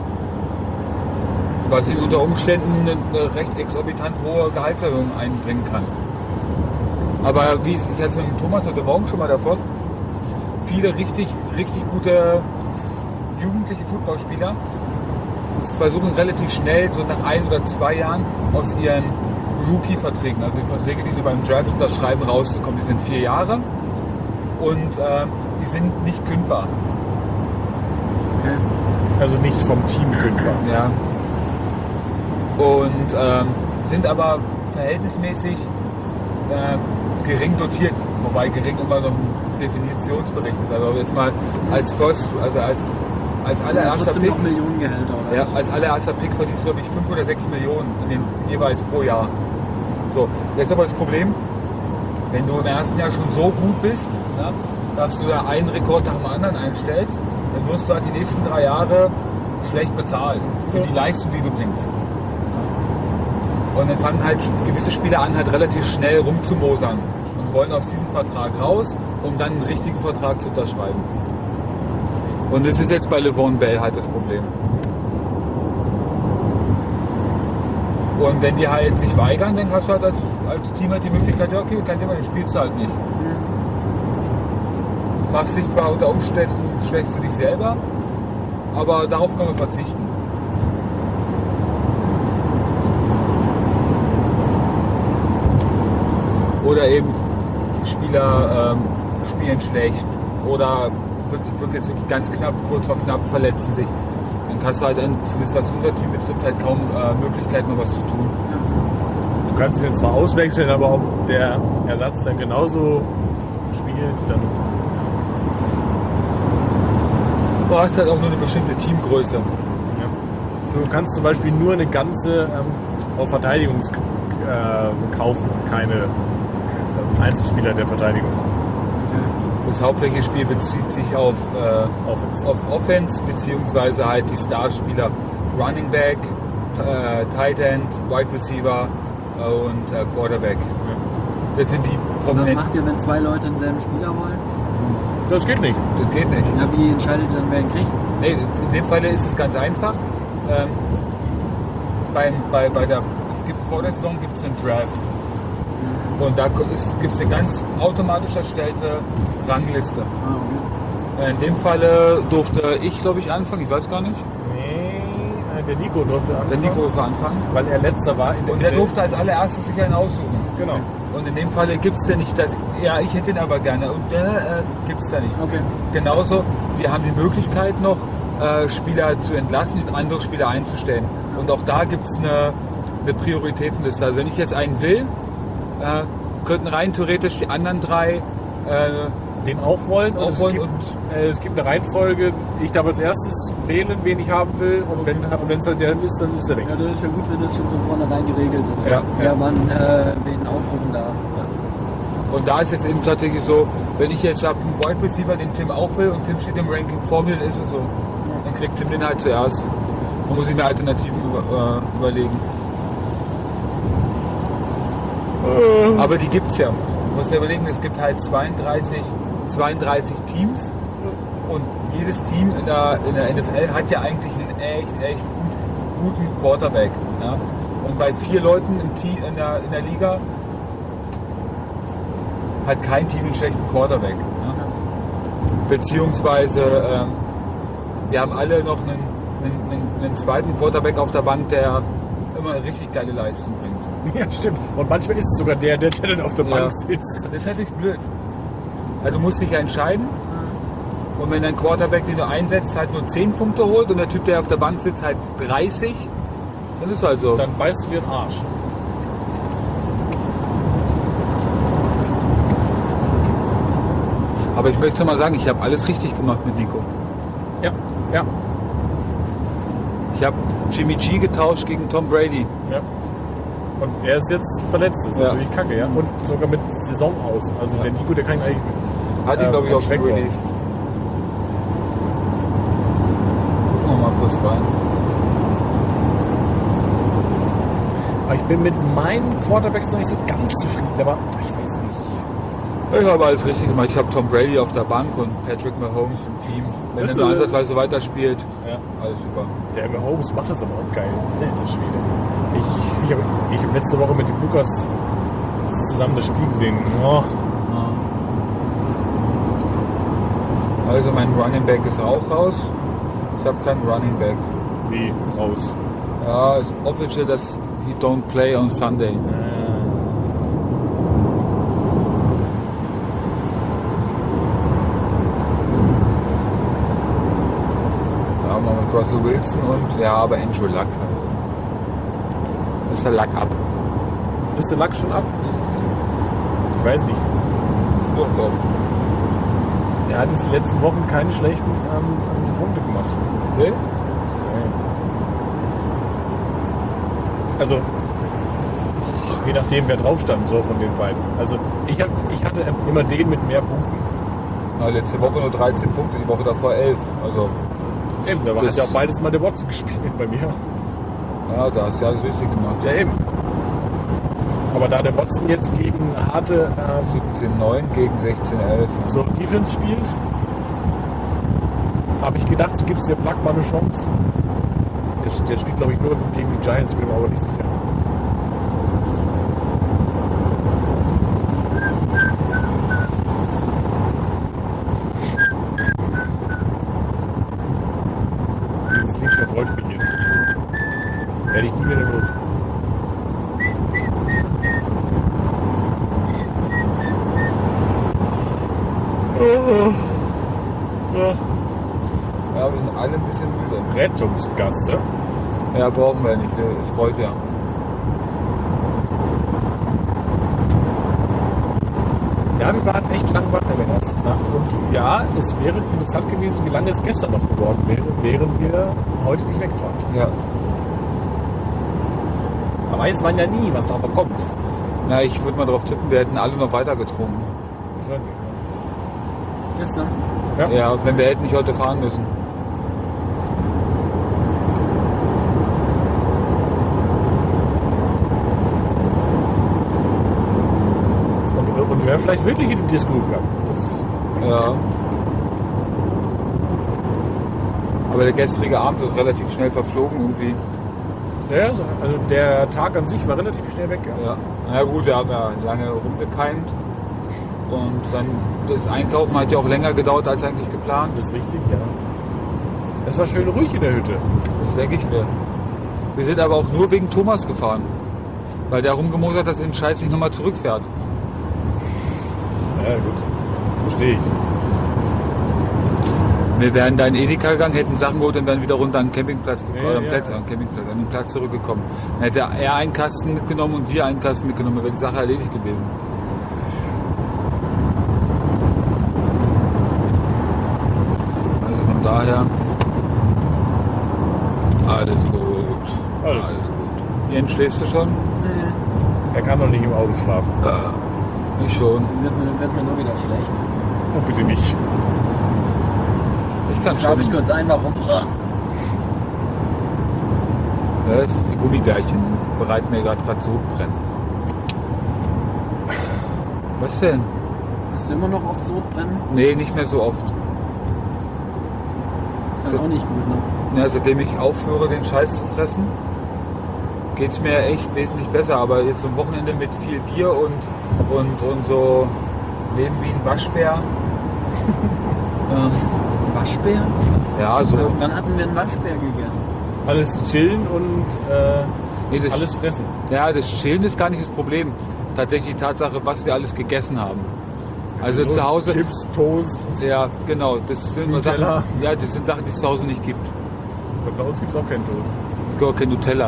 Speaker 2: Was ihm unter Umständen eine recht exorbitant hohe Gehaltserhöhung einbringen kann. Aber wie es, ich hatte es mit dem Thomas heute Morgen schon mal davon, viele richtig, richtig gute jugendliche Footballspieler versuchen relativ schnell, so nach ein oder zwei Jahren, aus ihren Rookie-Verträgen, also die Verträge, die sie beim Draft unterschreiben, rauszukommen. Die sind vier Jahre und äh, die sind nicht kündbar.
Speaker 3: Okay.
Speaker 1: Also nicht vom Team kündbar.
Speaker 2: Ja. Und ähm, sind aber verhältnismäßig äh, gering dotiert, wobei gering immer noch ein Definitionsberechtigt ist. Also jetzt mal als First, also als als allererster
Speaker 3: Pick.
Speaker 2: Pick,
Speaker 3: Millionengehälter, oder?
Speaker 2: ja, als allererster Pick verdienst du, glaube ich, fünf oder sechs Millionen in den, jeweils pro Jahr. So, jetzt aber das Problem, wenn du im ersten Jahr schon so gut bist, ja, dass du da einen Rekord nach dem anderen einstellst, dann wirst du halt die nächsten drei Jahre schlecht bezahlt für die Leistung, die du bringst. Und dann fangen halt gewisse Spieler an, halt relativ schnell rumzumosern und wollen aus diesem Vertrag raus, um dann einen richtigen Vertrag zu unterschreiben. Und das ist jetzt bei Le'Veon Bell halt das Problem. Und wenn die halt sich weigern, dann hast du halt als, als Team halt die Möglichkeit, ja okay, kein Thema, den spielst du halt nicht. Machst dich zwar unter Umständen schlecht für dich selber, aber darauf können wir verzichten. Oder eben die Spieler ähm, spielen schlecht oder wird, wird jetzt wirklich ganz knapp, kurz vor knapp verletzen sich. Dann kannst du halt, zumindest was unser Team betrifft, halt kaum äh, Möglichkeit, noch was zu tun.
Speaker 1: Du kannst ihn zwar auswechseln, aber ob der Ersatz dann genauso spielt, dann...
Speaker 2: Du hast halt auch nur eine bestimmte Teamgröße.
Speaker 1: Ja. Du kannst zum Beispiel nur eine ganze ähm, auf Verteidigung äh, kaufen, keine äh, Einzelspieler der Verteidigung.
Speaker 2: Das hauptsächliche Spiel bezieht sich auf, äh,
Speaker 1: Offense.
Speaker 2: auf Offense, beziehungsweise halt die Starspieler Running Back, äh, Tight End, Wide Receiver äh, und äh, Quarterback.
Speaker 1: Ja.
Speaker 2: Das sind die
Speaker 3: Und was
Speaker 2: prominenten.
Speaker 3: macht ihr, wenn zwei Leute denselben Spieler wollen?
Speaker 1: Das geht nicht.
Speaker 2: Das geht nicht.
Speaker 3: Ja, wie entscheidet ihr dann, wer ihn kriegt?
Speaker 2: Nee, in dem Fall ist es ganz einfach. Ähm, beim, bei, bei der, es gibt vor der Saison gibt es einen Draft. Und da gibt es eine ganz automatisch erstellte Rangliste.
Speaker 3: Ah, okay.
Speaker 2: In dem Falle durfte ich, glaube ich, anfangen. Ich weiß gar nicht.
Speaker 1: Nee, äh, der Nico durfte
Speaker 2: Der
Speaker 1: anfangen,
Speaker 2: Nico durfte anfangen.
Speaker 1: weil er letzter war in der
Speaker 2: Und der durfte als allererstes sich einen aussuchen.
Speaker 1: Genau.
Speaker 2: Und in dem Falle gibt es ja nicht das, ja, ich hätte ihn aber gerne. Und der äh, gibt es da nicht.
Speaker 3: Okay.
Speaker 2: Genauso, wir haben die Möglichkeit noch, äh, Spieler zu entlassen und andere Spieler einzustellen. Und auch da gibt es eine, eine Prioritätenliste. Also wenn ich jetzt einen will, äh, könnten rein theoretisch die anderen drei äh,
Speaker 1: Den auch wollen.
Speaker 2: Auch
Speaker 1: Und
Speaker 2: wollen
Speaker 1: es, gibt, äh, es gibt eine Reihenfolge. Ich darf als erstes wählen, wen ich haben will. Und wenn es halt der ist, dann ist er weg.
Speaker 3: Ja, das ist ja gut, wenn das schon von vornherein geregelt ist.
Speaker 2: Ja,
Speaker 3: wer
Speaker 2: ja.
Speaker 3: man äh, wen aufrufen darf.
Speaker 2: Und da ist jetzt eben tatsächlich so, wenn ich jetzt habe einen Wide Receiver, den Tim auch will und Tim steht im Ranking vor mir, dann ist es so. Dann kriegt Tim den halt zuerst. Dann muss ich mir Alternativen über, äh, überlegen. Aber die gibt's ja. Du musst dir überlegen, es gibt halt zweiunddreißig, zweiunddreißig Teams und jedes Team in der, in der N F L hat ja eigentlich einen echt, echt gut, guten Quarterback. Ja? Und bei vier Leuten im Team, in, der, in der Liga hat kein Team einen schlechten Quarterback. Ja? Beziehungsweise ähm, wir haben alle noch einen, einen, einen, einen zweiten Quarterback auf der Bank, der immer richtig geile Leistung bringt.
Speaker 1: Ja, stimmt. Und manchmal ist es sogar der, der, der dann auf der Bank
Speaker 2: Ja.
Speaker 1: sitzt.
Speaker 2: Das ist halt nicht blöd. Also du musst dich ja entscheiden. Und wenn dein Quarterback, den du einsetzt, halt nur zehn Punkte holt und der Typ, der auf der Bank sitzt, halt dreißig, dann ist halt so.
Speaker 1: Dann beißt du dir den Arsch.
Speaker 2: Aber ich möchte mal sagen, ich habe alles richtig gemacht mit Nico.
Speaker 1: Ja, ja,
Speaker 2: Ich habe Jimmy G getauscht gegen Tom Brady.
Speaker 1: ja. Und er ist jetzt verletzt. Das ist
Speaker 2: Ja.
Speaker 1: natürlich kacke, ja. Und sogar mit Saison aus. Also
Speaker 2: Ja.
Speaker 1: der Nico, der kann ihn eigentlich.
Speaker 2: Hat ihn,
Speaker 1: Äh,
Speaker 2: glaube ich, auch schon
Speaker 1: Background.
Speaker 2: released. Gucken wir mal kurz rein.
Speaker 1: Aber ich bin mit meinen Quarterbacks noch nicht so ganz zufrieden. Aber ich weiß nicht.
Speaker 2: Ich habe alles richtig gemacht. Ich habe Tom Brady auf der Bank und Patrick Mahomes im Team. Wenn
Speaker 1: Das
Speaker 2: er nur
Speaker 1: ist-
Speaker 2: ansatzweise weiterspielt,
Speaker 1: Ja.
Speaker 2: alles super.
Speaker 1: Der Mahomes macht das aber auch geil. Alter Schwede. Ich, ich habe ich hab letzte Woche mit dem Lukas zusammen das Spiel gesehen. Oh,
Speaker 2: Also mein Running Back ist auch raus. Ich habe keinen Running Back.
Speaker 1: wie raus.
Speaker 2: Ja, ist official, dass he don't play on Sunday.
Speaker 1: Äh,
Speaker 2: Da haben wir mit Russell Wilson und ja, aber Andrew Luck. Ist der Luck ab.
Speaker 1: ist der Lack schon ab? Ich weiß nicht.
Speaker 2: Doch, doch.
Speaker 1: Er hat jetzt die letzten Wochen keine schlechten ähm, Punkte gemacht.
Speaker 2: Okay.
Speaker 1: Also, je nachdem, wer drauf stand, so von den beiden. Also, ich, hab, ich hatte immer den mit mehr Punkten.
Speaker 2: Na, letzte Woche nur dreizehn Punkte, die Woche davor elf. Also,
Speaker 1: Eben, da hat
Speaker 2: Das-
Speaker 1: ja auch beides mal der Watson gespielt bei mir.
Speaker 2: ja, da hast du alles richtig gemacht.
Speaker 1: Ja, eben. Aber da der Watson jetzt gegen harte ähm,
Speaker 2: siebzehn neun gegen sechzehn elf.
Speaker 1: so Defense spielt, habe ich gedacht, du gibst dir Black mal eine Chance. Der, der spielt, glaube ich, nur gegen die Giants, bin mir aber nicht sicher. Dieses Lied verfolgt mich jetzt. Werde ich nie wieder los. Oh. Ja.
Speaker 2: Ja, wir sind alle ein bisschen müde.
Speaker 1: Rettungsgasse.
Speaker 2: Ja, brauchen wir nicht. Es rollt ja.
Speaker 1: Ja, wir waren echt lang wach in der ersten Nacht. Und ja, es wäre interessant gewesen, wie lange es gestern noch geworden wäre, wären wir heute nicht weggefahren.
Speaker 2: Ja.
Speaker 1: Aber weiß man ja nie, was davon kommt.
Speaker 2: Na, ich würde mal drauf tippen, wir hätten alle noch weiter getrunken.
Speaker 1: Wahrscheinlich.
Speaker 3: Jetzt dann?
Speaker 1: Ja.
Speaker 2: Ja, wenn wir hätten nicht heute fahren müssen.
Speaker 1: Und, und wir wären vielleicht wirklich in die Disco gegangen. Das,
Speaker 2: Ja. Aber der gestrige Abend ist relativ schnell verflogen irgendwie.
Speaker 1: ja, so- also der Tag an sich war relativ schnell weg. Ja.
Speaker 2: Ja. Na ja, gut, wir haben ja lange rumgekeimt. Und dann das Einkaufen hat ja auch länger gedauert als eigentlich geplant.
Speaker 1: Das ist richtig, ja. Es war schön ruhig in der Hütte.
Speaker 2: Das denke ich mir. Wir sind aber auch nur wegen Thomas gefahren. Weil der rumgemosert hat, dass er den Scheiß nicht nochmal zurückfährt.
Speaker 1: Ja, gut. Verstehe ich.
Speaker 2: Wir wären da in Edeka gegangen, hätten Sachen geholt und wären wieder runter an den Campingplatz gekommen.
Speaker 1: Ja,
Speaker 2: oder am
Speaker 1: ja,
Speaker 2: Platz,
Speaker 1: ja.
Speaker 2: an den Campingplatz, an den Platz zurückgekommen. Dann hätte er einen Kasten mitgenommen und wir einen Kasten mitgenommen, dann wäre die Sache erledigt gewesen. Also von daher alles gut.
Speaker 1: Alles.
Speaker 2: Alles gut. Jens, schläfst du schon?
Speaker 1: Er kann doch nicht im Auto schlafen.
Speaker 2: Ich schon.
Speaker 3: Wird mir, wird mir nur wieder schlecht.
Speaker 1: Oh, bitte nicht.
Speaker 2: Ich kann
Speaker 3: Schlaf ich
Speaker 2: schon.
Speaker 3: kurz ein, warum?
Speaker 2: Das, die Gummibärchen bereiten mir gerade gerade Sodbrennen. Was denn?
Speaker 3: Hast du immer noch oft Sodbrennen?
Speaker 2: Nee, nicht mehr so oft.
Speaker 3: Das ist auch nicht gut, ne?
Speaker 2: Ja, seitdem ich aufhöre, den Scheiß zu fressen, geht's mir echt wesentlich besser. Aber jetzt so ein Wochenende mit viel Bier und, und, und so Leben wie ein Waschbär. ähm,
Speaker 3: Waschbär?
Speaker 2: ja, so.
Speaker 3: Wann hatten wir einen Waschbär gegessen?
Speaker 1: Alles chillen und äh,
Speaker 2: Nee, das,
Speaker 1: alles fressen.
Speaker 2: Ja, das Chillen ist gar nicht das Problem. Tatsächlich die Tatsache, was wir alles gegessen haben. Also
Speaker 1: So,
Speaker 2: zu Hause,
Speaker 1: Chips, Toast.
Speaker 2: ja, genau, das sind immer
Speaker 1: Nutella.
Speaker 2: Sachen, ja, das sind Sachen, die es zu Hause nicht gibt.
Speaker 1: Bei uns gibt es auch keinen Toast.
Speaker 2: Ich glaube kein Nutella.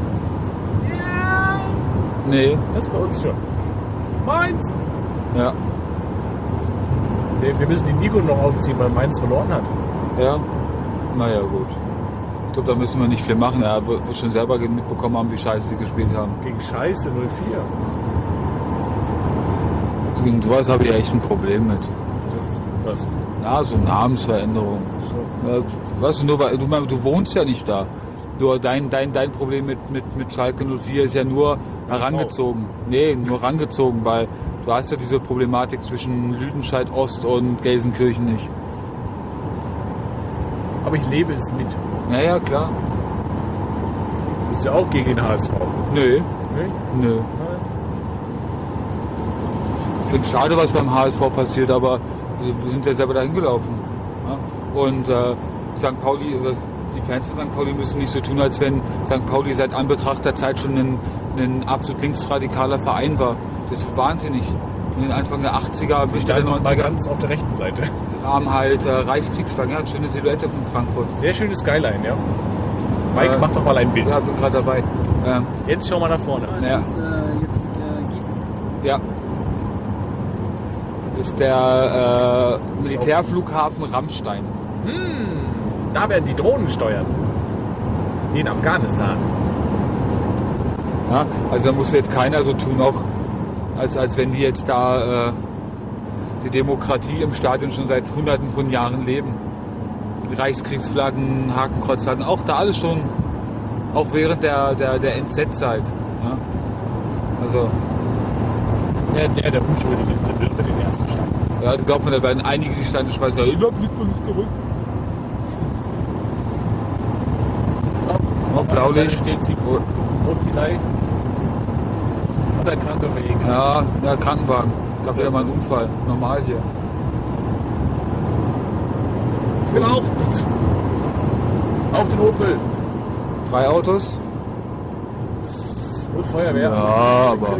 Speaker 2: Nee,
Speaker 1: Das ist bei uns schon. Meins!
Speaker 2: ja,
Speaker 1: Wir wir müssen die Nico noch aufziehen, weil Mainz verloren hat.
Speaker 2: ja. Naja, gut. Ich glaube, da müssen wir nicht viel machen. Er wird wird schon selber mitbekommen haben, wie scheiße sie gespielt haben.
Speaker 1: Gegen Scheiße null vier.
Speaker 2: Also gegen sowas habe ich echt ein Problem mit.
Speaker 1: Was?
Speaker 2: Ja, so Namensveränderung.
Speaker 1: So.
Speaker 2: Ja, weißt du, nur weil du, du wohnst ja nicht da. Nur dein, dein, dein Problem mit, mit, mit Schalke null vier ist ja nur herangezogen. Nee, nur herangezogen, weil du hast ja diese Problematik zwischen Lüdenscheid Ost und Gelsenkirchen nicht.
Speaker 1: Aber ich lebe es mit.
Speaker 2: Naja, klar.
Speaker 1: Du bist ja auch gegen den H S V.
Speaker 2: Nö,
Speaker 1: Nee?
Speaker 2: nö.
Speaker 1: Nein.
Speaker 2: Ich finde es schade, was beim H S V passiert, aber also, wir sind ja selber dahin gelaufen. Ja? Und äh, Sankt Pauli, oder die Fans von Sankt Pauli müssen nicht so tun, als wenn Sankt Pauli seit Anbetracht der Zeit schon ein, ein absolut linksradikaler Verein war. Das ist wahnsinnig. In den Anfang der achtziger, Mitte der
Speaker 1: Dann mal
Speaker 2: neunziger
Speaker 1: ganz auf der rechten Seite.
Speaker 2: haben halt äh, Reichskriegsflaggen. Ja, schöne Silhouette von Frankfurt.
Speaker 1: Sehr schöne Skyline, ja. Mike,
Speaker 2: Äh,
Speaker 1: mach doch mal ein Bild.
Speaker 2: Ja, bin gerade dabei. Ähm,
Speaker 1: Jetzt schau mal nach vorne.
Speaker 3: Das
Speaker 2: Ja.
Speaker 3: ist äh, jetzt äh, Gießen.
Speaker 2: ja. Ist der äh, Militärflughafen Rammstein.
Speaker 1: Hm, da werden die Drohnen gesteuert. Wie in Afghanistan.
Speaker 2: Ja, also da muss jetzt keiner so tun, auch als, als wenn die jetzt da äh, die Demokratie im Stadion schon seit hunderten von Jahren leben. Reichskriegsflaggen, Hakenkreuzflaggen, auch da alles schon, auch während der, der, der N Z-Zeit. Ja? Also,
Speaker 1: Der, der, der unschuldig ist, der dürfte den ersten Stein.
Speaker 2: ja, glaubt mir, da werden einige die Steine schmeißen, sagen, ich hab nichts von uns zurück.
Speaker 1: Auf der
Speaker 2: Blaulicht.
Speaker 1: Seite steht sie. Rotzinei. Oder Krankenwagen.
Speaker 2: Ja, ja, Krankenwagen. Gab wieder mal einen Unfall. Normal hier.
Speaker 1: Ich will auch. Auf den Opel.
Speaker 2: Drei Autos.
Speaker 1: Und Feuerwehr.
Speaker 2: Ja, aber-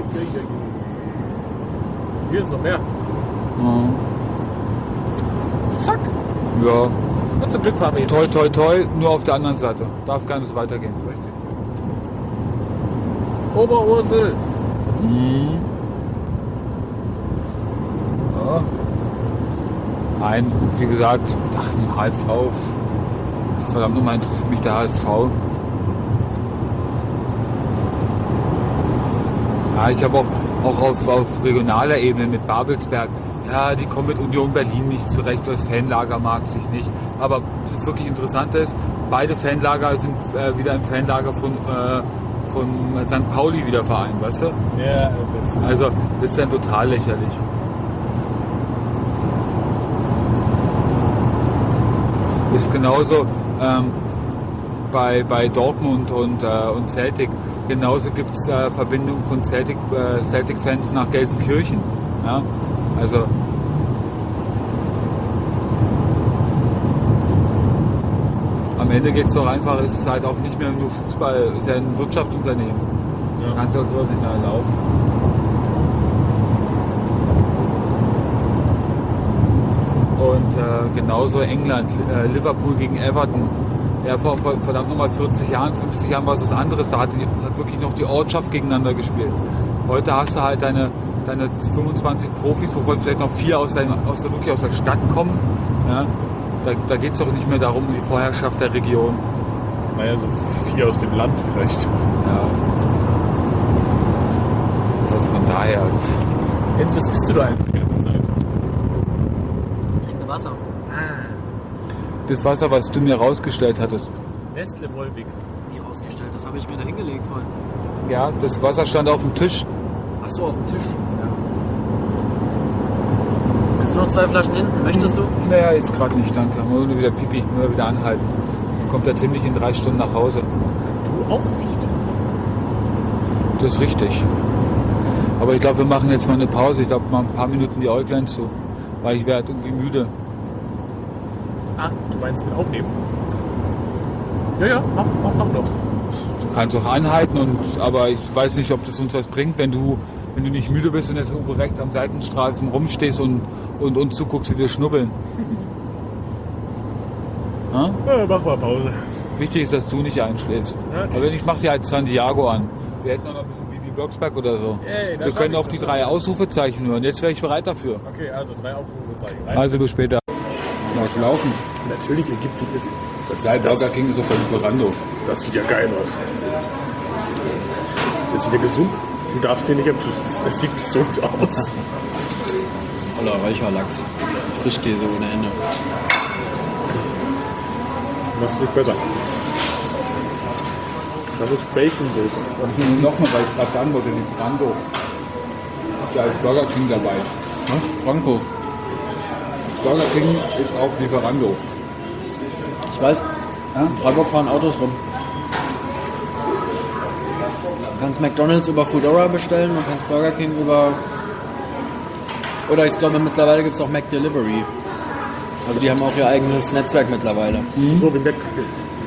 Speaker 1: Hier ist noch mehr.
Speaker 2: Mhm.
Speaker 1: Fuck.
Speaker 2: Ja,
Speaker 1: Und zum Glück fahren wir jetzt.
Speaker 2: toi, toi, toi, nur auf der anderen Seite. Darf gar nicht weitergehen.
Speaker 1: Richtig. Oberursel.
Speaker 2: Mhm. Ja. Nein, wie gesagt, ach, ein H S V. Verdammt nochmal interessiert mich der H S V. Ja, ich habe auch, auch auf, auf regionaler Ebene mit Babelsberg, ja, die kommen mit Union Berlin nicht zurecht, das Fanlager mag sich nicht. Aber das wirklich Interessante ist, beide Fanlager sind äh, wieder im Fanlager von, äh, von Sankt Pauli wieder vereint, weißt du?
Speaker 1: Ja, das
Speaker 2: Also, das ist dann total lächerlich. Ist genauso ähm, bei, bei Dortmund und, äh, und Celtic. Genauso gibt es äh, Verbindungen von Celtic, äh, Celtic-Fans nach Gelsenkirchen. Ja? Also, am Ende geht es doch einfach, es ist halt auch nicht mehr nur Fußball, es ist ja ein Wirtschaftsunternehmen. Du
Speaker 1: ja.
Speaker 2: kannst ja sowas nicht mehr erlauben. Und äh, genauso England, äh, Liverpool gegen Everton. Ja, vor, vor verdammt nochmal vierzig Jahren, fünfzig Jahren war es was anderes. Da hat, die, hat wirklich noch die Ortschaft gegeneinander gespielt. Heute hast du halt deine, deine fünfundzwanzig Profis, wovon vielleicht noch vier aus der, aus der, wirklich aus der Stadt kommen. Ja? Da, da geht es doch nicht mehr darum, um die Vorherrschaft der Region.
Speaker 1: Naja, so vier aus dem Land vielleicht.
Speaker 2: Ja. Das von daher.
Speaker 1: Jens, was isst du da eigentlich die ganze Zeit?
Speaker 3: Trinke Wasser.
Speaker 2: Das Wasser, was du mir rausgestellt hattest.
Speaker 1: Nestle Wolwig.
Speaker 3: Wie ausgestellt? Das habe ich mir da hingelegt vorhin.
Speaker 2: Ja, das Wasser stand auf dem Tisch.
Speaker 3: Ach so, auf dem Tisch. Jetzt noch zwei Flaschen hinten. Möchtest du?
Speaker 2: Naja, jetzt gerade nicht, danke. Nur wieder Pipi, nur wieder anhalten. Dann kommt der Tim nicht in drei Stunden nach Hause.
Speaker 1: Du auch nicht.
Speaker 2: Das ist richtig. Aber ich glaube, wir machen jetzt mal eine Pause. Ich glaube, mal ein paar Minuten die Äuglein zu. Weil ich werde irgendwie müde.
Speaker 1: Ach, du meinst mit aufnehmen? Ja, ja, mach, mach, mach doch.
Speaker 2: Du kannst auch anhalten, und, aber ich weiß nicht, ob das uns was bringt, wenn du, wenn du nicht müde bist und jetzt irgendwo rechts am Seitenstreifen rumstehst und, und uns zuguckst, wie wir schnubbeln. Ja?
Speaker 1: Ja, mach mal Pause.
Speaker 2: Wichtig ist, dass du nicht einschläfst.
Speaker 1: Ja, okay.
Speaker 2: Aber wenn ich mach dir halt Santiago an. Wir hätten auch noch ein bisschen Bibi Blocksberg oder so.
Speaker 1: Yay, das
Speaker 2: wir können
Speaker 1: schaff
Speaker 2: auch
Speaker 1: ich
Speaker 2: die
Speaker 1: doch.
Speaker 2: drei Ausrufezeichen hören. Jetzt wäre ich bereit dafür.
Speaker 1: Okay, also drei Aufrufezeichen. Rein.
Speaker 2: Also bis später. Was laufen?
Speaker 1: Natürlich ergibt sich das. Das,
Speaker 2: Nein,
Speaker 1: ist das,
Speaker 2: Burger King ist auf der Lieferando.
Speaker 1: das sieht ja geil aus. Das sieht ja gesund. Du darfst hier nicht am Tisch. Das sieht gesund aus.
Speaker 3: Oder reicher Lachs. Frischkäse ohne Ende.
Speaker 1: Das ist nicht besser. Das ist Bacon-Soße.
Speaker 2: Und nochmal, weil ich gerade sagen wollte, Lieferando. Da ist Burger King dabei.
Speaker 3: Was? Franco.
Speaker 2: Burger King ist auch Lieferando.
Speaker 3: Ich weiß,
Speaker 2: Ja?
Speaker 3: in Freiburg fahren Autos rum. Du kannst McDonalds über Foodora bestellen und kannst Burger King über... Oder ich glaube, mittlerweile gibt es auch McDelivery. Also die haben auch ihr eigenes Netzwerk mittlerweile.
Speaker 1: So wie McCafe.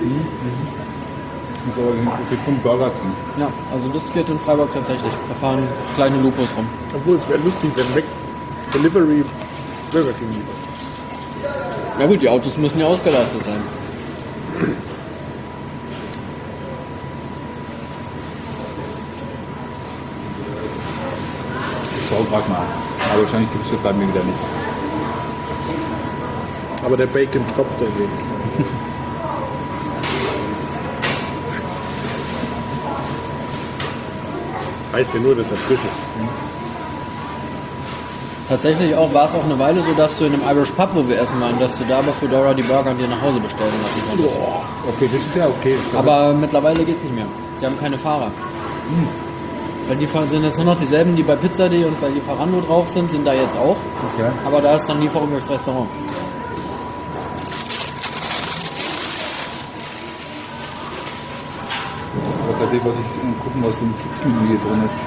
Speaker 2: So, das ist vom Burger King.
Speaker 3: Ja, also das geht in Freiburg tatsächlich. Da fahren kleine Lupus rum.
Speaker 1: Obwohl, es wäre lustig, wenn Mac Delivery Burger King liefert.
Speaker 3: Ja gut, die Autos müssen ja ausgelastet sein.
Speaker 2: Ich schau grad mal. Aber wahrscheinlich gibt es das bei mir wieder nicht.
Speaker 1: Aber der Bacon tropft ein wenig. Heißt ja nur, dass er frisch ist.
Speaker 3: Tatsächlich auch war es auch eine Weile so, dass du in dem Irish Pub, wo wir essen waren, dass du da bei Foodora die Burger dir nach Hause bestellen lassen konntest.
Speaker 2: Okay, das ist ja okay.
Speaker 3: Aber mittlerweile geht's nicht mehr. Die haben keine Fahrer. Weil die fahren- sind jetzt nur noch dieselben, die bei Pizza.de und bei Lieferando drauf sind, sind da jetzt auch.
Speaker 2: Okay.
Speaker 3: Aber da ist dann Lieferung durchs Restaurant.
Speaker 2: Aber tatsächlich wollte ich gucken, was im Kids-Menü hier drin ist.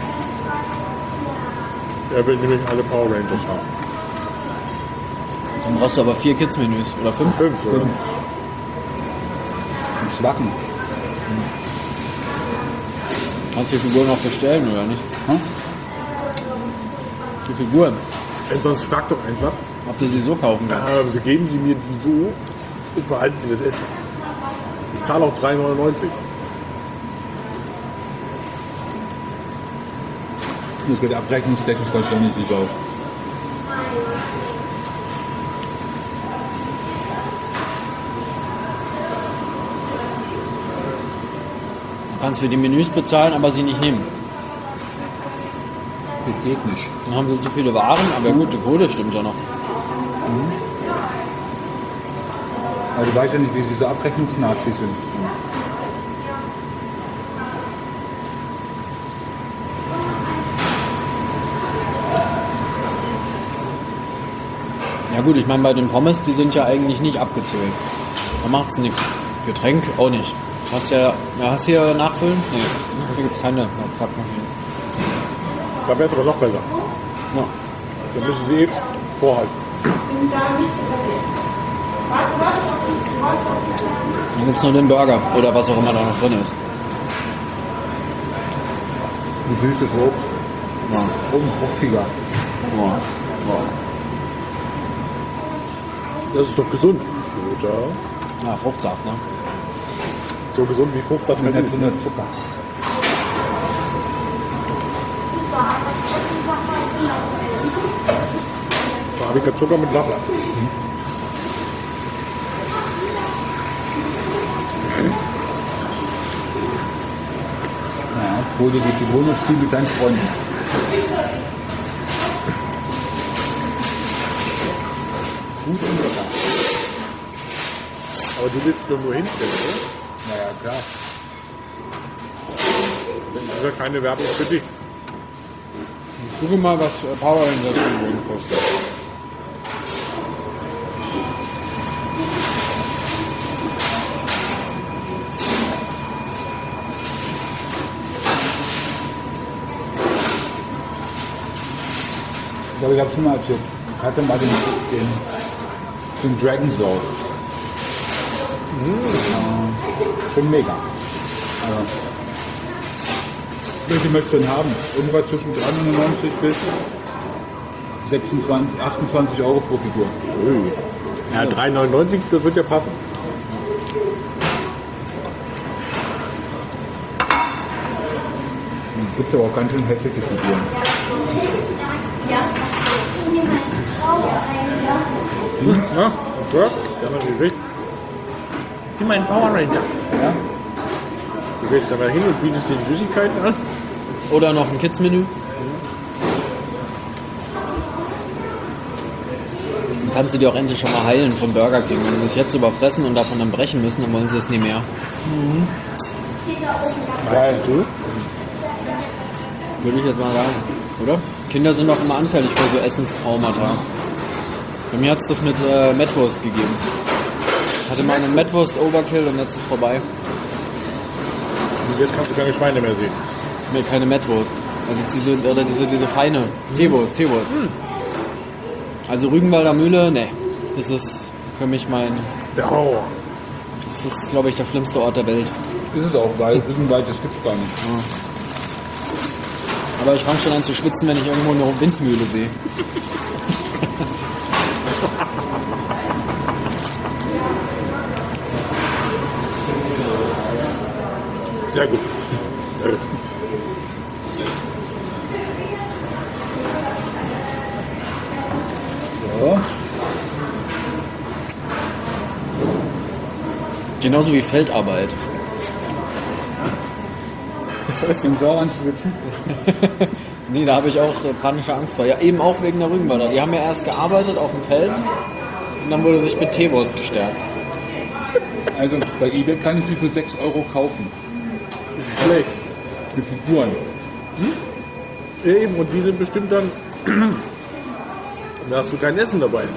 Speaker 1: Er will nämlich alle Power Rangers haben.
Speaker 3: Dann brauchst du aber vier Kids-Menüs. Oder fünf?
Speaker 1: Fünf, oder?
Speaker 2: Fünf. Im Schwachen.
Speaker 3: Kannst du die Figuren noch bestellen, oder nicht?
Speaker 2: Hm?
Speaker 3: Die Figuren.
Speaker 1: Wenn sonst fragt doch einfach.
Speaker 3: Ob du sie so kaufen kannst.
Speaker 1: Äh, so geben Sie mir die so und behalten Sie das Essen. Ich zahle auch drei neunundneunzig.
Speaker 2: Das wird abrechnungstechnisch wahrscheinlich nicht auf.
Speaker 3: Du kannst für die Menüs bezahlen, aber sie nicht nehmen.
Speaker 2: Das geht nicht.
Speaker 3: Dann haben sie zu viele Waren, aber gut, die Quote stimmt ja noch.
Speaker 2: Also du weißt ja nicht, wie diese Abrechnungsnazis sind.
Speaker 3: Ja gut, ich meine, bei den Pommes, die sind ja eigentlich nicht abgezählt. Da macht's nichts. Getränk auch nicht. Hast ja, ja, hast hier nachfüllen? Nee, hier gibt's keine Packmaschine.
Speaker 1: Da wäre es aber noch besser.
Speaker 3: Ja.
Speaker 1: Dann müssen Sie eben vorhalten.
Speaker 3: Dann gibt's nur den Burger oder was auch immer da noch drin ist.
Speaker 2: Ein süßes Obst.
Speaker 3: Ja.
Speaker 2: Und fruchtiger.
Speaker 3: Ja. Ja.
Speaker 1: Das ist doch gesund. Oder?
Speaker 3: Ja, Fruchtsaft, ne?
Speaker 1: So gesund wie Fruchtsaft
Speaker 2: Mit
Speaker 1: ist.
Speaker 2: hundert Zucker.
Speaker 1: Farbiger Zucker mit Wasser.
Speaker 2: Ja, hol dir die Zitrone und spiel mit deinen Freunden. Gut und lecker.
Speaker 1: Aber du willst doch nur hinstellen, oder?
Speaker 2: Naja, klar.
Speaker 1: Das ist ja keine Werbung für dich.
Speaker 3: Guck mal, was äh, Power Rangers Figuren kostet.
Speaker 2: Ich glaube, ich habe schon mal erzählt. Ich hatte mal den, den, den Dragon Soul. Mhm. Schon mega. Ja. Welche möchtest du denn haben? Irgendwas zwischen dreiundneunzig bis sechsundzwanzig, achtundzwanzig Euro pro Figur.
Speaker 1: Ui. Ja, drei neunundneunzig, das wird ja passen.
Speaker 2: Es gibt aber auch ganz schön hässliche Figuren.
Speaker 1: Hm? Ja, ja, ja, natürlich. Gib mal einen Power Ranger.
Speaker 2: Ja?
Speaker 1: Du gehst aber hin und bietest den Süßigkeiten an.
Speaker 3: Oder noch ein Kids-Menü. Dann kannst du die auch endlich schon mal heilen vom Burger King. Wenn sie sich jetzt überfressen und davon dann brechen müssen, dann wollen sie es nie mehr.
Speaker 1: Mhm. Weißt du?
Speaker 3: Würde ich jetzt mal sagen, oder? Kinder sind auch immer anfällig für so Essenstraumata. Bei mir hat es das mit äh, Metwurst gegeben. Ich hatte mal einen Metwurst-Overkill und jetzt ist es vorbei.
Speaker 1: Und jetzt kannst du keine Schweine mehr sehen.
Speaker 3: Nee, keine Metwurst. Also diese, oder diese, diese feine Teewurst, Teewurst.
Speaker 1: Hm.
Speaker 3: Also Rügenwalder Mühle, ne. Das ist für mich mein,
Speaker 1: Der Horror.
Speaker 3: das ist, glaube ich, der schlimmste Ort der Welt.
Speaker 2: Ist es auch, weil Rügenwald, das gibt's gar nicht.
Speaker 3: Ja. Aber ich fange schon an zu schwitzen, wenn ich irgendwo eine Windmühle sehe.
Speaker 1: Sehr gut. Sehr gut.
Speaker 2: So.
Speaker 3: Genauso wie Feldarbeit.
Speaker 2: Was den Sau anzuschwitzen?
Speaker 3: Nee, da habe ich auch äh, panische Angst vor. Ja, eben auch wegen der Rügenwalder. Die haben ja erst gearbeitet auf dem Feld und dann wurde sich mit Teewurst gestärkt.
Speaker 2: Also bei eBay kann ich die für sechs Euro kaufen.
Speaker 1: Schlecht.
Speaker 2: Die Figuren.
Speaker 1: Eben, und die sind bestimmt dann. Da hast du kein Essen dabei.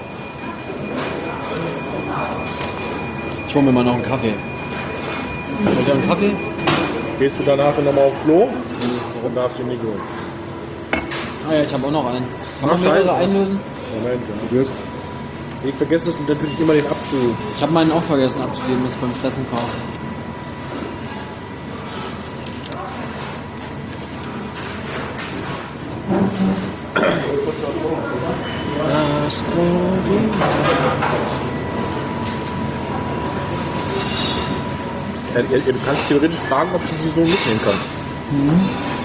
Speaker 3: Ich hole mir mal noch einen Kaffee. Wollt ihr einen Kaffee?
Speaker 1: Gehst du danach nochmal auf Klo und darfst ihn nicht holen.
Speaker 3: Ah ja, ich habe auch noch einen. Kann man
Speaker 1: Ach, scheiße.
Speaker 3: mehrere einlösen?
Speaker 1: Moment, ja. Ich vergesse es natürlich immer den abzu.
Speaker 3: Ich habe meinen auch vergessen abzugeben, das beim Fressen kaufen.
Speaker 1: Ja, ja, du kannst theoretisch fragen, ob du sie so mitnehmen kannst. Mhm.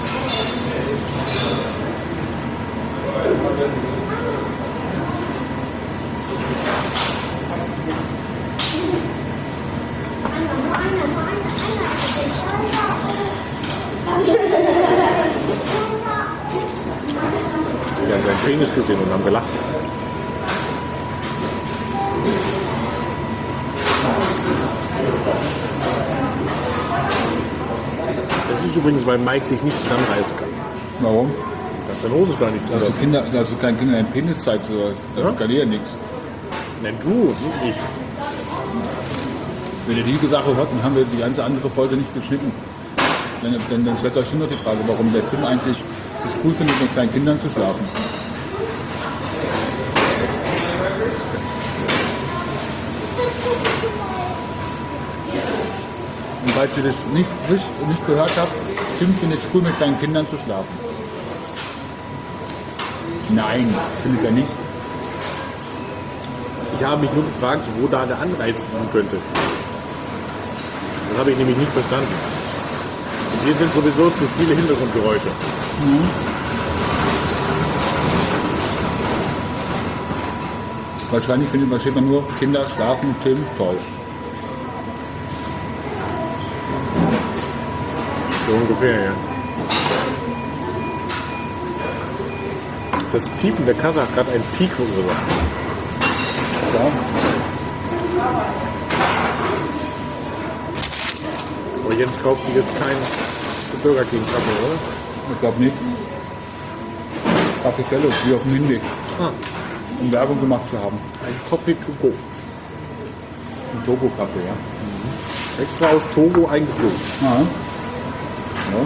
Speaker 1: Wir haben seinen Penis gesehen und haben gelacht. Das ist übrigens, weil Mike sich nicht zusammenreißen kann.
Speaker 2: Warum?
Speaker 1: Ganz seine Hose ist da nicht
Speaker 2: Also
Speaker 1: zusammen.
Speaker 2: Kinder, also kleinen Kindern einen Penis zeigt sowas. Da
Speaker 1: Ja?
Speaker 2: kann ja nichts.
Speaker 1: Nein, du, nicht ich.
Speaker 2: Wenn ihr die Sache hört, dann haben wir die ganze andere Folge nicht geschnitten. Dann, dann, dann stellt euch schon noch die Frage, warum der Tim eigentlich es cool findet, mit kleinen Kindern zu schlafen. Und falls ihr das nicht, wisst und nicht gehört habt, Tim findet es cool, mit kleinen Kindern zu schlafen. Nein, findet er nicht.
Speaker 1: Ich habe mich nur gefragt, wo da der Anreiz liegen könnte. Das habe ich nämlich nicht verstanden. Und hier sind sowieso zu viele Hintergrundgeräusche.
Speaker 2: Mhm. Wahrscheinlich findet man, steht man nur Kinder schlafen, Tim, toll.
Speaker 1: So ungefähr, ja. Das Piepen der Kasse hat gerade einen Peak verursacht.
Speaker 2: Ja.
Speaker 1: Aber Jens kauft sich jetzt keinen Burger King Kaffee, oder?
Speaker 2: Ich glaube nicht. Kaffee Fellows, wie auf dem Hinweg,
Speaker 1: Ah,
Speaker 2: um Werbung gemacht zu haben.
Speaker 1: ein Coffee to go.
Speaker 2: Ein Togo-Kaffee, ja.
Speaker 1: Extra aus Togo eingeflogen.
Speaker 2: Ja. Ja.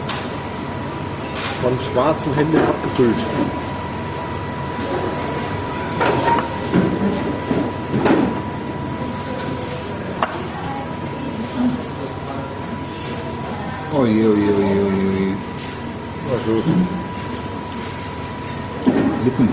Speaker 1: Von schwarzen Händen abgefüllt.
Speaker 2: Oh je, oh je, oh je, oh je, oh je.
Speaker 1: Was los?
Speaker 2: Lippen.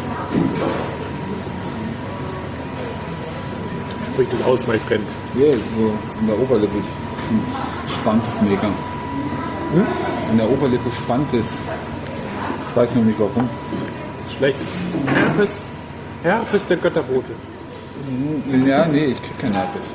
Speaker 1: Sprich das aus, mein Freund.
Speaker 2: Ja, so in der Oberlippe spannt es mega.
Speaker 1: Hm?
Speaker 2: In der Oberlippe spannt es. Ich weiß noch nicht warum.
Speaker 1: Das ist schlecht. Herpes. Herpes der Götterbote.
Speaker 2: Ja, nee, ich krieg keinen Herpes.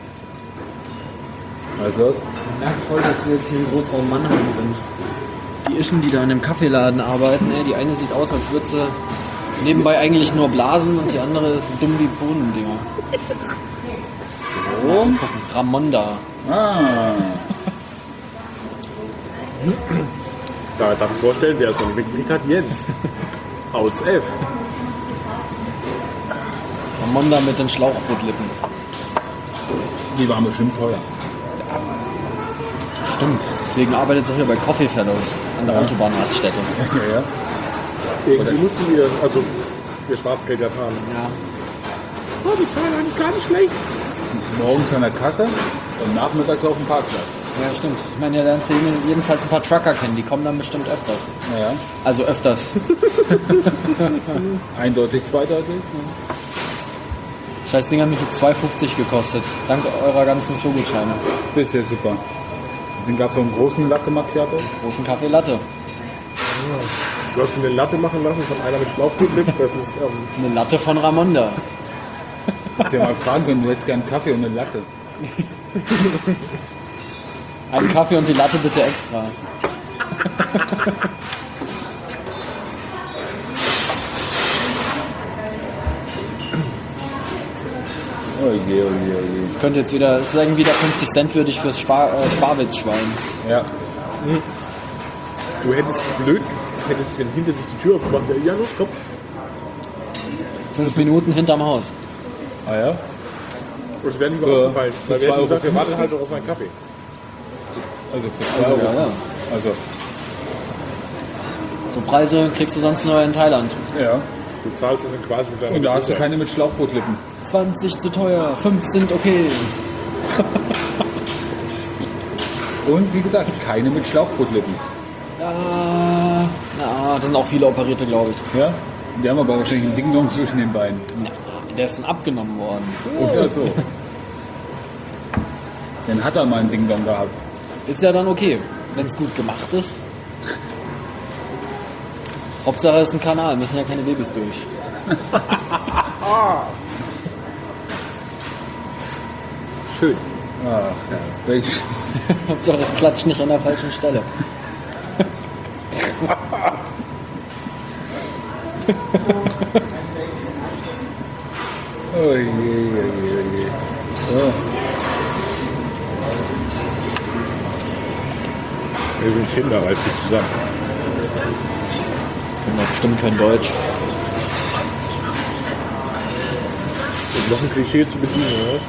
Speaker 2: Also,
Speaker 3: Ich merke voll, dass wir jetzt hier im Großraum Mannheim sind. Die Ischen, die da in einem Kaffeeladen arbeiten, ey, die eine sieht aus, als würde sie nebenbei eigentlich nur blasen und die andere ist dumm wie Bohnendinger. So. Ramonda.
Speaker 2: ah,
Speaker 1: Da darf ich vorstellen, wer so ein Mitglied hat, Jens. Aus F.
Speaker 3: Ramonda mit den Schlauchbootlippen.
Speaker 2: die waren bestimmt teuer.
Speaker 3: Stimmt. Deswegen arbeitet sie hier bei Coffee Fellows an der
Speaker 2: Ja.
Speaker 3: Autobahnraststätte.
Speaker 2: Ja, ja.
Speaker 1: Irgendwie mussten wir, also wir Schwarzgeld erfahren.
Speaker 3: Ja.
Speaker 1: Oh, die zahlen eigentlich gar nicht schlecht.
Speaker 2: Morgens an der Kasse und nachmittags auf dem Parkplatz.
Speaker 3: Ja, stimmt. Ich meine, ja, lernst du jedenfalls ein paar Trucker kennen, die kommen dann bestimmt öfters.
Speaker 2: Ja,
Speaker 3: Also öfters.
Speaker 2: eindeutig zweideutig.
Speaker 3: Das scheiß Ding hat mich jetzt zwei fünfzig gekostet. Dank eurer ganzen Klogutscheine.
Speaker 2: Das ist ja super. Deswegen gab es auch einen großen Latte Macchiato.
Speaker 3: Großen Kaffee Latte.
Speaker 1: Du hast mir eine Latte machen lassen von einer mit Schlauchbootlippen. Das ist, ähm,
Speaker 3: Eine Latte von Ramonda.
Speaker 2: Hättest ja mal fragen können, du hättest gern einen Kaffee und eine Latte.
Speaker 3: Einen Kaffee und die Latte bitte extra.
Speaker 2: Oh je, oh je, oh je.
Speaker 3: Das könnte jetzt wieder, das ist irgendwie wieder fünfzig Cent würdig fürs Spar, äh, Sparwitzschwein.
Speaker 2: Ja.
Speaker 1: du hättest blöd, hättest denn hinter sich die Tür aufgemacht. Ja, los, komm.
Speaker 3: Fünf Minuten hinterm Haus.
Speaker 2: Ah ja?
Speaker 1: Das wäre nicht
Speaker 2: Für-
Speaker 1: aufgefallen.
Speaker 2: für
Speaker 1: Weil wir hätten
Speaker 2: zwei
Speaker 1: gesagt, wir
Speaker 2: Euro
Speaker 1: warten halt doch auf meinen Kaffee.
Speaker 2: Also für zwei Euro.
Speaker 3: Ja, ja.
Speaker 2: Also,
Speaker 3: So Preise kriegst du sonst nur in Thailand.
Speaker 2: ja.
Speaker 1: Du zahlst es dann quasi mit deiner
Speaker 2: Und da hast du
Speaker 1: Gesundheit.
Speaker 2: keine mit Schlauchbootlippen.
Speaker 3: zwanzig zu teuer, fünf sind okay.
Speaker 2: Und wie gesagt, keine mit Schlauchbootlippen.
Speaker 3: Ja, na, das sind auch viele Operierte, glaube ich.
Speaker 2: Ja? Die haben aber wahrscheinlich einen Ding-Dong zwischen den Beinen.
Speaker 3: Na, der ist dann abgenommen worden.
Speaker 2: Oder so. Dann hat er mal ein Ding-Dong gehabt.
Speaker 3: Ist ja dann okay, wenn es gut gemacht ist. Hauptsache es ist ein Kanal, müssen ja keine Babys durch.
Speaker 1: Schön.
Speaker 2: Ach ja. Welch,
Speaker 3: Hauptsache es klatscht nicht an der falschen Stelle.
Speaker 2: oh je, je, je, je. So.
Speaker 1: Wir sind Kinder, weißt du, zusammen.
Speaker 3: Können doch bestimmt kein Deutsch.
Speaker 1: Und noch ein Klischee zu bedienen, oder?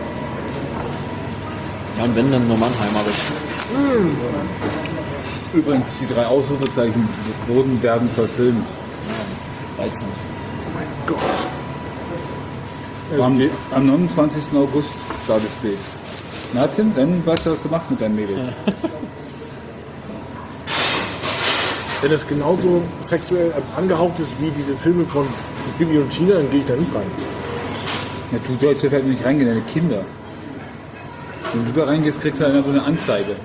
Speaker 3: Ja, und wenn, dann nur Mannheimerisch.
Speaker 2: Übrigens, die drei Ausrufezeichen wurden werden verfilmt.
Speaker 3: Reizend.
Speaker 1: Gott.
Speaker 2: Am, am neunundzwanzigsten August war das Bild. Na Tim, dann weißt du, was du machst mit deinem Mädel.
Speaker 1: Wenn es genauso sexuell angehaucht ist wie diese Filme von Bibi und Tina, dann gehe ich da nicht rein.
Speaker 2: Ja, du sollst hier vielleicht nicht reingehen, deine Kinder. Wenn du da reingehst, kriegst du einfach eine Anzeige.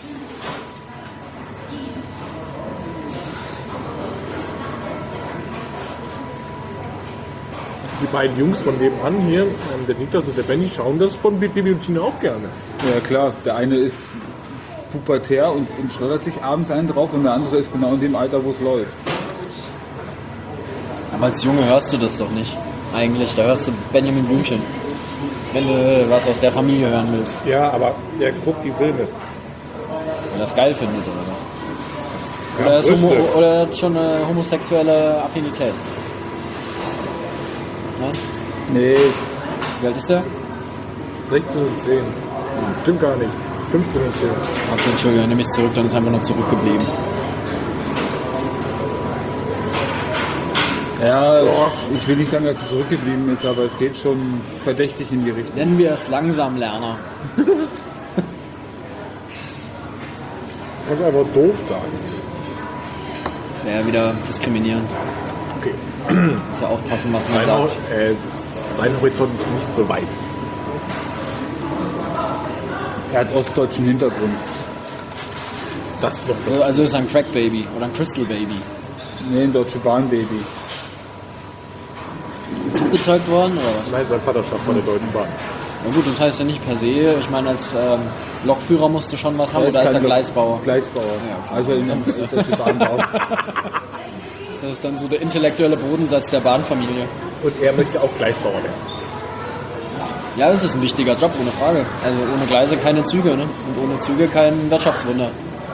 Speaker 1: Die beiden Jungs von nebenan hier, ähm, der Niklas und der Benny, schauen das von Bibi und Tina auch gerne.
Speaker 2: Ja klar, der eine ist pubertär und, und schleudert sich abends einen drauf und der andere ist genau in dem Alter, wo es läuft.
Speaker 3: Aber als Junge hörst du das doch nicht. Eigentlich, da hörst du Benjamin Blümchen. Wenn du was aus der Familie hören willst.
Speaker 1: Ja, aber er guckt die Filme.
Speaker 3: Wenn er das geil findet oder was. Oder,
Speaker 1: Ja,
Speaker 3: er ist homo
Speaker 1: Brüste.
Speaker 3: oder er hat schon eine homosexuelle Affinität. Nein?
Speaker 2: Nee,
Speaker 3: Wie alt ist der?
Speaker 1: sechzehn und zehn. Stimmt gar nicht. fünfzehn und zehn.
Speaker 3: Okay, Entschuldigung, nehme ich zurück, dann ist einfach nur zurückgeblieben.
Speaker 2: ja, ich will nicht sagen, dass er zurückgeblieben ist, aber es geht schon verdächtig in die Richtung.
Speaker 3: Nennen wir es Langsamlerner.
Speaker 1: kannst einfach doof sagen.
Speaker 3: Das wäre ja wieder diskriminierend.
Speaker 1: Okay.
Speaker 3: Muss ja aufpassen, was man
Speaker 1: Sein,
Speaker 3: sagt.
Speaker 1: äh, sein Horizont ist nicht so weit.
Speaker 2: Er hat ostdeutschen Hintergrund.
Speaker 1: Das noch so.
Speaker 3: Also, also ist er ein Crack-Baby oder ein Crystal-Baby.
Speaker 2: Nee, ein Deutsche Bahn-Baby.
Speaker 3: Zugezeugt worden oder was?
Speaker 1: Nein, sein Vater schafft bei der Deutschen Bahn.
Speaker 3: Na gut, das heißt ja nicht per se. Ich meine, als ähm, Lokführer musst du schon was haben, oder ist er
Speaker 2: kein
Speaker 3: Gleisbauer?
Speaker 2: Gleisbauer.
Speaker 3: Ja, okay.
Speaker 2: Also in der Deutsche Bahnbau.
Speaker 3: Das ist dann so der intellektuelle Bodensatz der Bahnfamilie.
Speaker 1: Und er möchte auch Gleisbauer werden.
Speaker 3: Ja, das ist ein wichtiger Job, ohne Frage. Also ohne Gleise keine Züge, ne? Und ohne Züge kein Wirtschaftswunder.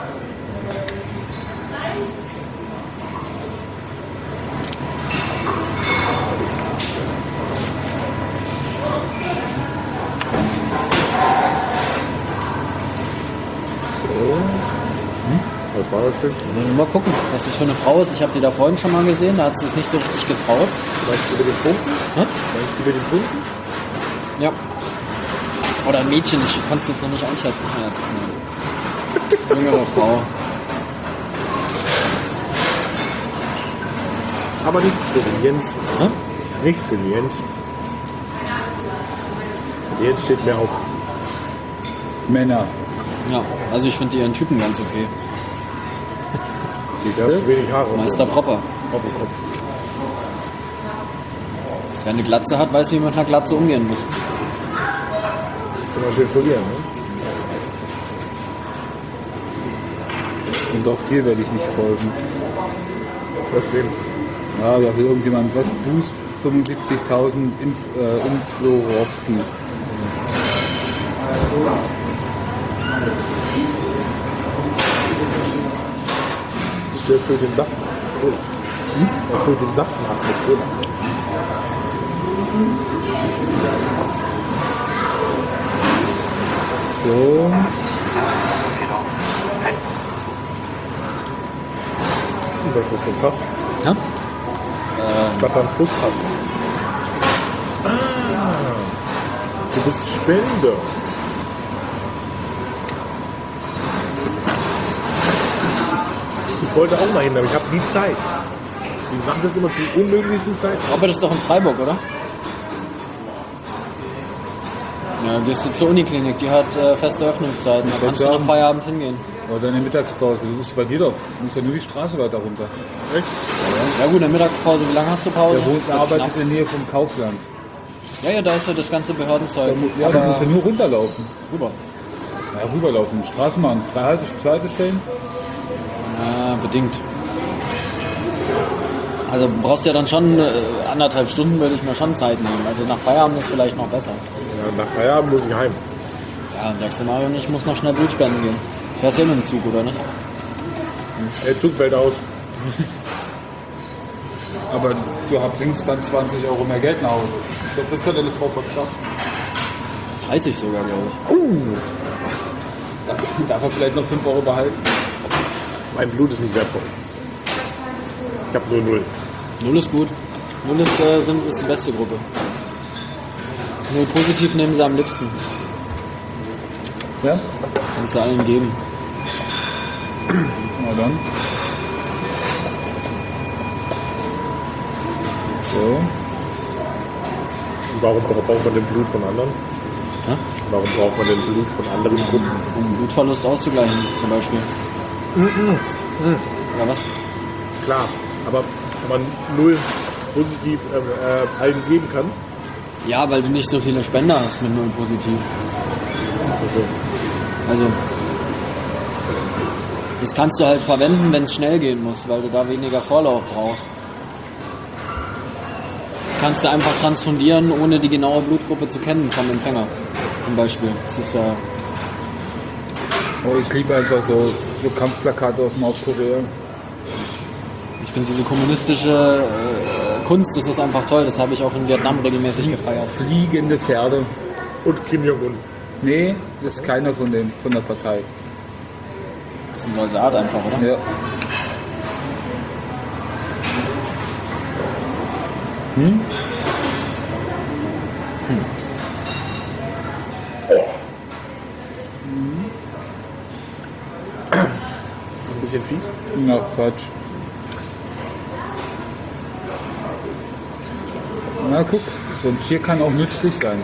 Speaker 1: Was war das denn?
Speaker 3: Mal gucken, was das für eine Frau ist. Ich habe die da vorhin schon mal gesehen, da hat sie es nicht so richtig getraut.
Speaker 1: Meinst du über den Punkten?
Speaker 3: Hä?
Speaker 1: Meinst du über den Punkten?
Speaker 3: Ja. Oder ein Mädchen, ich konnte es jetzt noch nicht einschätzen. Ja, das ist eine jüngere Frau.
Speaker 1: Aber nicht für den Jens.
Speaker 3: Hä?
Speaker 1: Nicht für den Jens. Der Jens steht mehr auf.
Speaker 2: Männer.
Speaker 3: Ja, also ich finde ihren Typen ganz okay.
Speaker 2: Siehst
Speaker 1: Der hat zu
Speaker 2: du?
Speaker 1: wenig Haare auf
Speaker 3: Meister Propper.
Speaker 1: auf dem Kopf.
Speaker 3: Wer eine Glatze hat, weiß, wie man mit einer Glatze umgehen muss.
Speaker 1: Kann man schön polieren, ne?
Speaker 2: Und auch dir werde ich nicht folgen.
Speaker 1: Deswegen.
Speaker 2: Ja, da will irgendjemand was. Boost fünfundsiebzigtausend Inf, äh, Inflorowski.
Speaker 1: Das erfüllt den Saft. Cool. Hm? Erfüllt den Saft ab mit Cola.
Speaker 2: So.
Speaker 1: Das ist so krass.
Speaker 3: Ja? Ähm,
Speaker 1: Battern Plus hast. Ah, du bist Spender. Ich wollte auch mal hin, aber ich habe nie Zeit. Die machen das immer zu unmöglichen Zeit.
Speaker 3: aber das ist doch in Freiburg, oder? Ja, gehst du zur Uniklinik, die hat äh, feste Öffnungszeiten. Da
Speaker 2: Ich
Speaker 3: kannst du
Speaker 2: wollte
Speaker 3: nach
Speaker 2: sagen-
Speaker 3: Feierabend hingehen.
Speaker 2: Oder deine Mittagspause. Das ist bei dir doch. Du musst ja nur die Straße weiter runter.
Speaker 1: Echt?
Speaker 3: Ja gut, eine Mittagspause, wie lange hast du Pause?
Speaker 2: Der Wohns
Speaker 3: Wird
Speaker 2: arbeitet
Speaker 3: knapp.
Speaker 2: in der Nähe vom Kaufland.
Speaker 3: Ja, ja, da ist ja das ganze Behördenzeug.
Speaker 2: Ja, du musst ja nur runterlaufen.
Speaker 3: Rüber.
Speaker 2: Ja, rüberlaufen. Straßenbahn. Drei Halte, zwei Haltestellen.
Speaker 3: Ja, bedingt. Also brauchst du ja dann schon äh, anderthalb Stunden, würde ich mir schon Zeit nehmen. Also nach Feierabend ist vielleicht noch besser.
Speaker 1: Ja, nach Feierabend muss ich heim.
Speaker 3: Ja, dann sagst du Marion, ich muss noch schnell Blut spenden gehen. Fährst ja mit dem Zug, oder nicht?
Speaker 1: Der Zug fällt aus.
Speaker 2: Aber du bringst dann zwanzig Euro mehr Geld nach Hause. Ich glaube, das kann deine Frau verkraften.
Speaker 3: dreißig sogar, glaube ich.
Speaker 1: Uh,
Speaker 2: Darf er vielleicht noch fünf Euro behalten?
Speaker 1: mein Blut ist nicht wertvoll. Ich habe nur null.
Speaker 3: Null ist gut. Null ist, äh, sind, ist die beste Gruppe. Null positiv nehmen sie am liebsten.
Speaker 2: Ja?
Speaker 3: Kannst du allen geben.
Speaker 2: Na dann. So.
Speaker 1: Und warum braucht man denn Blut von anderen?
Speaker 3: Hä?
Speaker 1: Warum braucht man denn Blut von anderen Gruppen?
Speaker 3: Um Blutverlust auszugleichen, zum Beispiel. Oder was?
Speaker 1: Klar, aber wenn man null positiv äh, äh, allen geben kann,
Speaker 3: Ja, weil du nicht so viele Spender hast mit null positiv.
Speaker 1: also,
Speaker 3: Also, das kannst du halt verwenden, wenn es schnell gehen muss, weil du da weniger Vorlauf brauchst. Das kannst du einfach transfundieren, ohne die genaue Blutgruppe zu kennen vom Empfänger. Zum Beispiel. Das ist ja.
Speaker 2: Oh, ich liebe einfach so, so Kampfplakate aus Nordkorea.
Speaker 3: Ich finde diese kommunistische äh, Kunst, das ist einfach toll. Das habe ich auch in Vietnam regelmäßig gefeiert.
Speaker 2: Fliegende Pferde.
Speaker 1: und Kim Jong-un.
Speaker 2: Nee, das ist keiner von den von der Partei.
Speaker 3: Das ist ein Soldat einfach, oder?
Speaker 2: Ja. Hm?
Speaker 1: bisschen fies.
Speaker 2: Na, Quatsch. Na, guck, so ein Tier kann auch nützlich sein.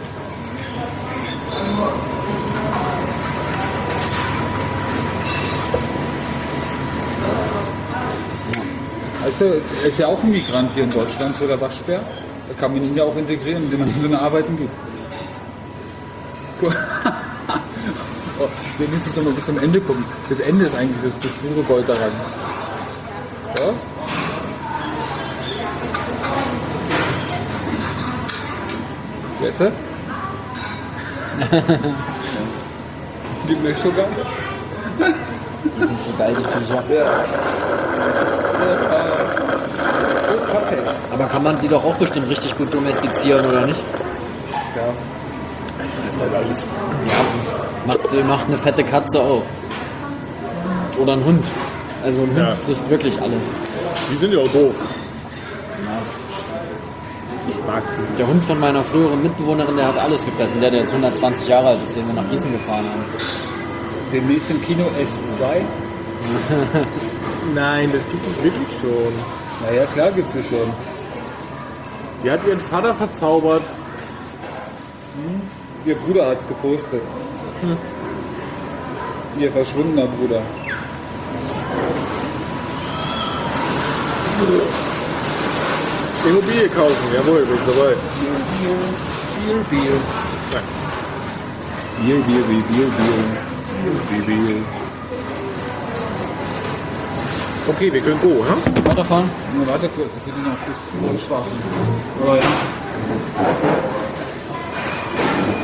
Speaker 2: Also, er ist ja auch ein Migrant hier in Deutschland, so der Waschbär. Da kann man ihn ja auch integrieren, indem man ihm so eine Arbeiten gibt. Guck. Oh, wir müssen jetzt noch mal bis zum Ende gucken. Das Ende ist eigentlich das, das pure Gold daran. So. Jetzt? Gib mir Sugar.
Speaker 3: Die sind so geil, die Viecher.
Speaker 2: Ja.
Speaker 3: Aber kann man die doch auch bestimmt richtig gut domestizieren, oder nicht?
Speaker 2: Ja.
Speaker 1: Das ist halt alles.
Speaker 3: Ja, macht, macht eine fette Katze auch. Oder ein Hund. Also ein Hund
Speaker 1: Ja.
Speaker 3: frisst wirklich alles.
Speaker 1: Die sind ja auch doof. Ich mag die.
Speaker 3: Der Hund von meiner früheren Mitbewohnerin, der hat alles gefressen. Der, der jetzt hundertzwanzig Jahre alt ist, den wir nach Gießen gefahren haben.
Speaker 2: Demnächst im Kino S zwei.
Speaker 1: Nein, das gibt es wirklich schon.
Speaker 2: Naja, klar gibt's es schon.
Speaker 1: Die hat ihren Vater verzaubert.
Speaker 2: Ihr Bruder hat's gepostet. Hm. Ihr verschwundener Bruder.
Speaker 1: Immobilie kaufen, jawohl, bin ich dabei.
Speaker 2: Bier, Bier. Bier, Bier, Bier, Bier, Bier. Bier, Bier.
Speaker 1: Okay, wir können go, ha?
Speaker 3: Weiterfahren?
Speaker 2: Na, warte kurz, ich will noch bis zum Schwachen. Oh ja.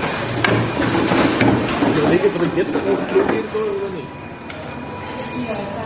Speaker 1: Ich überlege, ob ich jetzt auf das Klo gehen soll oder nicht.